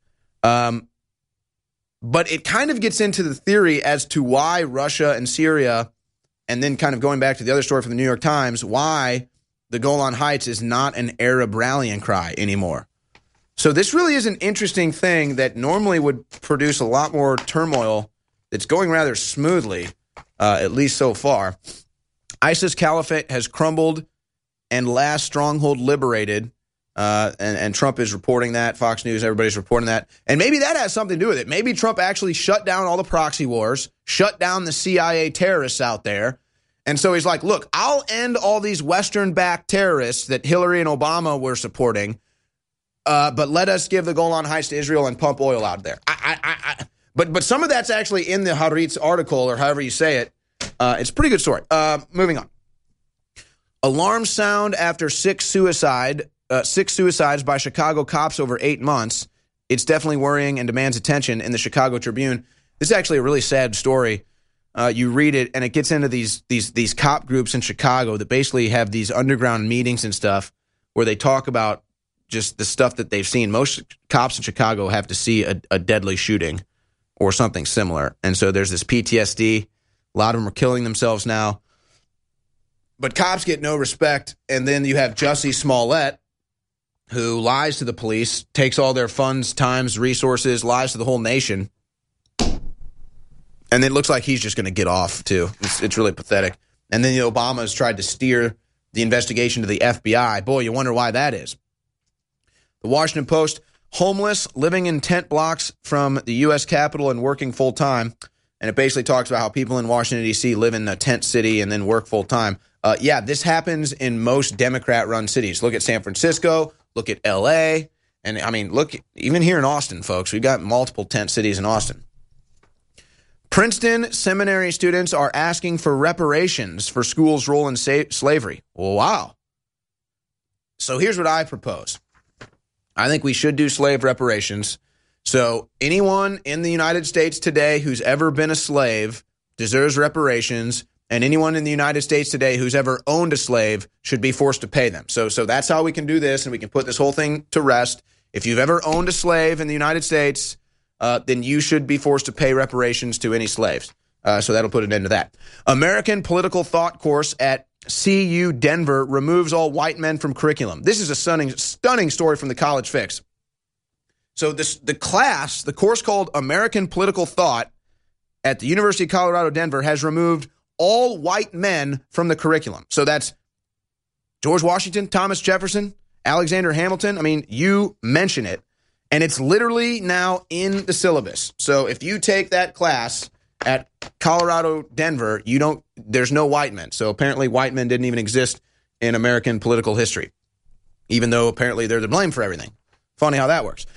But it kind of gets into the theory as to why Russia and Syria, and then kind of going back to the other story from the New York Times, why the Golan Heights is not an Arab rallying cry anymore. So this really is an interesting thing that normally would produce a lot more turmoil. It's going rather smoothly, at least so far. ISIS caliphate has crumbled and last stronghold liberated. And Trump is reporting that. Fox News, everybody's reporting that. And maybe that has something to do with it. Maybe Trump actually shut down all the proxy wars, shut down the CIA terrorists out there. And so he's like, look, I'll end all these Western-backed terrorists that Hillary and Obama were supporting, but let us give the Golan Heights to Israel and pump oil out there. But some of that's actually in the Haaretz article, or however you say it. It's a pretty good story. Moving on. Alarms sound after six suicides by Chicago cops over 8 months. It's definitely worrying and demands attention. In the Chicago Tribune, this is actually a really sad story. You read it, and it gets into these cop groups in Chicago that basically have these underground meetings and stuff where they talk about just the stuff that they've seen. Most cops in Chicago have to see a deadly shooting or something similar. And so there's this PTSD. A lot of them are killing themselves now. But cops get no respect. And then you have Jussie Smollett, who lies to the police, takes all their funds, times, resources, lies to the whole nation. And it looks like he's just going to get off, too. It's really pathetic. And then the Obamas tried to steer the investigation to the FBI. Boy, you wonder why that is. The Washington Post, homeless, living in tent blocks from the U.S. Capitol and working full-time. And it basically talks about how people in Washington, D.C. live in a tent city and then work full-time. This happens in most Democrat-run cities. Look at San Francisco. Look at L.A. And, I mean, look, even here in Austin, folks, we've got multiple tent cities in Austin. Princeton seminary students are asking for reparations for school's role in slavery. Wow. So here's what I propose. I think we should do slave reparations. So anyone in the United States today who's ever been a slave deserves reparations, and anyone in the United States today who's ever owned a slave should be forced to pay them. So that's how we can do this, and we can put this whole thing to rest. If you've ever owned a slave in the United States, then you should be forced to pay reparations to any slaves. So that'll put an end to that. American Political Thought course at CU Denver removes all white men from curriculum. This is a stunning story from the College Fix. So the course called American Political Thought at the University of Colorado Denver has removed all white men from the curriculum. So that's George Washington, Thomas Jefferson, Alexander Hamilton. I mean, you mention it. And it's literally now in the syllabus. So if you take that class at Colorado Denver, there's no white men. So apparently white men didn't even exist in American political history, even though apparently they're to blame for everything. Funny how that works.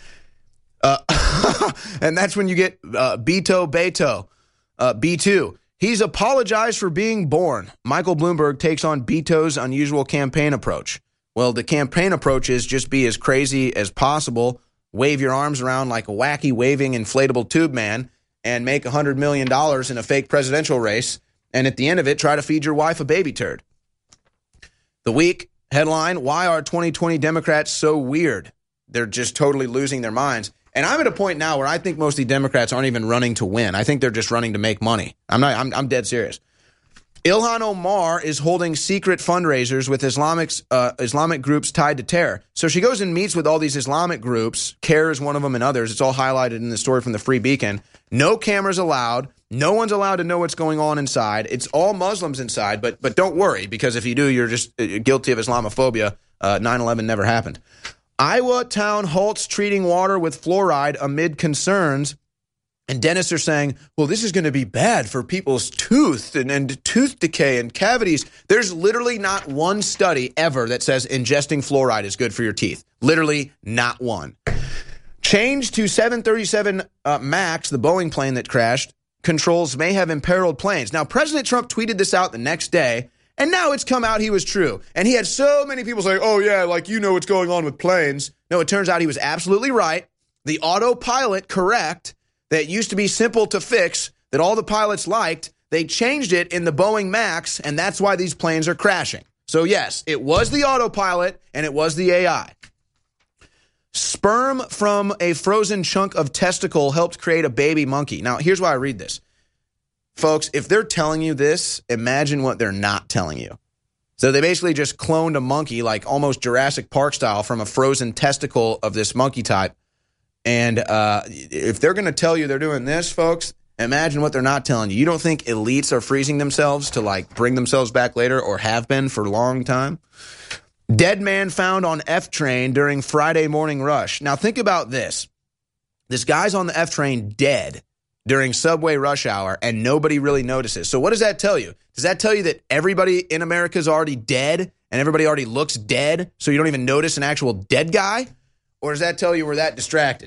And that's when you get Beto Beto, B2. He's apologized for being born. Michael Bloomberg takes on Beto's unusual campaign approach. Well, the campaign approach is just be as crazy as possible, wave your arms around like a wacky waving inflatable tube man, and make $100 million in a fake presidential race, and at the end of it, try to feed your wife a baby turd. The Week headline, why are 2020 Democrats so weird? They're just totally losing their minds. And I'm at a point now where I think most of the Democrats aren't even running to win. I think they're just running to make money. I'm dead serious. Ilhan Omar is holding secret fundraisers with Islamic groups tied to terror. So she goes and meets with all these Islamic groups. CARE is one of them and others. It's all highlighted in the story from the Free Beacon. No cameras allowed. No one's allowed to know what's going on inside. It's all Muslims inside, but don't worry, because if you do, you're just guilty of Islamophobia. 9/11 never happened. Iowa town halts treating water with fluoride amid concerns. And dentists are saying, well, this is going to be bad for people's tooth and tooth decay and cavities. There's literally not one study ever that says ingesting fluoride is good for your teeth. Literally not one. Change to 737 MAX, the Boeing plane that crashed. Controls may have imperiled planes. Now, President Trump tweeted this out the next day, and now it's come out he was true. And he had so many people say, oh, yeah, like you know what's going on with planes. No, it turns out he was absolutely right. The autopilot correct. That used to be simple to fix, that all the pilots liked, they changed it in the Boeing MAX, and that's why these planes are crashing. So yes, it was the autopilot, and it was the AI. Sperm from a frozen chunk of testicle helped create a baby monkey. Now, here's why I read this. Folks, if they're telling you this, imagine what they're not telling you. So they basically just cloned a monkey, like almost Jurassic Park style, from a frozen testicle of this monkey type. And if they're going to tell you they're doing this, folks, imagine what they're not telling you. You don't think elites are freezing themselves to, like, bring themselves back later or have been for a long time? Dead man found on F train during Friday morning rush. Now, think about this. This guy's on the F train dead during subway rush hour, and nobody really notices. So what does that tell you? Does that tell you that everybody in America is already dead and everybody already looks dead, so you don't even notice an actual dead guy? Or does that tell you we're that distracted?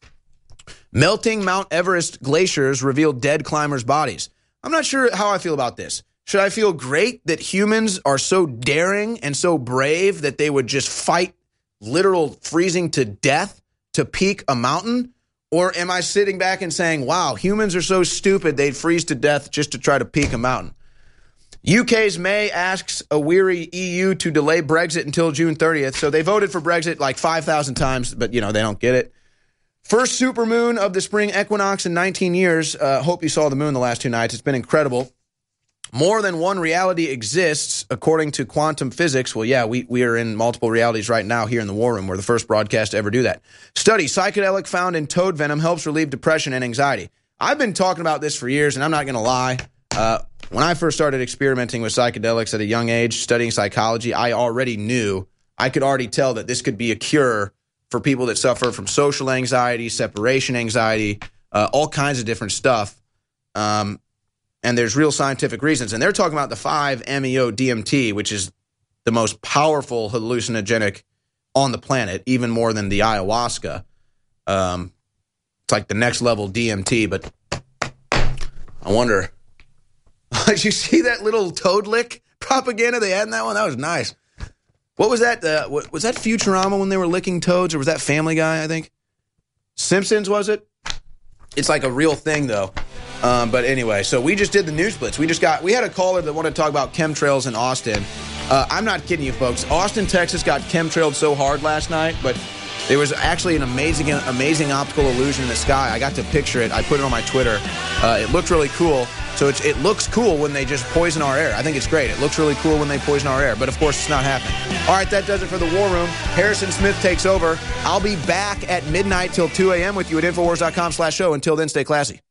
Melting Mount Everest glaciers reveal dead climbers' bodies. I'm not sure how I feel about this. Should I feel great that humans are so daring and so brave that they would just fight literal freezing to death to peak a mountain? Or am I sitting back and saying, wow, humans are so stupid they'd freeze to death just to try to peak a mountain? UK's May asks a weary EU to delay Brexit until June 30th. So they voted for Brexit like 5,000 times, but, they don't get it. First supermoon of the spring equinox in 19 years. Hope you saw the moon the last 2 nights. It's been incredible. More than one reality exists, according to quantum physics. Well, yeah, we are in multiple realities right now here in the War Room. We're the first broadcast to ever do that. Study, psychedelic found in toad venom helps relieve depression and anxiety. I've been talking about this for years, and I'm not going to lie. When I first started experimenting with psychedelics at a young age, studying psychology, I could already tell that this could be a cure for people that suffer from social anxiety, separation anxiety, all kinds of different stuff. And there's real scientific reasons. And they're talking about the 5-MeO-DMT, which is the most powerful hallucinogenic on the planet, even more than the ayahuasca. It's like the next level DMT, but I wonder, did you see that little toad lick propaganda they had in that one? That was nice. What was that? Was that Futurama when they were licking toads, or was that Family Guy, I think? Simpsons, was it? It's like a real thing, though. But anyway, so we just did the news blitz. We had a caller that wanted to talk about chemtrails in Austin. I'm not kidding you, folks. Austin, Texas got chemtrailed so hard last night, but there was actually an amazing optical illusion in the sky. I got to picture it. I put it on my Twitter. It looked really cool. So it looks cool when they just poison our air. I think it's great. It looks really cool when they poison our air. But, of course, it's not happening. All right, that does it for the War Room. Harrison Smith takes over. I'll be back at midnight till 2 a.m. with you at Infowars.com/show. Until then, stay classy.